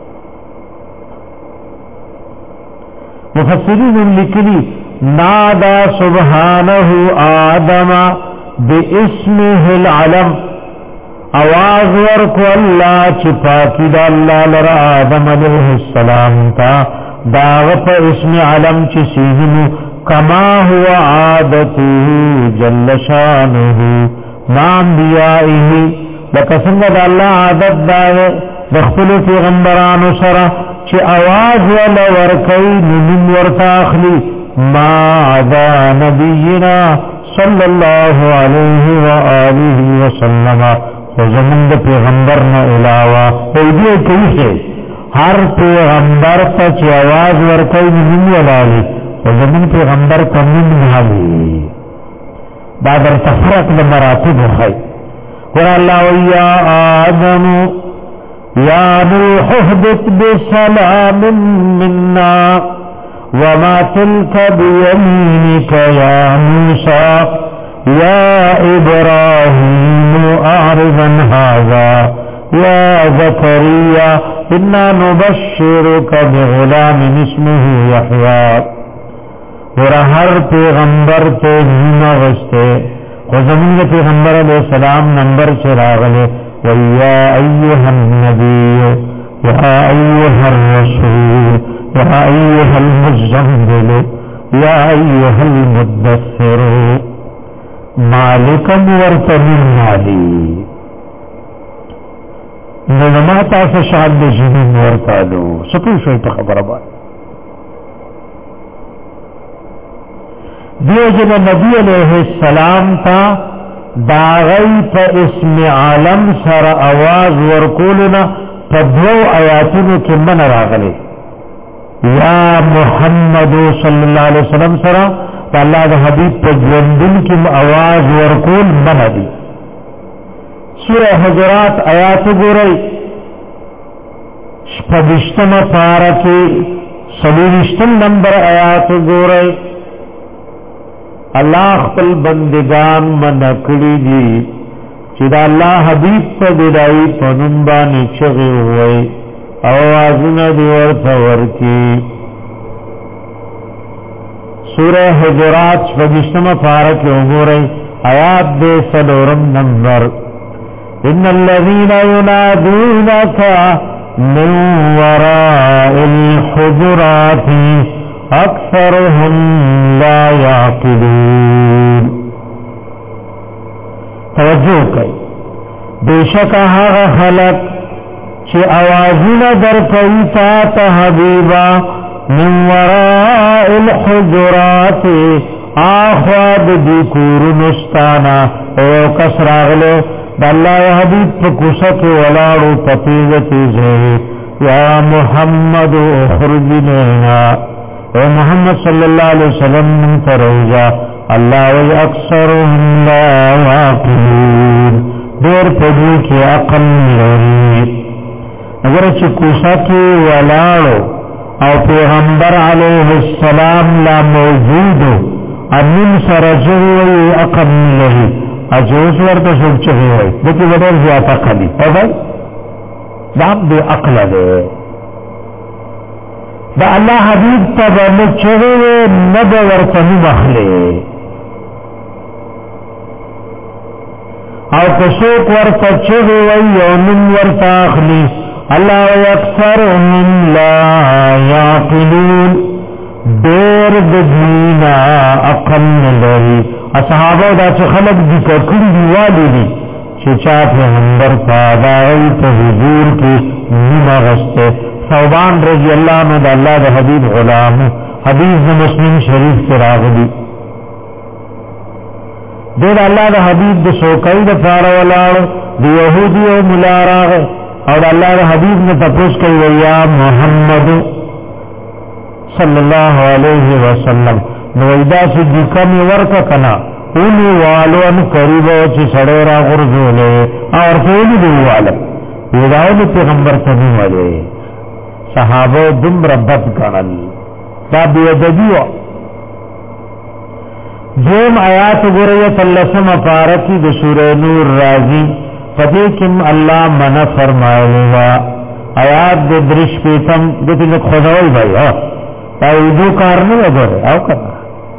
A: مفسرین لکلی نادا سبحانه آدم باسمه العلم آواز ورکو اللہ چپاکی دا اللہ لرا آدم علیہ السلام تا داغت اسم علم چسیزنو کما ہوا عادته جل شانه نام بیائه لکسنگ دا اللہ عادت داغے دخل پیغمبرانو سرا چه آواز ولا ورکی نمین ورتا اخلی ما عدا نبینا صلی اللہ علیہ وآلہ وسلم وزمند پیغمبرنا علاوہ ایدیو کئی ہر پیغمبر تا چه آواز ورکی نمین ولالی وزمند پیغمبر کمین نحالی بعد ارتفرق لمراتب خی قرآن اللہ ویا آدم یا نوح اهبط بسلام منا وما تلك بيمينك يا موسى يا إبراهيم أعرض عن هذا يا زكريا إنا نبشرك بغلام اسمه يحيى ورهر پیغمبر تے نیمہ غستے خزمین پیغمبر علیہ السلام نمبر چراغلے وَيَا أَيُّهَا النَّبِيُّ يَا أَيُّهَا الرَّسُولُ يَا أَيُّهَا الْمُزَّمِّلُ يَا أَيُّهَا الْمُدَّثِّرُ مَالِكًا وَرْتَمِنْ مَالِي نظماتا سے شاد جنین ورتالو سکو شوئی پا خبر آباد دیو جن نبی علیہ السلام تا داغی پا اسم عالم سر آواز ورکولنا پا دو آیاتونو کی من راغلے یا محمد صلی اللہ علیہ وسلم سر پا اللہ دا حبیب پا جوندن کی آواز ورکول من دی سورہ حجرات آیات گو رئی شپدشتم پارکی سلورشتم نمبر آیات گو رئی اللہ خپل بندگان منکڑی دی چی دا اللہ حبیب پا دیدائی پنمبانی چغی ہوئی آوازن دیور تورکی سورہ حجرات شپدشتم پارکی گو رئی آیات دے سلورم نمبر ان الذين ينادونك من وراء الحجرات اکثرهم لا يعقلون توجہ کئی بیشک هغه خلق چې اوازونه درکوي تا ته حبیبا من وراء الحجرات آخواد دی کورنستانا او کس راغلو داللہ حبیب پکوسک ولارو پتیزتی زہی یا محمد اخرجنینا اے محمد صلی اللہ علیہ وسلم منتر روزا اللہ وی اکثرهم لا واقعون دیر پدی کی عقل ملوری اگر چکوسا کی ولارو او پیغمبر علیہ السلام لا موجودو امین سرجوی عقل ملوری اجوز ورطا سب چگی ہوئی لیکن ودر زیادہ قلی اوہ دام دے عقل دے دا اللہ حبیب تبا مچگی ہوئی ندہ ورطا نمخلے او کسوک ورطا چگی ہوئی یومن ورطا اخلی اللہ اکثرهم لا یعقلون دیر بدینا اقل لری اصحابو دا چې خلق دی کړي دی والی دي چې چا پیغمبر پادای په حضور کې نیمه غسته ثوبان رضی الله عنه د الله د حبیب غلام حدیث مسلم شریف کې راغلی د الله د حبیب د شوکای د فار ولاړ دی يهودي او ملارغ او د الله د حبیب نه تاسو کوي یا محمد صلی الله علیه وسلم نو ایدا چې د کم ورکا کنا اونی والو ان قریبو چې سړی را غرزولې او ټول دی والو یداول پیغمبر ته نیولې صحابه دم ربط کړل دا بیادبی و دوم آیات گریت اللہ سم پارکی دو سورہ نور رازی فدیکم اللہ منع فرمائے گا آیات دو درش پیتم دو تلک خداوی بھائی دو کارنے اگر او کرنا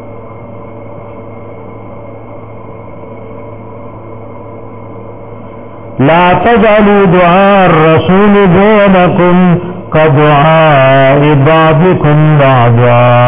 A: لا تجعلوا دعاء الرسول بينكم كدعاء بعضكم بعضا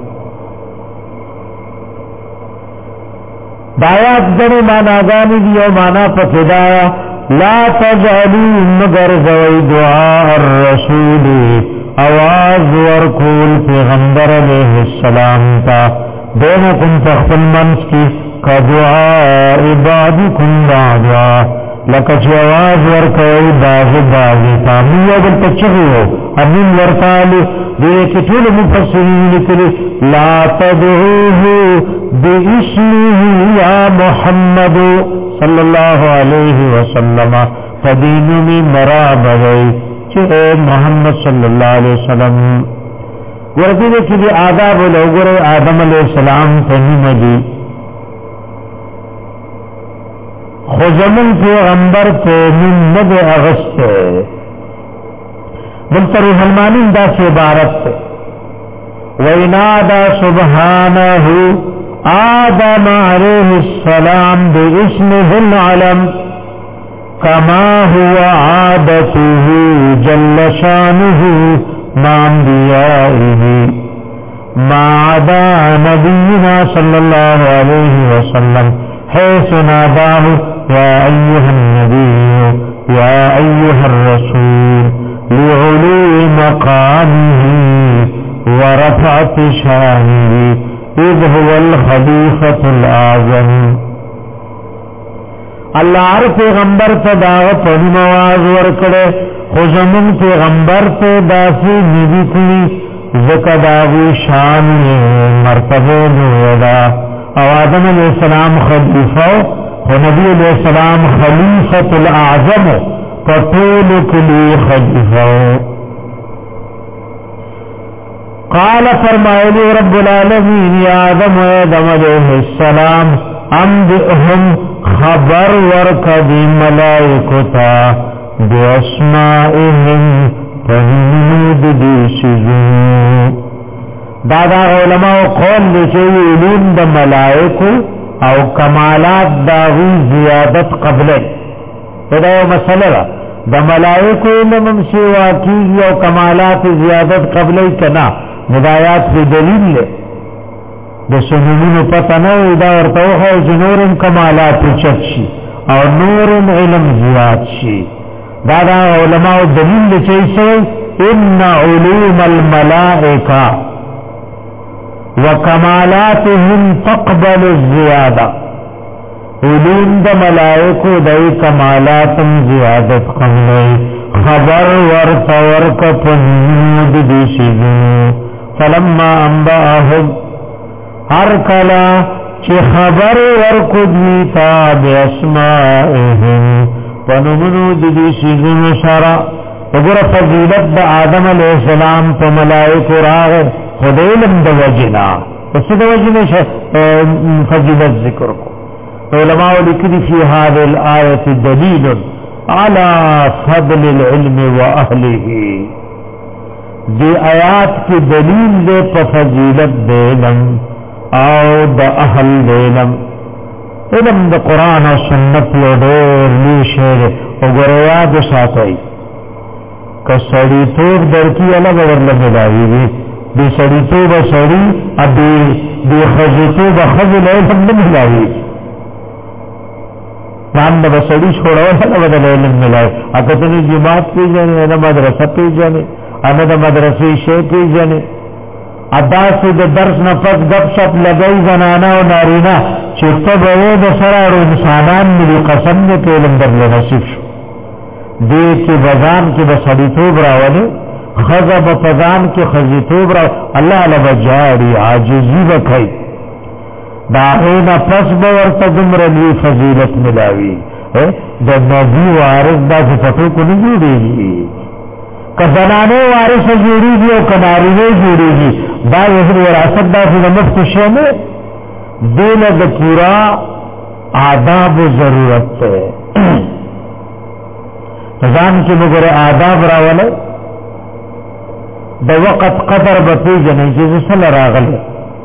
A: دایات دنی معناگانی دیو مانا پکدایا لا تجعلوا مگر زوی دعاء الرسول آواز ورکول پیغمبر علیہ السلام تا بینکم تخفل منس کی کدعاء بعضکم بعضا لکه چې आवाज ورکوي باغی تامی او بل تچغو امین ورکالو دې کې ټول مفسرین لیکلي لا تدعوه باسمه یا محمد صلی الله علیه وسلم فدینی مرابوي چې محمد صلی الله علیه وسلم ورته کې دي آداب له وګړو آدم علیہ السلام ته نیمدي خزمن پیغمبر ته من ند اغسطه بلتر حلمانی دا سے عبارت ته وَإِنَادَى سُبْحَانَهُ آدم علیہ السلام بِاسْمِهِ الْعَلَمْ كَمَا هُوَ عَادَتُهُ جَلَّ شَانُهُ مَعَ أَنْبِيَائِهِ مَا عَدَى نَبِيِّنَا صَلَّى اللَّهُ عَلَيْهِ وَسَلَّمَ حيث ناداه يا أيها النبي يا أيها الرسول لعلو مقامه ورفعة شانه إذ هو الخليفة الأعظم اللہ عرف پیغمبر تا دعوت و نواز ورکڑے خزمون پیغمبر تا داسی نبی کلی زکداغی شان مرتبه نویدا او آدم علیہ السلام خلیفہ و نبی علیہ السلام خلیفۃ الاعظم فطول کلی خلیفہ قال فرمائلی رب العالمین یا آدم و آدم علیہ السلام انبئهم خبر ورکدی ملائکتا باسمائهم فهمود دیشزون دادا علماء قول لچه علوم دا ملائکو او کمالات داغی زیادت قبلے دا یو مسئلہ دا ملائکو علم سوا کی او کمالات زیادت قبلے کنا ندایات پی دلیل لے دا سنونین پتہ نو دا ورطوخا جنورم کمالات چت شی او نورم علم زیاد شی دادا علماء دلیل لچه سوئی ان علوم الملائکہ وکمالاتهم تقبل الزیادہ علوم دا ملائکو دای کمالاتم زیادت قبلی خبر ورک پنود دیشیدنو فلما انباهم هر کلا چی خبر ورک دیتا بی اسمائهم پنود دیشیدنو شرع وگر فضیلت دا آدم علیہ السلام پا ملائکو راغ خود علم دا وجنا اس دا وجنا فضیلت ذکر کو علماء لکلی فی هذه الآیت دلیل على فضل العلم و اہلہ دی آیات کی دلیل دے پا فضیلت دے علم او دا اہل دے علم دا قرآن و سنت لو دور لی شیر اگر یاد ساتھائی کسڑی توب در کی علم ورلم دائی بے سړیتوب سړی بے خزیتوب خزل علم نه ملاوي ځان د سړی چھوڑول نه بدل علم ملاوي اګه ته جماعت پیژنې نه مدرسه پیژنې ان د مدرسې شی پیژنې ادا سے د درس نه پس گپ شپ لګای زنانا او نارینا چې ته به د سره انسانان ملي قسم دې په علم در نصیب شو دې کې بزان کې بسړیتوب راولې خزب پزان کې خزیتوب را الله علی بجاری عاجزی وکي دا نه پس به ورته دمر لوی فضیلت ملاوي د نبی وارث دا فتو کو نه جوړيږي کزنانه وارث جوړيږي او کنارینه جوړيږي دا یو وراثت دا چې مفت شوه دینه د پورا آداب ضرورت ہے ځان کې موږ آداب راولې د وخت قدر به پیژنې چې څه راغله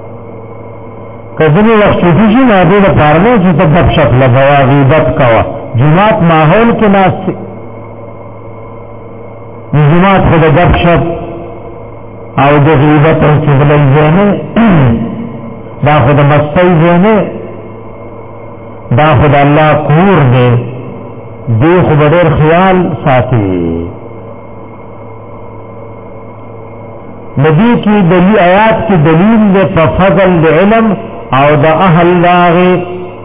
A: کله وخت چې نه دې لپاره نه چې په باب شپ لګوا غیبت کوا جماعت ماحول کې ناس جماعت خو د باب شپ او د غیبت او چغلۍ نه دا خو د مستی نه دا خو د الله کور دی دی خو ډېر خیال ساتي نبی کی دلیل آیات کی دلیل دے په فضل علم او د اهل لاغه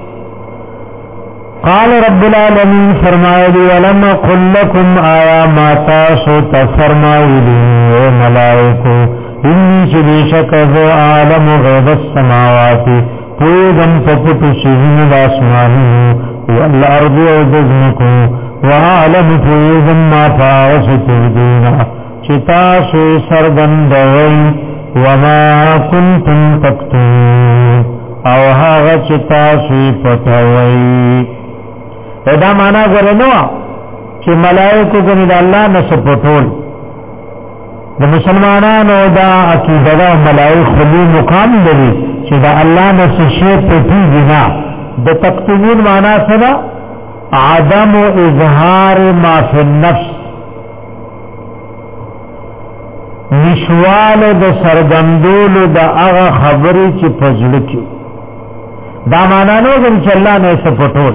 A: قال رب العالمین فرمایلی ولم قل لكم آیا ما تاسو تفرمایلی ملائکو انی شبیشک ذو عالم غیب السماوات پویدن پپتو شیزن الاسمانی والارض وزنکو وعالم پویدن ما پاوستو دینا چتاسو سرگندوئی وما کنتم تکتون او هاغ چتاسو پتوئی دا مانا گرنو چه ملائکو گنی دا اللہ نسپتول دا مسلمانانو دا عقیده دا ملائک خلی مقام دلی چه دا اللہ نسشی پتی گنا دا تکتمون مانا سدا عدم اظہار ما فی النفس نشوال دا سرگندول دا اغا خبری چه پزلکی دا مانا نو گن چه اللہ نسپتول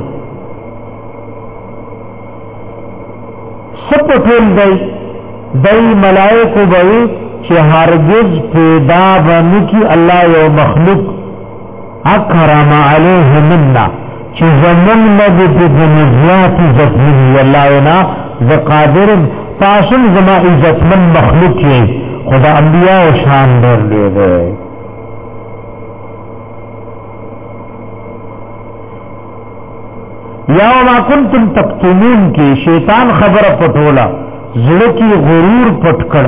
A: سپتول دی ملائکو بوی چه هرگز پیدا بنکی اللہ یو مخلوق اکرم علیه مننا چه زمن لگی پی دنزیات عزت منی اللہ ونا زقادر تاسم زما عزت من مخلوق یی خدا انبیاء و شان در لے دے یا وما کنتم تکتمون کی شیطان خبر پٹولا زړه کی غرور پټ کړ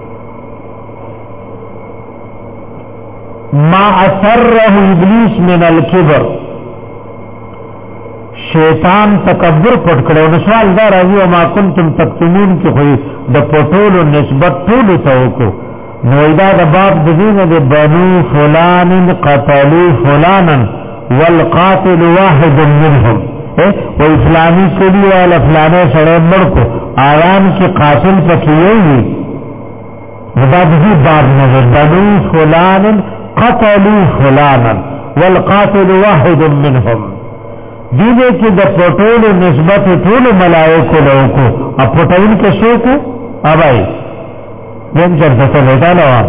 A: ما اثره ابلیس من الكبر شیطان تکبر پټ کړو نو سوال دا راځي او ما کنتم تکتمون کی خو د پټولو نسبت ټول ته وکړو نو دا د باب د دینه د بنو فلان قتلوا فلانا والقاتل واحد منهم و اسلامی کلی والا فلانے سڑے مڑ کو آیان کی قاتل پکیوئی ودا بہی باب نظر بنو فلان قتلوا فلانا والقاتل واحد منهم دینے کی دا پٹول نسبت طول ملائکو لوکو اب پٹول کے سوکو اب آئی دین چر ستا لیتا لوا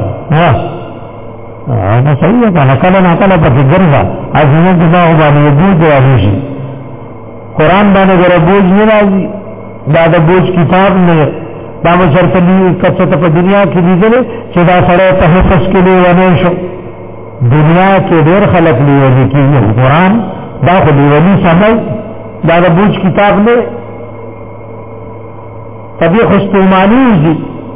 A: نا صحیح ہے نکل نکل پتی گرزا ازمین دماغ بانی بود آنوشی قرآن باندې غره بوج نه راځي دا د بوج کتاب نه دا مشرتلی کڅه په دنیا کې دیدل چې دا سره ته حفظ کې ونه شو دنیا کې ډېر خلک لیږي کې قرآن دا خو دی ونی سمای دا د بوج کتاب نه طبيع خستومانی دي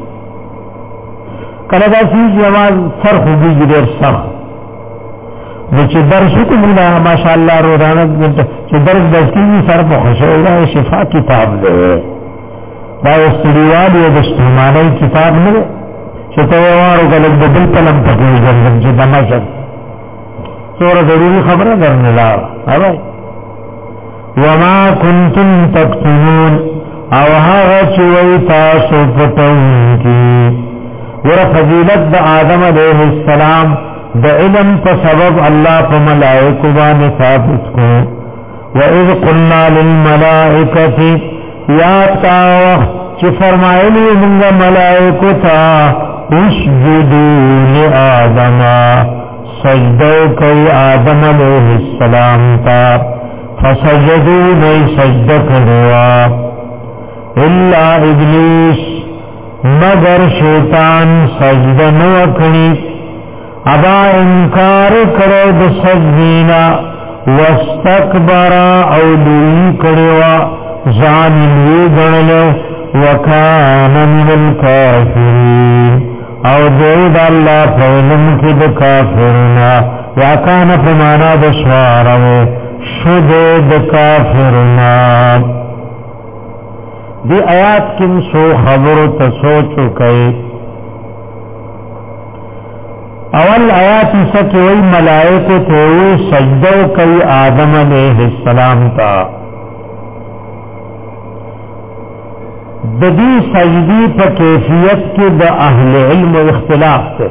A: کله دا چې جواز فرق دی ډېر سخت چې درس کومه ماشاءالله روزانه چې درس د کیږي سره په خوشاله شفا کتاب دی دا استریوال یو د استعمالي کتاب نه چې ته واره کله د بل پلم په ځای چې دماغ څوره ضروري خبره درنه لا اوبای وما كنتم تكتمون او هغه چې وای تاسو پټون کی ور فضیلت د آدم علیہ السلام د علم په سبب الله په ملائکه باندې ثابت کو وَإِذْ قُلْنَا لِلْمَلَائِكَةِ یاد کا وقت چې فرمایلی موږ ملائکه ته اسجدوا لآدم سجدو کوي آدم علیہ السلام ته فسجدوا نی سجده کړوا الا ابلیس مگر شیطان سجده نو کړی ابا انکار کړو د سجدینا واستكبر او دوی کړوا ځان یې غړلو وکانه من الکافرین او دوی د الله په علم کې د کافرنا یا کان په معنا د شوارو شد د کافرنا دی آیات کې سو خبرو ته سوچو کوي اول آیات سکه وی ملائکه ته سجده کوي آدم علیہ السلام ته د دې سجدي په کیفیت کې د اهل علم اختلاف ده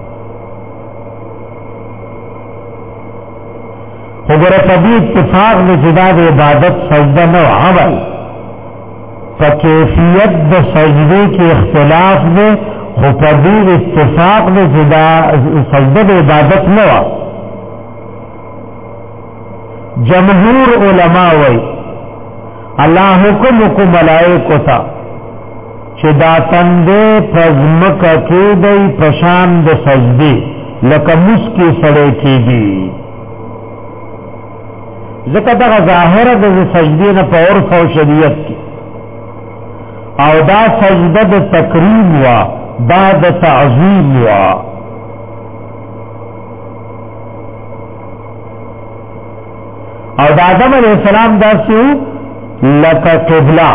A: وګوره په دې اتفاق د جدا د عبادت سجده نو عمل په کیفیت د سجدي کې اختلاف ده خو په دې اتفاق د جدا سجده د عبادت نو جمهور علما وایي الله حکم کو ملائکه ته چې دا تندې پزمکه کې دی پشان د سجدي لکه مسکی سړی کېږي ځکه دا ظاهر د سجدي نه په عرف او شریعت کې او دا سجده د تکریم وا دا د تعظیم وا او د آدم علیہ السلام داسې لکه قبله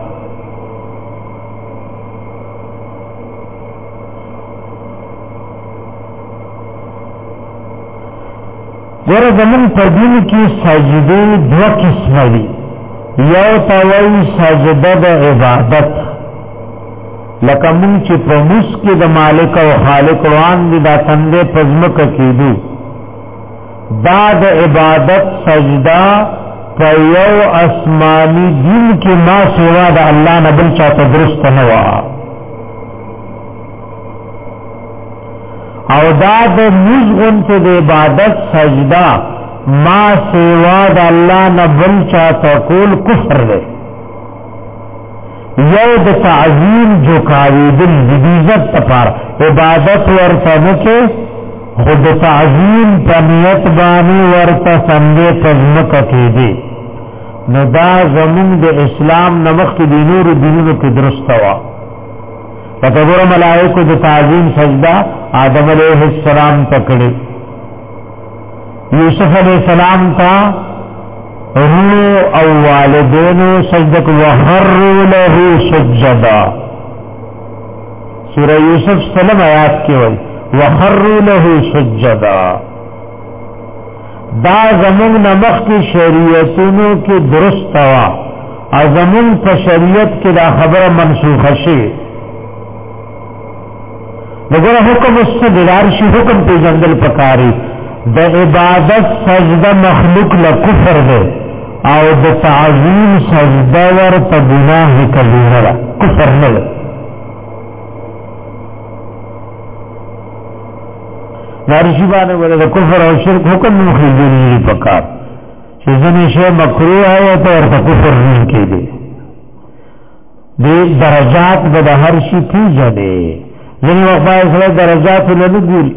A: ګوره زمون په دین کې سجدې دوه قسمه دي یو ته وایي سجده د عبادت لکه مونږ چې په موس کې د مالک او خالق روان دي دا تندې په ځمکه کېدو دا د عبادت سجده په یو آسماني دین کې ما سوا د الله نه بل چاته درست نه و او دا د مزغن ته د عبادت سجده ما سوا د الله نه بل چاته کول کفر دی یو د تعظیم جوکاوی دل د عزت لپاره عبادت ورته کې خود تعظیم په نیت باندې ورته څنګه پزمکه کېږي نو دا زمون د اسلام نمخ کې د نور دینونو کې درست وا لکه ګور ملائکه د تعظیم سجده آدم علیہ السلام تکړه یوسف علیہ السلام تا رو او والدینو سجده وخروا له سجدا سورہ یوسف سلام آیات کې وایي وخروا له سجدا دا زمون نمخ کی شریعتونو کی درست وا ازمون په شریعت کې دا خبره منسوخه شي وګوره حکم استدلال شي حکم په جندل پکاري د عبادت سجده مخلوق له کفر ده او د تعظیم سجده ورته ګناه کبیره ده کفر نه ده نارشی باندې ولې د کفر او شرک حکم مخالفین پکار چې ځنې شی مکروه ہے ته ورته کفر نه کېږي د درجات به د هر شي پیژنې ځینې وخت سره درجات نه ګوري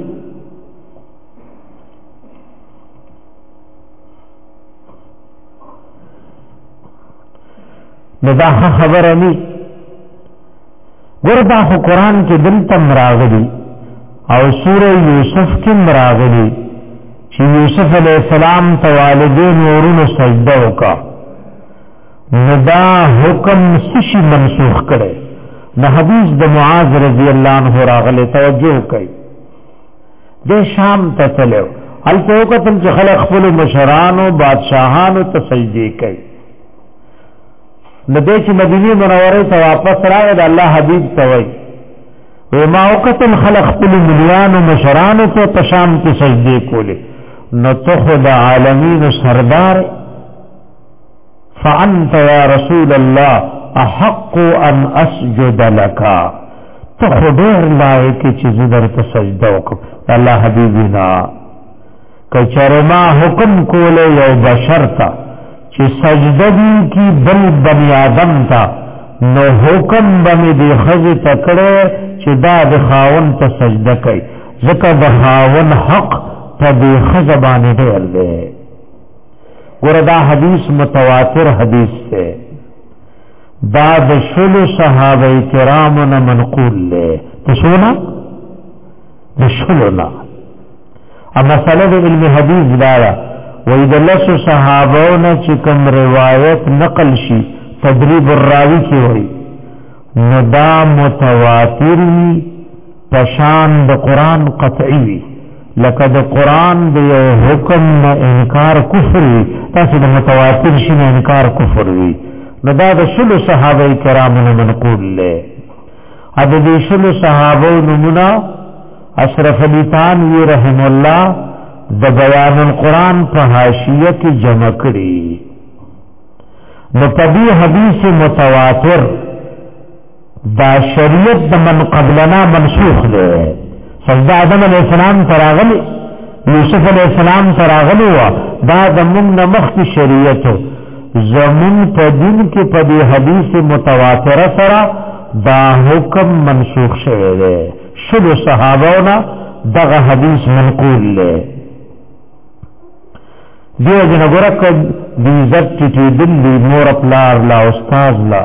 A: دا خبره نه ګور دا قرآن کې دلته راغلي او سورہ یوسف کې مراغلي چې یوسف علیہ السلام ته والدین ورونو سجده وکا ندا حکم سشي منسوخ کړي د حدیث د معاذ رضی الله عنه راغله توجه کوي د شام ته تلو الته وکتل چې خلق خپل مشرانو بادشاہانو ته سجدي کوي نو د چې مدینه منوره ته واپس راغی د الله حبیب ته وایي وما وقتل خلق خپل مليان و مشرانو ته پشام کی سجدے کولے نو تخد عالمین سردار فعنت یا رسول اللہ احق ان اسجد لکا تخدیر لائکی چیزی در تسجدہ وکم اللہ حبیبنا کچر ما حکم کولے یو بشر تا چی سجدہ دی کی بل بنی آدم تا نو حکم بمی دی خز تکڑے چی دا دی خاون تا سجدہ کئی ذکر دا خاون حق تا دی خز بانی دیر دے وردا حدیث متواتر حدیث سے دا د شلو صحابه کرامنا منقول لے تسونا د شلونا اما مسئلہ د علم حدیث دارا وید لسو صحابونا چکم روایت نقل شی تدریب الراوی کی ہوئی ندا متواتری پشان د قرآن قطعی لکه د قرآن د یو حکم نه انکار کفر وي تاسو د متواتر شي نه انکار کفر وي نو دا د شلو صحابه کرامو نه منقول له ا د شلو صحابه نمونه اشرف علی تھانوی رحم الله د بیان القرآن په حاشیه کې جمع کړي نو په دې حدیث متواتر دا شریعت د من قبلنا منسوخ ده سجدہ آدم علیہ السلام تراغلی یوسف علیہ السلام تراغلی ہوا دا زمون نمخ کی شریعت زمون پا دن کی پا دی حدیث متواتر سرا دا حکم منسوخ شوئے دے شلو صحابونا دغا حدیث منقول لے دیو جنگورک دیزت چیٹی دلی مور اپلار لا استاز لا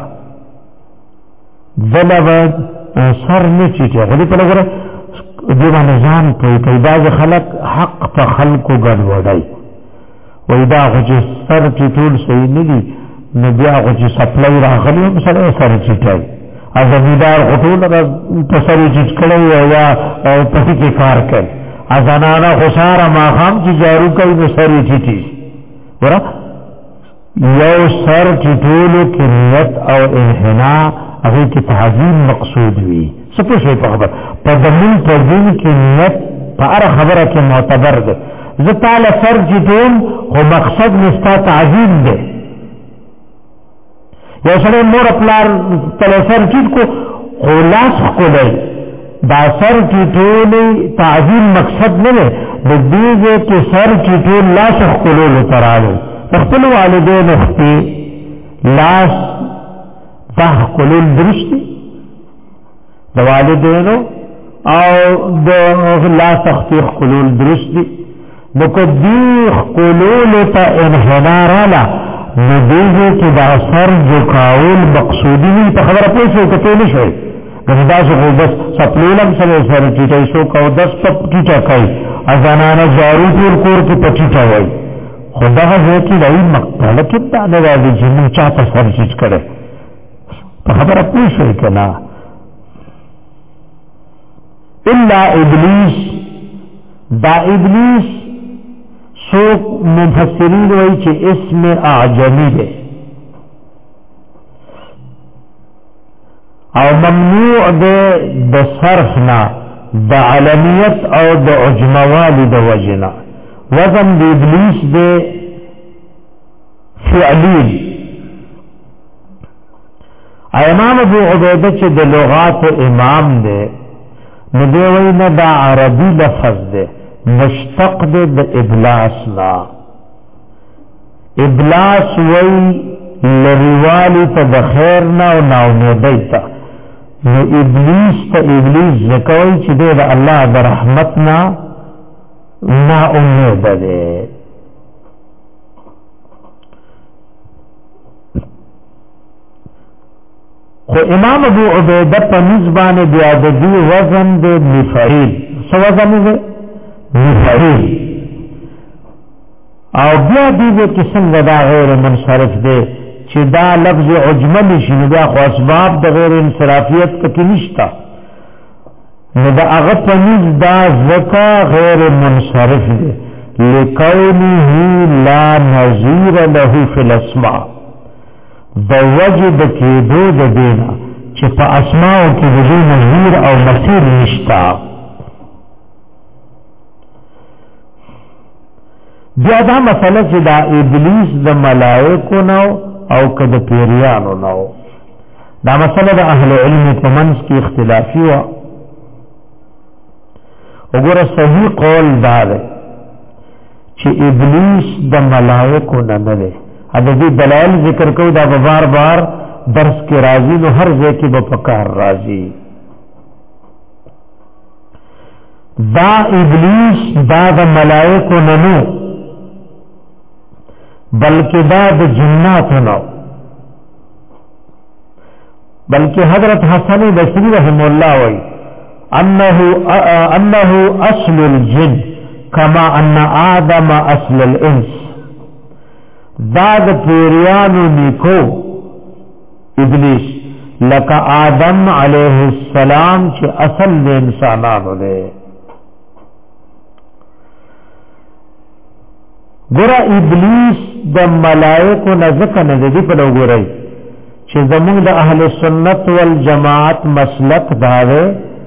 A: دلبد سر نچیٹی غلی پا لگورک دیوہ نظام کوئی باز خلق حق پا خلقو گڑوڑائی ویدا خوچی سر چیٹول صحیح نلی نبیا خوچی سپلائی راغلی ہم سر سر چیٹائی از امیدار خطول پسری چیٹ کڑی یا پسی کے کار کر از انانا خسارا ماخام چی جارو کئی نسری چیٹی ورہ یو سر چیٹولو کی نیت او انحنا اگر کی تعظیم مقصود ہوئی سپوش ہوئی پا خبر پا دمون پا دین کی نیت پا ار خبر کی معتبر دے زتال سر جدون خو مقصد نستا تعظیم دے یا سر مور اپلار تل سر جد کو خولاس کو لے دا سر جدون تعظیم مقصد نلے دیگے کہ سر جدون لاس اخلو لترالو اختلو والدین اختی لاس دا اخلو درستی د والدینو او د لا سختی خلول درست دی نو که دی خلول تا انحنار آلا نو دیگه که دا سر جکاول مقصودی نی پا خبر پیسو کتے نشوئی گنی دا سو بس سپلولم سر چیٹای سو کاؤ دس پا چیٹا کئی ازانانا جارو پور کور کی پا چیٹا وئی خدا غزیتی دائی مقتل کتا نوازی جنو چاہتا سر چیٹ کرے پا خبر پیسوئی کنا الا ابلیس دا ابلیس سوک مفسرین وی چه اسم اعجمی دے او ممنوع دے دا صرفنا دا علمیت او دا عجموالی دا وجنا وزن دا ابلیس دے فعلیل امام ابو عبیدہ چه دا لغات امام دے ندیوین دا عربی لفظ دے مشتق دے دا ابلاس نا ابلاس وی لریوالی تا دا خیرنا و ناومیدی تا نو ابلیس تا ابلیس زکوی چی دے دا اللہ دا رحمتنا نا امید دے خو امام ابو عبیدہ پا نزبان بیاددی وزن دے مفعیل سو وزن دے مفعیل او بیادی دے کسن دا غیر منصرف دے چی دا لفظ عجملی شنو بیا خو اسباب دا غیر انصرافیت کا کی نشتا نو دا اغت نز دا زکا غیر منصرف دے لکونی لا نظیر له فی الاسماء دا وجد کیدو دا دینا چې په اسماء کې د دې نظیر او مسیر نشتا. بیا دا مسله چې دا ابلیس د ملائکو نو او که د پیریانو نو، دا مسله د اهل علم په منځ کې اختلافي وه. وګوره صحیح قول دا دی چې ابلیس د ملائکو نه نه دی. د دې دلایل ذکر کوو، دا به بار بار درس کې راځي، نو هر ځای کې به پکار راځي. دا ابلیس دا د ملائکو نه نو، بلکې دا د جناتو نو. بلکې حضرت حسن بصری رحم الله وی انه اصل الجن کما ان آدم اصل الانس. دا د پیریانو نیکو ابلیس لکه آدم علیه السلام چې اصل د انسانانو دی. ګوره ابلیس د ملائکو نه ځکه نه دی په وګورئ چې زمونږ د اهل سنت والجماعت مسلک دا دی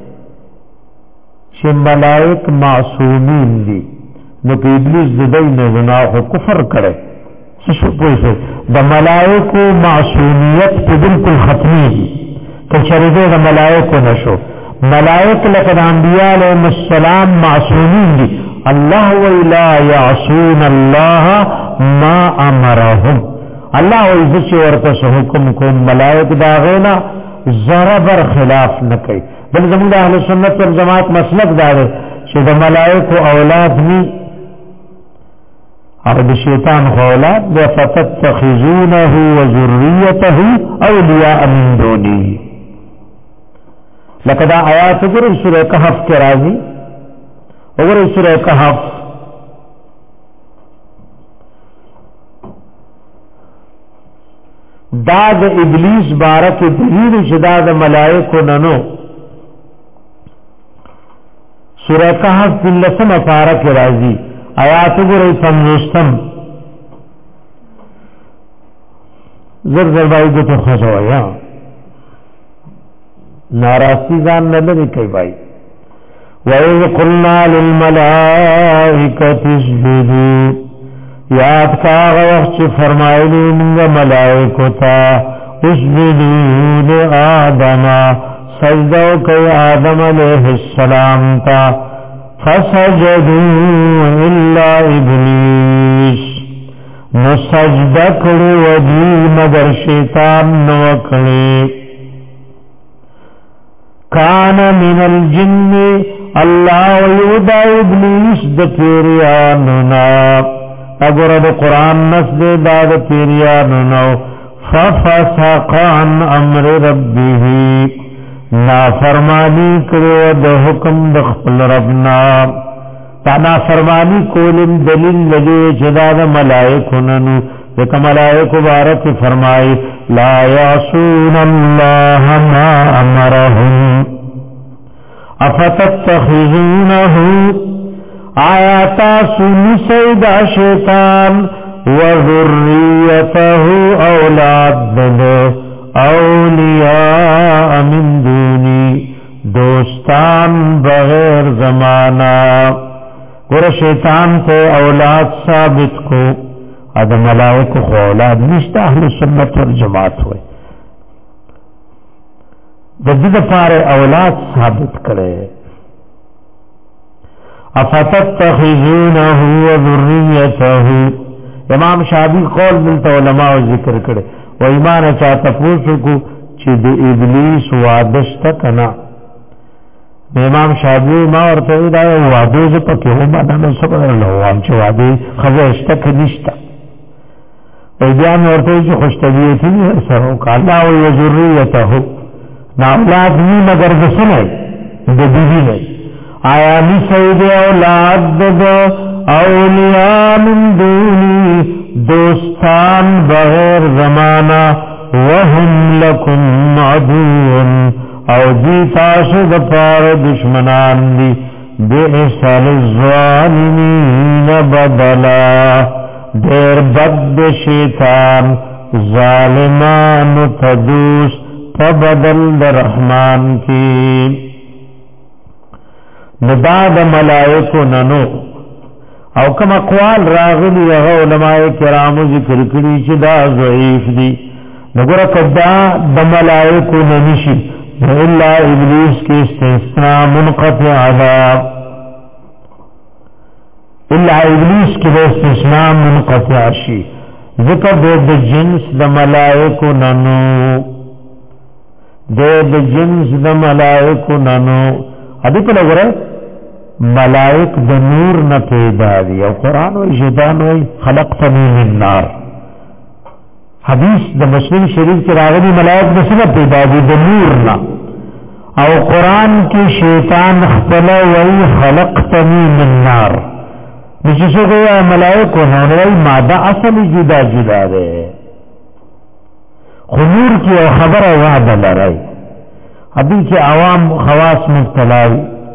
A: چې ملائک معصومین دي، نو په ابلیس د دوی نه ګناه او کفر کړي. څه شو پوه د ملائکو معصومیت په بالکل ختمېږي که چېرې د ملائکو نشو. ملائک لکه د انبیاء علیهم السلام معصومین دي. الله ولا يعصون الله ما امرهم. الله عز ورته حکم کوم ملائک دا غینا ذره بر خلاف نه کوي. بل زموږ اهل سنت والجماعت مسلک دا دی چې د ملائکو اولاد ني او د شیطان اولاد د فتتخذونه وذريته اولیاء من دونه. لکه دا آیات ګورئ سورہ کهف کې راځي. وګورئ سورہ کهف دا د ابلیس بارک دلیل چې دا د ملائکو نه نو. سورہ کهف په لسمه پارہ کې راځي. آیات ګورئ سمجھتم زر بایو ته خوځویا ناراستی ځان نه لري کوي بای. وَإِذْ قُلْنَا لِلْمَلَائِكَةِ اسْجُدُوا، یاد کاغه وخت چې فرمایلی موږ ملائکو ته اسجدوا لآدم، سجده کوي آدم علیه السلام ته. فسجدوا الا ابلیس، نو سجده کړي ودی مگر شیطان نو کړي. کان من الجن، الله ویودا ابلیس د پیریانو نا. اگر د قرآن نسل دا د پیریانو نو. ففسق عن امر ربه، نافرمانی کرو د حکم د خپل ربنا. تا نافرمانی کولم دلیل لدی جدا د ملائکو ننو. ذکر ملائکو بارک فرمائی لا یعصون اللہ ما امرهم افتتخذونه، آیاتا سنی سیدہ شیطان وذریته اولاد دنو اولیاء من دونی، دوستان بغیر زمانہ. گر شیطان تے اولاد ثابت کو، اد ملائکو خو اولاد نشتا. اہل سنت والجماعت ہوئے جدید پارے اولاد ثابت کرے. افتتخذونه وذریته، امام شافعی قول ملتا علماء ذکر کرے. و ایمان چاہتا پوچھو کو چی دی ابلیس وادشتا کنا. امام شافعی ما ورته دا وادو ز پکې و باندې نو صبر الله وام چې وادي خزهشته کنيشتا. ایدان ورته چې خوشتبیتی سره وکاله او ذریته نا اولاد نی مگر دسنه د بیبی نه. آیا نی سید اولاد د اولیاء من دونی، دوستان بغیر زمانہ. وهم لکم عدون، او دی تاسو د پار دشمنان دی. بئس للظالمین بدلا، دیر بد شیطان ظالمان تدوس فبدل در رحمان کی نداد ملائکو ننو او کم اقوال راغلی علماء کرامو ذکر کری چی دا ضعیف دی نگورا کدا دا ملائکو ننشی الا ابلیس کی استثناء منقطع عذاب الا ابلیس کی استثناء منقطع شی ذکر دے دا جنس دا ملائکو ننو دے دا جنس دا ملائکو ننو ادھی پہ لگ رہے ملائک دا نور نہ پیدا دی او قرآن و شیطان و خلقتنی من نار حدیث دا مسلم شریف کی راغلی ملائک دا سنہ پیدا دی دا نور نہ او قرآن کی شیطان اختلا وی خلقتنی من نار نشیسو گیا ملائک و نوری مادہ اصلی جدا جدا دے خنور کی او خبر وعد لرائی ابھی کے عوام خواص مبتلائی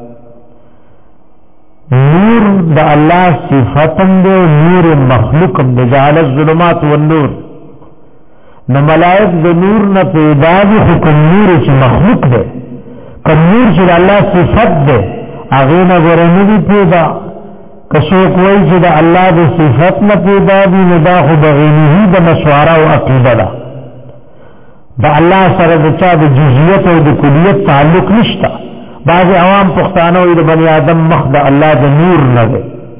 A: نور دا اللہ صفتن دے نور مخلوقم دے جعل الظلمات والنور نہ ملائک دے نور نہ پیدا دی حکم نور چی مخلوق دے کم نور چی دا اللہ صفت دے اغین گرنی پیدا کسوک وی چی دا اللہ دے صفت نہ پیدا دی ندا خود غینی ہی دا نسوارا و عقیدہ دا اللہ سر دچا دا جزیت و دا کلیت تعلق نشتا بعض عوام پختانو دا بنی آدم مخ دا اللہ دا نور نگے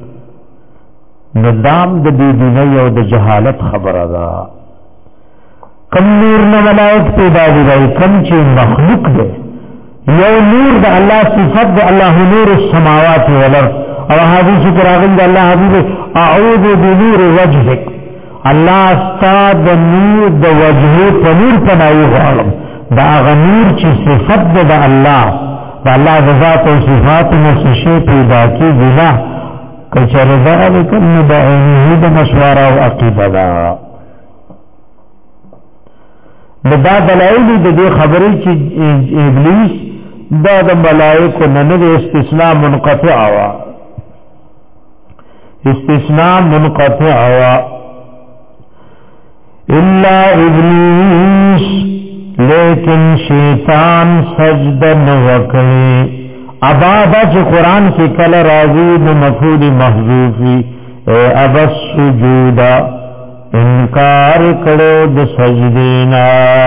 A: ندام دا بیدینی و دا جہالت خبر دا کم نور نہ ملائک پیدا دی رہی کم چی مخلوق دے یو نور دا اللہ صفت دا اللہ نور السماوات والارض اور حدیث کراغل دا اللہ حبیب اعوذ بنور وجهک اللہ استاد نور دا وجه پنور پنائی غالم دا اغنور چی صفت دا اللہ دا اللہ دا ذات و صفات مسیشی پیدا کی گنا کچر ذالکن بعینی دا مشوارا و عقیدہ دا دا دلائلی دا دی خبری چی ابلیس دا دا ملائک و نند استثناء منقطع آوا استثناء منقطع آوا الا ابلیس لیکن شیطان سجدہ نوکڑی ابادا چی قرآن کی کل راضی مفعول محذوفی اے ابا السجودہ انکار کرو د سجدینا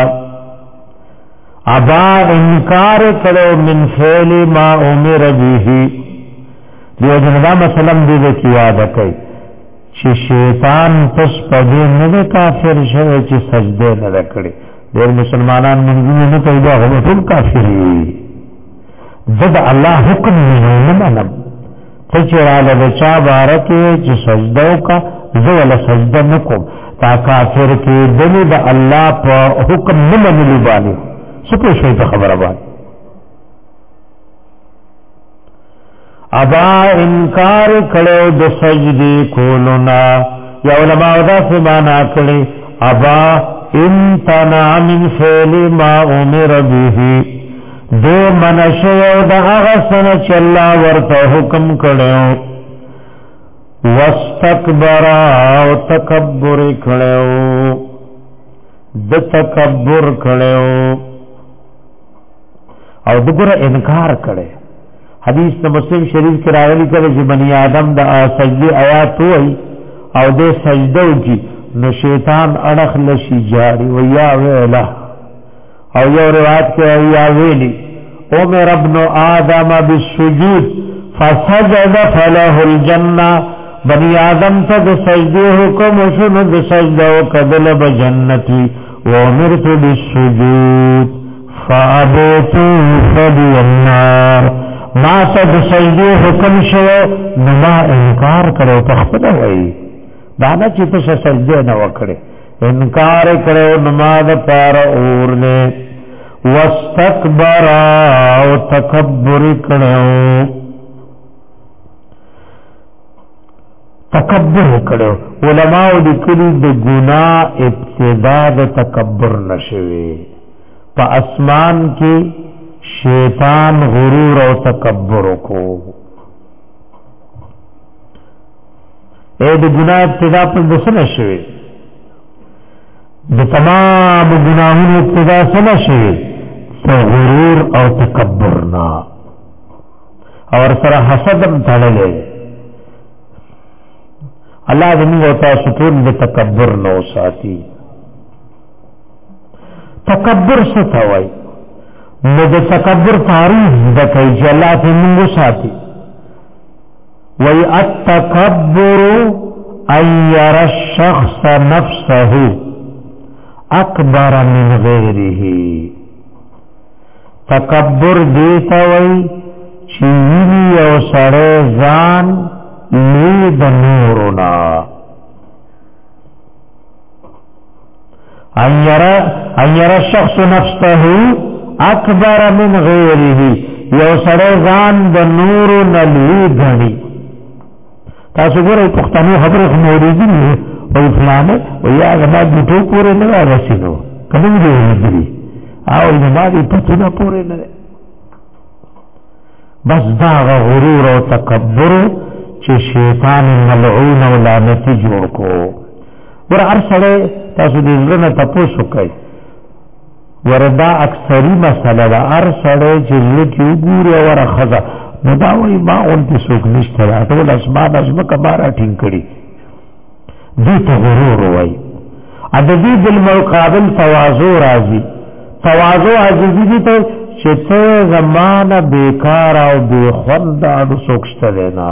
A: ابا انکار کرو من فعل ما امر به دیو جندا مسلم دې کی یاد کړئ چې شیطان پس پدې نه کافر شوی چې سجده نه کړي ډېر مسلمانان منځونه نه کوي دا هغه ټول کافر دي ځکه الله حکم نه منم چې رااله د چا بارکه چې سجده وکا زه ولا سجده نکوم تا کافر کې دنه د الله په حکم نه منلو باندې څه شي په خبره باندې ابا انکار کړو د سجدي کولنا یا علماء دا څه معنا کړي ابا امتنع من فعل ما امر به دو منشو د هغه سره چې الله ورته حکم کړو واستكبر او تکبر کړو د تکبر کړو او دغه انکار کړي حدیث د مسلم شریف کې راغلی کړي چې بنی آدم د سجدي آیات وای او د سجده وکي نو شیطان اڑخ لشي جاری ویا ویلا او یو روایت کې یا ویلی امر ابن آدم بالسجود فسجد فله الجنه بنی آدم ته د سجدي حکم شنو د سجده او قبل بجنتی وامرت بالسجود فابيت فبي النار ما ته د سجدي حکم شو نو ما انکار کړو تخپل وای دا نه چې په سجده نه وکړي انکار کړو نو ما د پار اور نه واستكبر او تکبر کړو تکبر کړو علماء لیکلي د ګناه ابتدا د تکبر نشوي په اسمان کې شیطان غرور او تکبر کو اے د ګناه ابتدا په دسه نشوي د تمام گناہوں ابتدا سنشي غرور او تکبرنا اور سره حسدم تړلې الله دې موږ تاسو ټول د تکبر نو ساتي تکبر څه ته وایي نو د تکبر تعریف د کوي چې الله دې موږ ساتي وی التکبر ان يرى الشخص نفسه اکبر من غیره تکبر دیتا وی چیوی او سڑے ځان لید نورنا ان يرى الشخص نفسه اکبر من غیره یو سڑے ځان د نور نلی غنی تاسو ګورئ پښتنو خبره خمورېږي او فلانه او یا غدا د ټو پورې نه رسیدو کله دې ودري او ما دې پتونه پورې نه بس دا غرور او تکبر چې شیطان ملعون او لعنتی جوړ کو ور ارسله تاسو دې زړه تاسو کوي وردا اکثری مسله دا ارسله چې لکه وګوري او راخذا نو دا وای ما اونته څوک نشته ټول اسمان ازمکه بارا ټینګ کړي دې ته غرور وای ا دې بالمقابل تواضع راځي تواضع عزیزی دي ته چې ته زمانہ بیکار او بے خوند او سوکشته دینا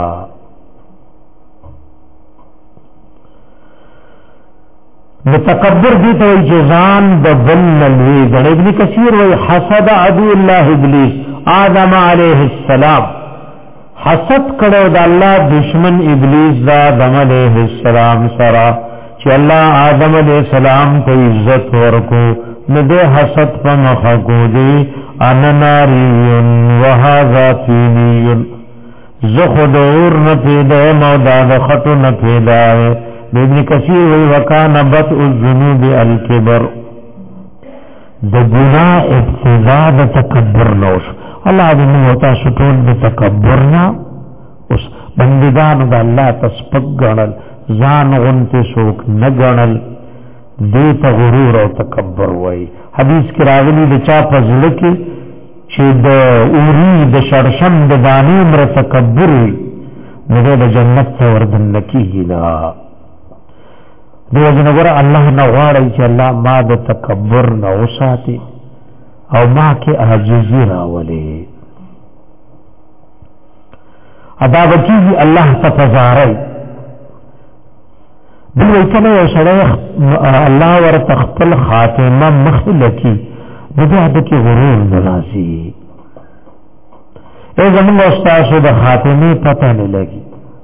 A: متکبر دي ته جزان د بل لوی د ابن کثیر وای حسد عدو الله ابلیس آدم علیہ السلام حسد کړو د الله دشمن ابلیس دا آدم علیہ السلام سره چې الله آدم علیہ السلام ته عزت ورکو نو دې حسد په مخه کو دی انا ناریون وهذا فینیون زخدور نه پیدا مودا د خطو نه پیدا ابن کثیر وی وکانا بدء الذنوب الكبر د ګناه ابتدا د تکبر نوش الله دې موږ تاسو ټول د تکبر نه اوس بندګانو د الله تسبق غنل ځان غنته شوک نه غنل دې ته غرور او تکبر وای حدیث کې راغلی د چا فضل کې چې د اوری د شرشم د دانی مر تکبر وي نو د جنت ته وردن کیږي لا دیو جنګور الله نه غواړي چې الله ما د تکبر نه وساتي او ما کې عاجزي راولي ادا وکي الله تفزاري دوی کله یو سره الله ور تخپل خاتمه مخلکی دغه د کې غرور ناراضي ای زموږ استاد د خاتمه پته نه لګي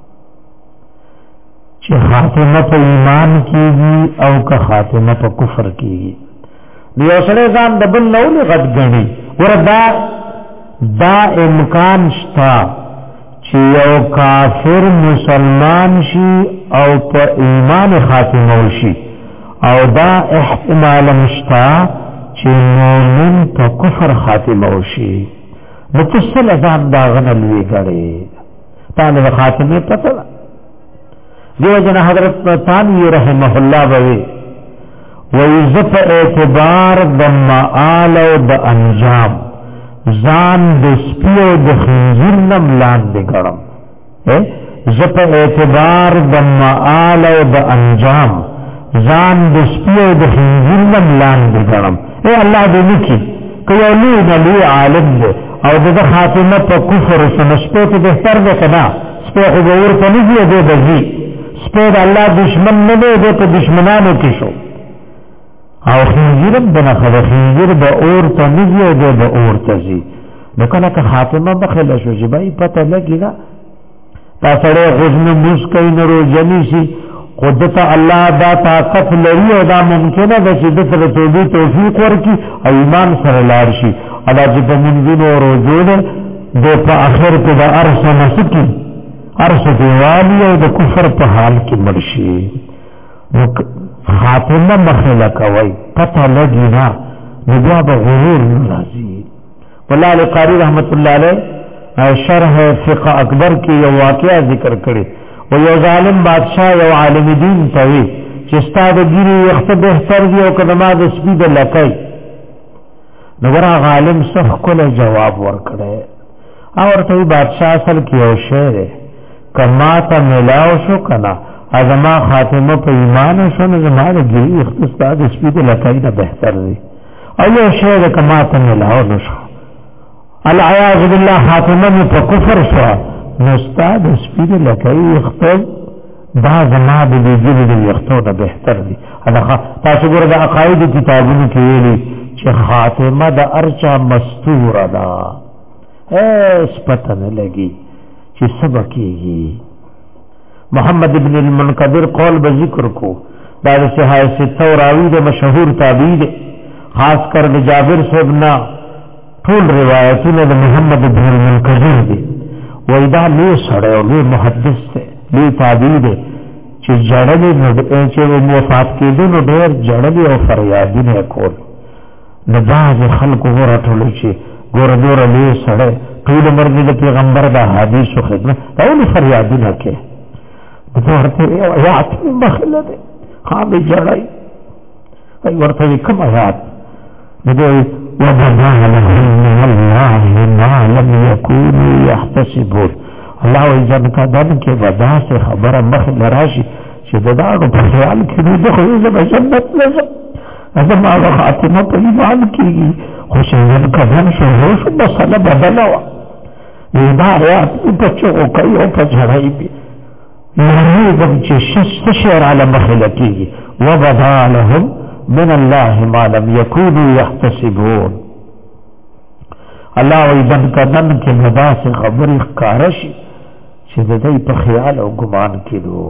A: چې خاتمه په ایمان کیږي او که خاتمه په کفر کیږي دیو سره ځان د بل نو نه غد غني وردا دا امکان شتا چې یو کافر مسلمان شي او په ایمان خاتمه وشي او دا احتمال مشتا چې مؤمن په کفر خاتمه وشي نو څه ځان دا غنلوي غړي تعالی خاتمه پته دیو جن حضرت ثانی رحمه الله وی ویزت اعتبار د معال او د انجام ځان د سپیو د خنزیر نم لاندې ګړم زپ اعتبار د معال او د انجام ځان د سپیو د خنزیر نم لاندې ګړم اے الله دې نکي کيو نو عالم او د خاتمه په کفر سمشپو ته بهتر ده کنا سپو غور ته نه دی دی سپید الله دشمن نه دی په دشمنانو کې شو او خنزیر بنا خدا خنزیر با اور تا نزی او با اور تا زی نو کنا که خاتمه بخل شو جبایی پتا لگی نا تا سڑے غزن مسکی نرو جنیسی خودتا اللہ دا طاقت لری او دا ممکنه دا چی دت رتوبی توفیق ورکی او ایمان سر لارشی ادا جب منزین و رجون دو پا آخر پا دا عرص نسکی عرص دیوالی او دا کفر پا حال کی مرشی خاتمه مخله کوي پته لګی نه نو به غرور ناراضي والله القاری رحمت الله علیه شرح فقه اکبر کې یو واقعا ذکر کړي و یو ظالم بادشاہ یو عالم دین ته وی چې ستا د ګیرې ویښته بهتر دي او که زما د سپي د لکۍ. نو ګوره عالم څه ښکلی جواب ورکړی او ورته وایي بادشاه اصل کې یو شی دی که ما ته میلاو شو که نه زما خاتمه په ایمان شو نو زما د ګیرې ویښته ستا د سپي د لکۍ نه بهتر دی او یو شی دی که ما ته میلاو نه شو العیاذ بالله خاتمه مې په کفر شوه نو ستا د سپي د لکۍ ویښته دا زما د دې ګیرې د ویښتو نه بهتر دي. تاسو ګوره د عقایدو کتابونو کې ویلي چې خاتمه د هر چا مستوره ده هیڅ پته نه لګي چې څه به کېږي. محمد ابن المنکدر قول به ذکر کو دا د صحاح سته راوي د مشهور تابعي دی خاص کر د جابر صاحب نه ټول روایتونه د محمد ابن المنکدر دي وایي دا لوی سړی او لوی محدث دی لوی تابعي دی چې جړلې نو چې وفات کېدو نو ډېر جړلې او فریادونه یې کول. نو بعض خلکو ورټولو چې ګوره دوره لوی سړی ټول عمر مې د پیغمبر د احادیثو خدمت دا ولې فریادونه کوي دا ورته یو آیات مې مخې له دی ها مې جړی وایي ورته وایي کوم آیات نو دی وایي وبدا لهم من الله ما لم يكونوا يحتسبون. الله وایي جنکدن کې به داسې خبره مخې له راشي چې د داړو په خیال کې دوی د خو زه به جنت نه ځم زما هغه خاتمه په ایمان کېږي خو چې جنکدن شروع شو مسله بدله وه دا آیات په چغو کوي او په ژړی وي یارېږم چې څه شی راله مخې له کېږي وبدا لهم من الله ما لم يكونوا يحتسبون. الله وایي جنکدن کې به داسې خبرې ښکاره شي چې د دوی په خیال او ګمان کې دو.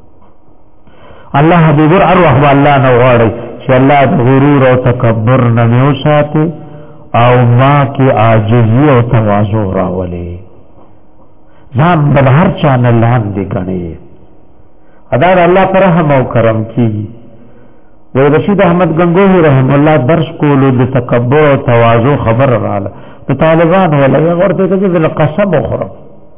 A: الله دې ګور ارواح به الله نه غواړي چې الله د غرور او تکبر نه مې وساتي او ما کې عاجزي او تواضع راولي ځان به هر چا نه لاندې ګڼي. ادا الله پر رحم او کرم کیږي. وی رشید احمد گنگوہی رحم الله درس کولو د تکبر او تواضع خبر رااله د طالبان ولا ورته ته د قسم خورم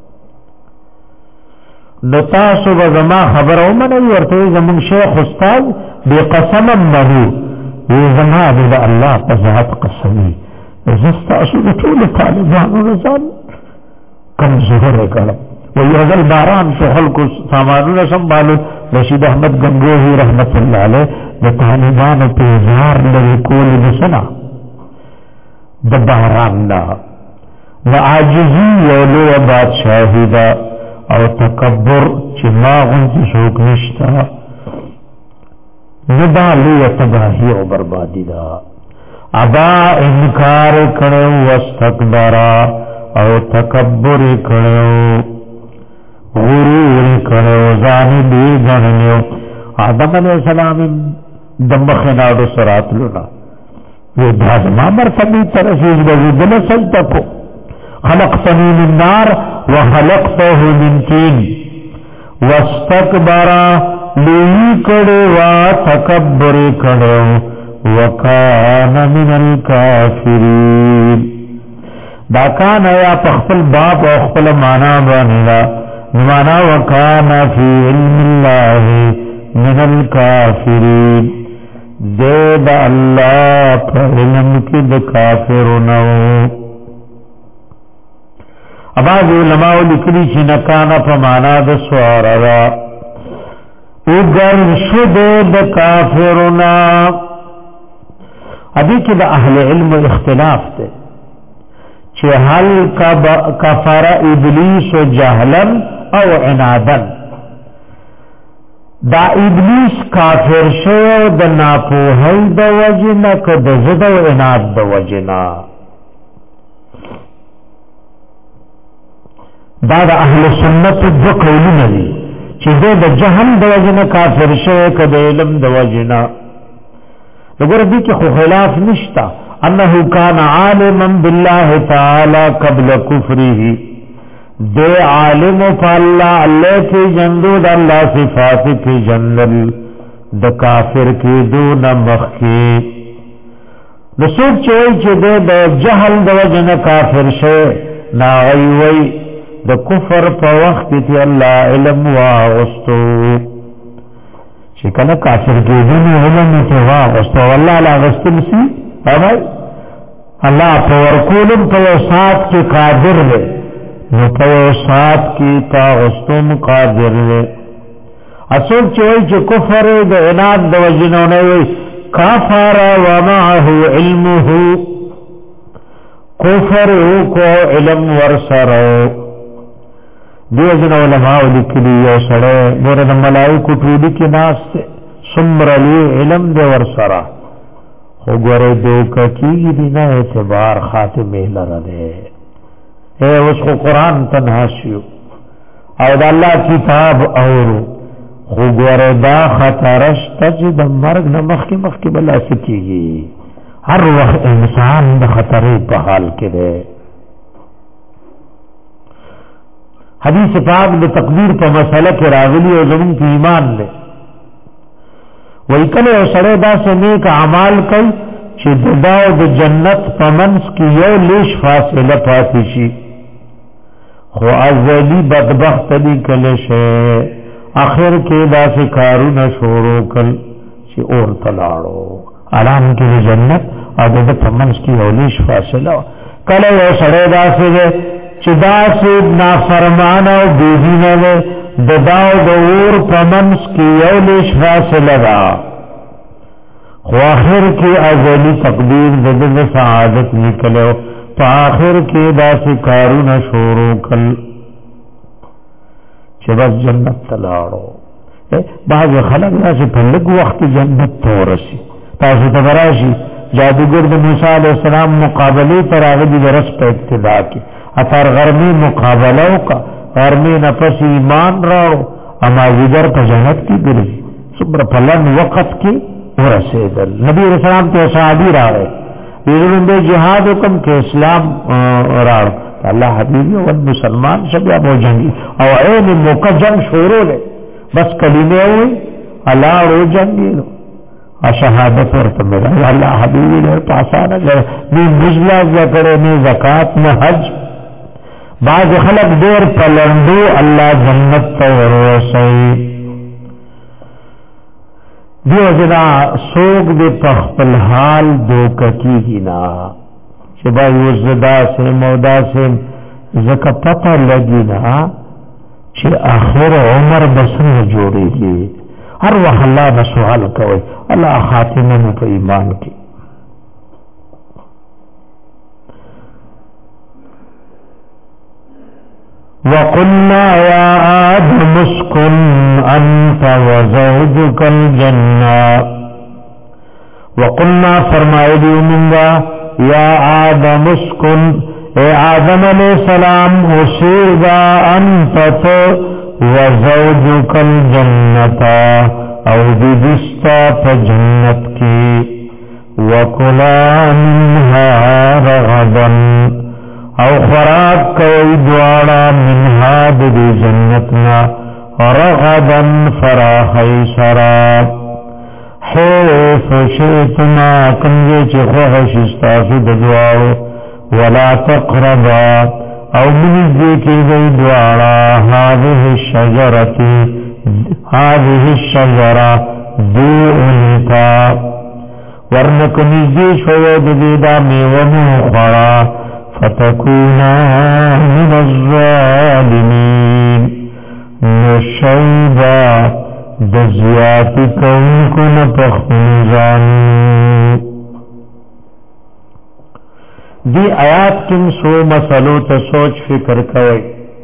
A: نو تاسو به زما خبر او منه ورته زمون شیخ استاد به قسم منه وی زما د الله په ذات قسمی زستا اسو د ټول طالبانو رسال کمزور کړه وی هغه باران شو خلکو سامانونه سنبالو. رشید احمد گنگوہی رحمت الله علیه د طالبانو په ځار لري کول نشنا د باران نه و عاجزی او لوی بادشاہی دا او تکبر چې ما غونډه شوک نشتا ندا لوی تباہی او بربادی دا. ابا انکار کړو واستكبرا او تکبر کړو غرور کړو ځان دې ځانلو. آدم علیہ السلام دمخناړو سراتلو نا یہ دازما مرتبی ترسیز بزدل سجدہ کو خلقتنی من نار وخلقته من تین واستکبرا لوی کڑو وتکبر کڑو وکان من الکافرین. دا کان یا پخپل باب او خپل معنا باندې معنا وکان فی علم الله من الکافرین دید اللہ پر علم کی د کافرونو. اباز علماء لکلی چی نکانا پا مانا د سوارا اگر شد د کافرونا. ابھی کی دا اہل علم اختلاف تے چی حل کفر ابلیس جہلا او عنادا. دا ابلیس کافر شو د ناپوهی د وجنا که د زد و عناد د وجنا. دا د اهل سنت دو قولونه دي چې د جهل د وجنا کافر شو که د علم د وجنا. وګوره دې کې خو خلاف نشتا انه کان عالما بالله تعالی قبل کفره دے عالم فاللہ اللہ کی جندو دا اللہ صفات کی جندل دا کافر کی دون مخی نسوک چوئی چی دے دا جہل دا وجن کافر شے ناغی وی دا کفر پا وقت تی اللہ علم واغستو چې کله کافر کېدل علم ته واغسته والله لا غسل سي اوای الله په ورکولم په سات کې قادر دی نو په سات کې تا غستم قادر دی اصل چې وای چې کفر د عناد د وجنو نه وي کافر ومعه علمه کفر کو علم ورسره دیو جن علماء لیکلی یو سره نور د ملائکه ټولي کې ناس سمر لی علم دې ورسره خو ګوره دوک کیږي دې نه اعتبار خاتمه لره ده اے اوس خو قران تنها شو او د الله کتاب اورو خو ګوره دا خطرش چې د مرګ نه مخکې بل اسکیږي هر وخت انسان د خطرې په حال کې ده حدیث پاک د تقدیر په مسله کې راغلی او زمون په ایمان له وای کله سره دا نیک اعمال کوي چې د جنت په منځ کې یو لیش فاصله پاتې شي خو ازلی بدبخت دی کله شه اخر کې دا کارونه شروع کړ چې اور تلاړو آرام کې جنت او د په منځ کې یو لیش فاصله کله یو سره دا چې دا سید نافرمان او بیدینه ده د داو د اور پمنس کی یو لیش فاصله ده خو آخر کی ازلی تقدیر د سعادت نکلو په آخر کې دا کارونه شروع کړ چې بس جنت تلاړو بعض خلک راځي په لږ وخت جنت ته ورسي تاسو ته راشي جادوګر د موسی علی السلام مقابله تر هغه د رس په ابتدا کې اتر غرمی مقابله وکا غرمی نفس ایمان راو اما ویدر په جنت کی گرزی صبر پلن وقت کی ورسیدل نبی علیہ السلام ته صحابی راوے ویدرون دے جہاد حکم کے اسلام راو اللہ حبیبی و مسلمان شبیہ مو جنگی او عین موقع جنگ شورو لے بس کلیمے ہوئی اللہ رو جنگی لو شهادت ورته ملا الله حبیبی له پاسانه نه مجلا ذکر نه زکات نه حج بعض خلق دیر پلندو اللہ جنت ته ورسي دیو جنا سوق دے پخپل حال دوک کیږي نا چې با یوزدا سے مودا سے زکه پته لګی نا چې اخر عمر بسنه جوړیږي هر وخت الله د سوال کوي الله خاتمه په ایمان کې وقلنا يا آدم اسكن أنت وزوجك الجنة وقلنا فرمائے منگا یا آدم اسكن اے آدم علیہ السلام اسیگا انت تو وزوجك الجنة او دستا فجنت کی وکلا منها رغدا او خراب کوئی دوارا منها دی جنتنا رغدا فراحی سراب حیث شیطنا کنجے چی خوحش استاسو دوارو ولا تقربا او منزدی کی دی دوارا هذه الشجرة دی انتا ورنک نزدی شوید دیدا میونو خورا فتكونا من الظالمين نشيبا دزيات كونكن پخنزان دی آیات کم سو مسلو تا سوچ فکر کوئی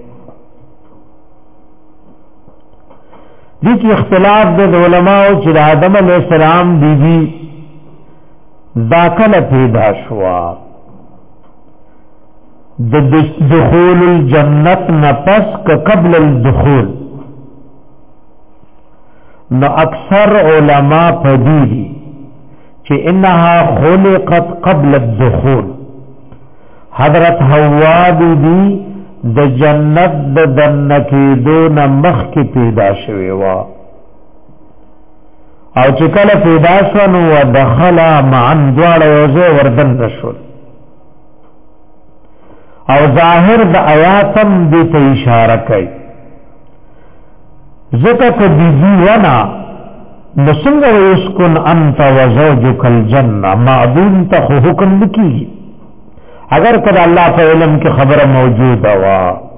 A: دی کی اختلاف د علماء چې آدم علیہ السلام بی بی داخل پیدا شوا دخول الجنت نفس قبل الدخول نو اکثر علماء پدیدی چې انها خلقت قبل الدخول حضرت حوا بی د جنت د دنکی دون مخ کی پیدا شوی وا او چې کله پیدا شو نو دخل معا دوار یوزه وردن رشول او ظاهر د آیاتم دې ته اشاره کوي ذکر کو بیبی ونا نسنگ ویسکن انت وزوجک الجنہ معدوم تا حکم نکی اگر کدا اللہ پا علم کی خبر موجود ہوا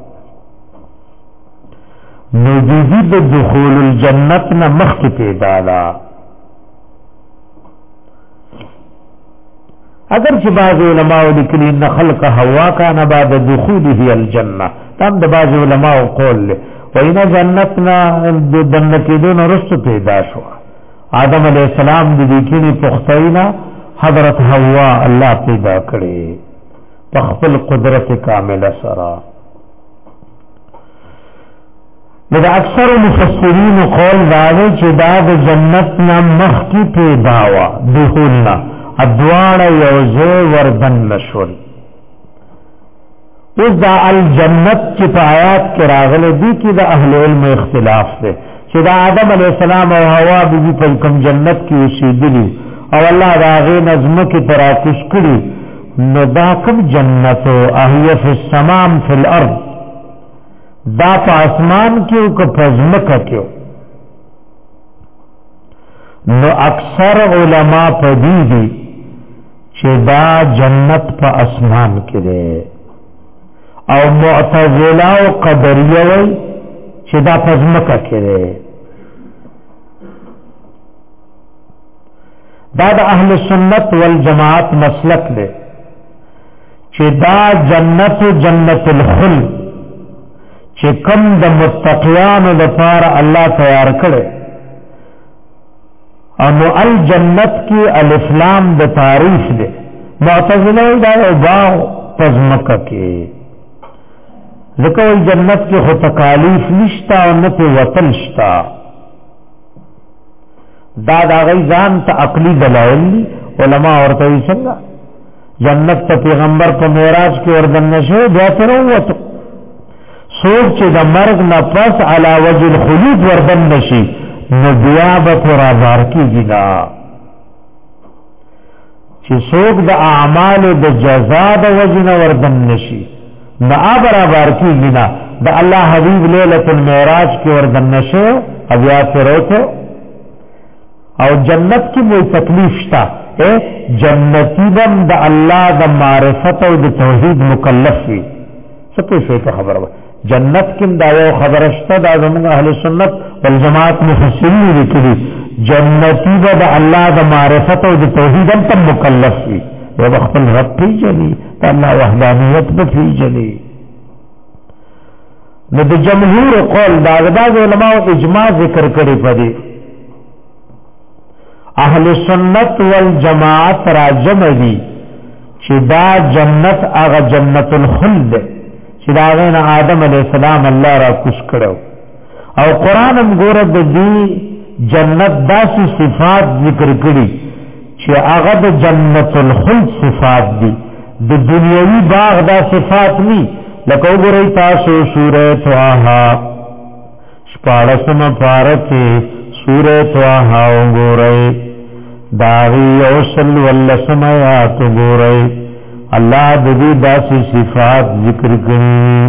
A: نجیزی بدخول الجنت نمخ کی پیدالا اگر چی بعض علماء لکلی ان خلق ہوا کانا بعد دخوله الجنہ تم دا بعض علماء قول لے وینا جنتنا دنکی دون رست پیدا شوا آدم علیہ السلام دی دیکھینی پختینا حضرت ہوا اللہ پیدا کرے تخفل قدرت کامل سرا لذا اکثر مفسرین قول داوے چی داد جنتنا مخ کی پیداوا دخولنا ادوار یوزے وردن نشول اس دا الجنت چی پا آیات کے راغلے دی کی دا اہل علم اختلاف دے چی دا آدم علیہ السلام و حوا بی پا کم جنت کی اسیدلی او اللہ دا غین ازم کی تراکش کری نو دا کم جنتو احیی فی السمام فی الارض دا پا اسمان کیو که پزمکا کیو نو اکثر علماء پا دیدی چی دا جنت پا اسمان کرے او معتزلہ و قدریہ وی چی دا پزمکا کرے دا اہل سنت والجماعت مسلک لے چی دا جنت جنت الخلد چی کم دا متقیان دا پار اللہ تیار کرے انو الجنت کی الافلام دا تعریف دے معتزلہ دا باغ پزمکا کے ذکر الجنت کی خود تکالیف نشتا و نت وطن شتا دا غی زان تا عقلی دلائل لی علماء ورطوی سنگا جنت تا پیغمبر پا معراج کی وردن نشو بیاتی روتو سوچ چی دا مرگ نپس علا وجه الخلود وردن نشی نبیابت رازار کی گنا چی سوک دا اعمال دا جزا دا وجن وردن نشی نا برابر کی گنا دا اللہ حبیب لیلت المعراج کی وردن نشو ابیات روتو او جنت کی موی تکلیف شتا جنتی بم دا اللہ دا معرفت و دا توحید مکلف وی سکے شوئی پا خبر با جنت کم دا یو خبرشتا دا زمان اہل سنت والجماعت مفسرین لکلی جنتی با دا اللہ دا معرفت و دا توحید انتا مکلف وی و بخبل رب پی جلی دا اللہ وحدانیت بفی جلی نو دا جمہور قول دا علماء اجماع ذکر کری پدی اہل سنت والجماعت راجم دی چی دا جنت آغا جنت الخلد چی دا غین آدم علیہ السلام اللہ را کش کرو او قرآن گورد دی جنت دا سی صفات ذکر کری چی آغا دا جنت الخلد صفات دی دا دنیاوی باغ دا صفات نی لکو گرئی تاسو سورہ توہا شپارسم پارکی سورہ توہا گو رئے داغی اوصل واللسم آیات گو رئے اللہ ددی باسی صفات ذکر کرنی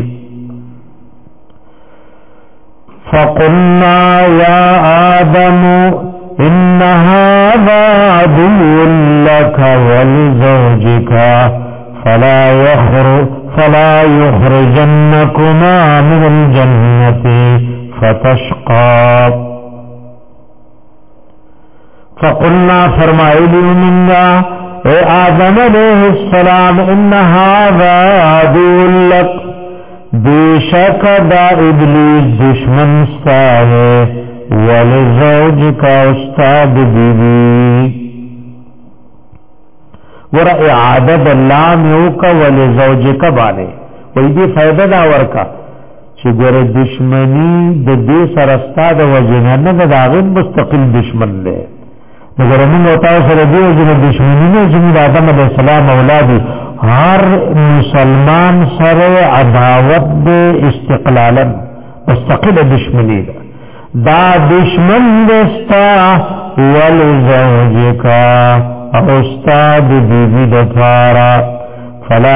A: فقلنا یا آدم ان هذا عدو لك ولزوجك فلا يخرجنكما من الجنة فتشقى فقلنا فرمائلی مننا اے آدم علیہ السلام ان هذا عدو لک بیشک دا ابلیس دشمن ستاوے ولزوجک استاد بیبی ورا اعادت اللام یوکا ولزوجک بانے ویدی فیدہ دا ورکا چی گر دشمنی دا دی سرستا دا وجنن دا داغن مستقل دشمن لے مگر من وطاو سر دیو جن دشمنی جمید آدم علیہ السلام اولادی ہر مسلمان سر عداوت دے استقلالا مستقل دشمنی دا دشمن دستا ولزوجکا استاد بیبی دفارا فلا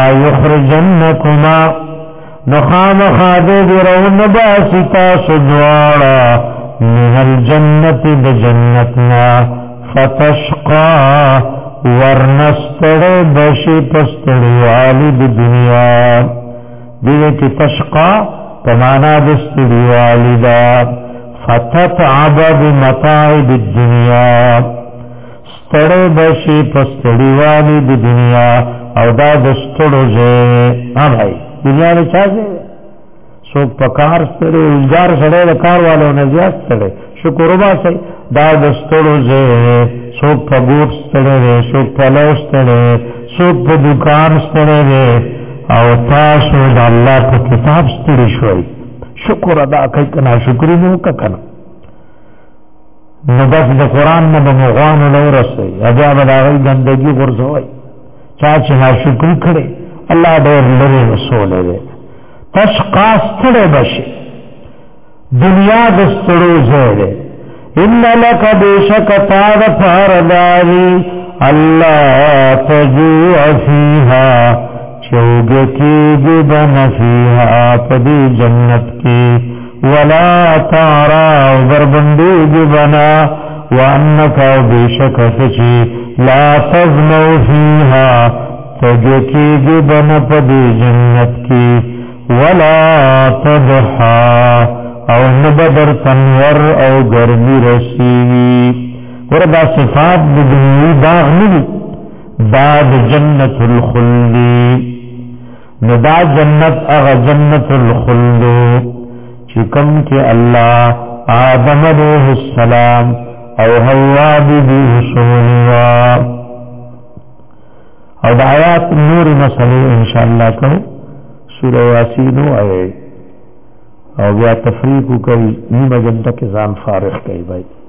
A: یخرجنکما نخام خادے دی رون باستا سدوارا من الجنت بجنتنا فتشقا ورنستر بشی پستر والد دنیا دیوی تشقا پمانا دستر والدا فتتعب بمتاعب الدنیا ستر بشی پستر والد دنیا او دا دستر زی بھائی دنیا نے چاہ زی سوک پکار ستڑے روزگار سڑے دا کار والو نزیاد ستڑے شکر با سی دا دستڑو زے سوک پا گوٹ ستڑے دے سوک پا لو ستڑے سوک پا دکان ستڑے دے او تاسو دا اللہ پا کتاب ستڑی شوئی شکر ادا کئی کنا شکری موکا کنا نبس دا قرآن نبا مغوانو لو رسی ابیا بدا غی گندگی غرزوئی چاچی نا شکری کھڑے اللہ دور لرے رسولے دے تشقا ستڑے بشی دنیا دستڑو زیرے ان لکا بیشک تاد پارداری اللہ تجوع فیہا چوگتی گبن فیہا پدی جنت کی ولا تارا بربندی گبنا وانکا بیشک سچی لا تظنو فیہا تجوکی گبن پدی جنت کی ولا تضحا او نبدر تنور او گرمی رسیوی وردا صفات بدنوی داغ نبی داد جنت الخلدی ندا جنت اغا جنت الخلدو چکم کے اللہ آدم علیہ السلام او حوا بی حسولوا او دا آیات نور مسئلے انشاءاللہ کرو سورہ یاسینو آئے او بیا تفریق کوي نیمه جنته کې ځان فارغ کوي بھائی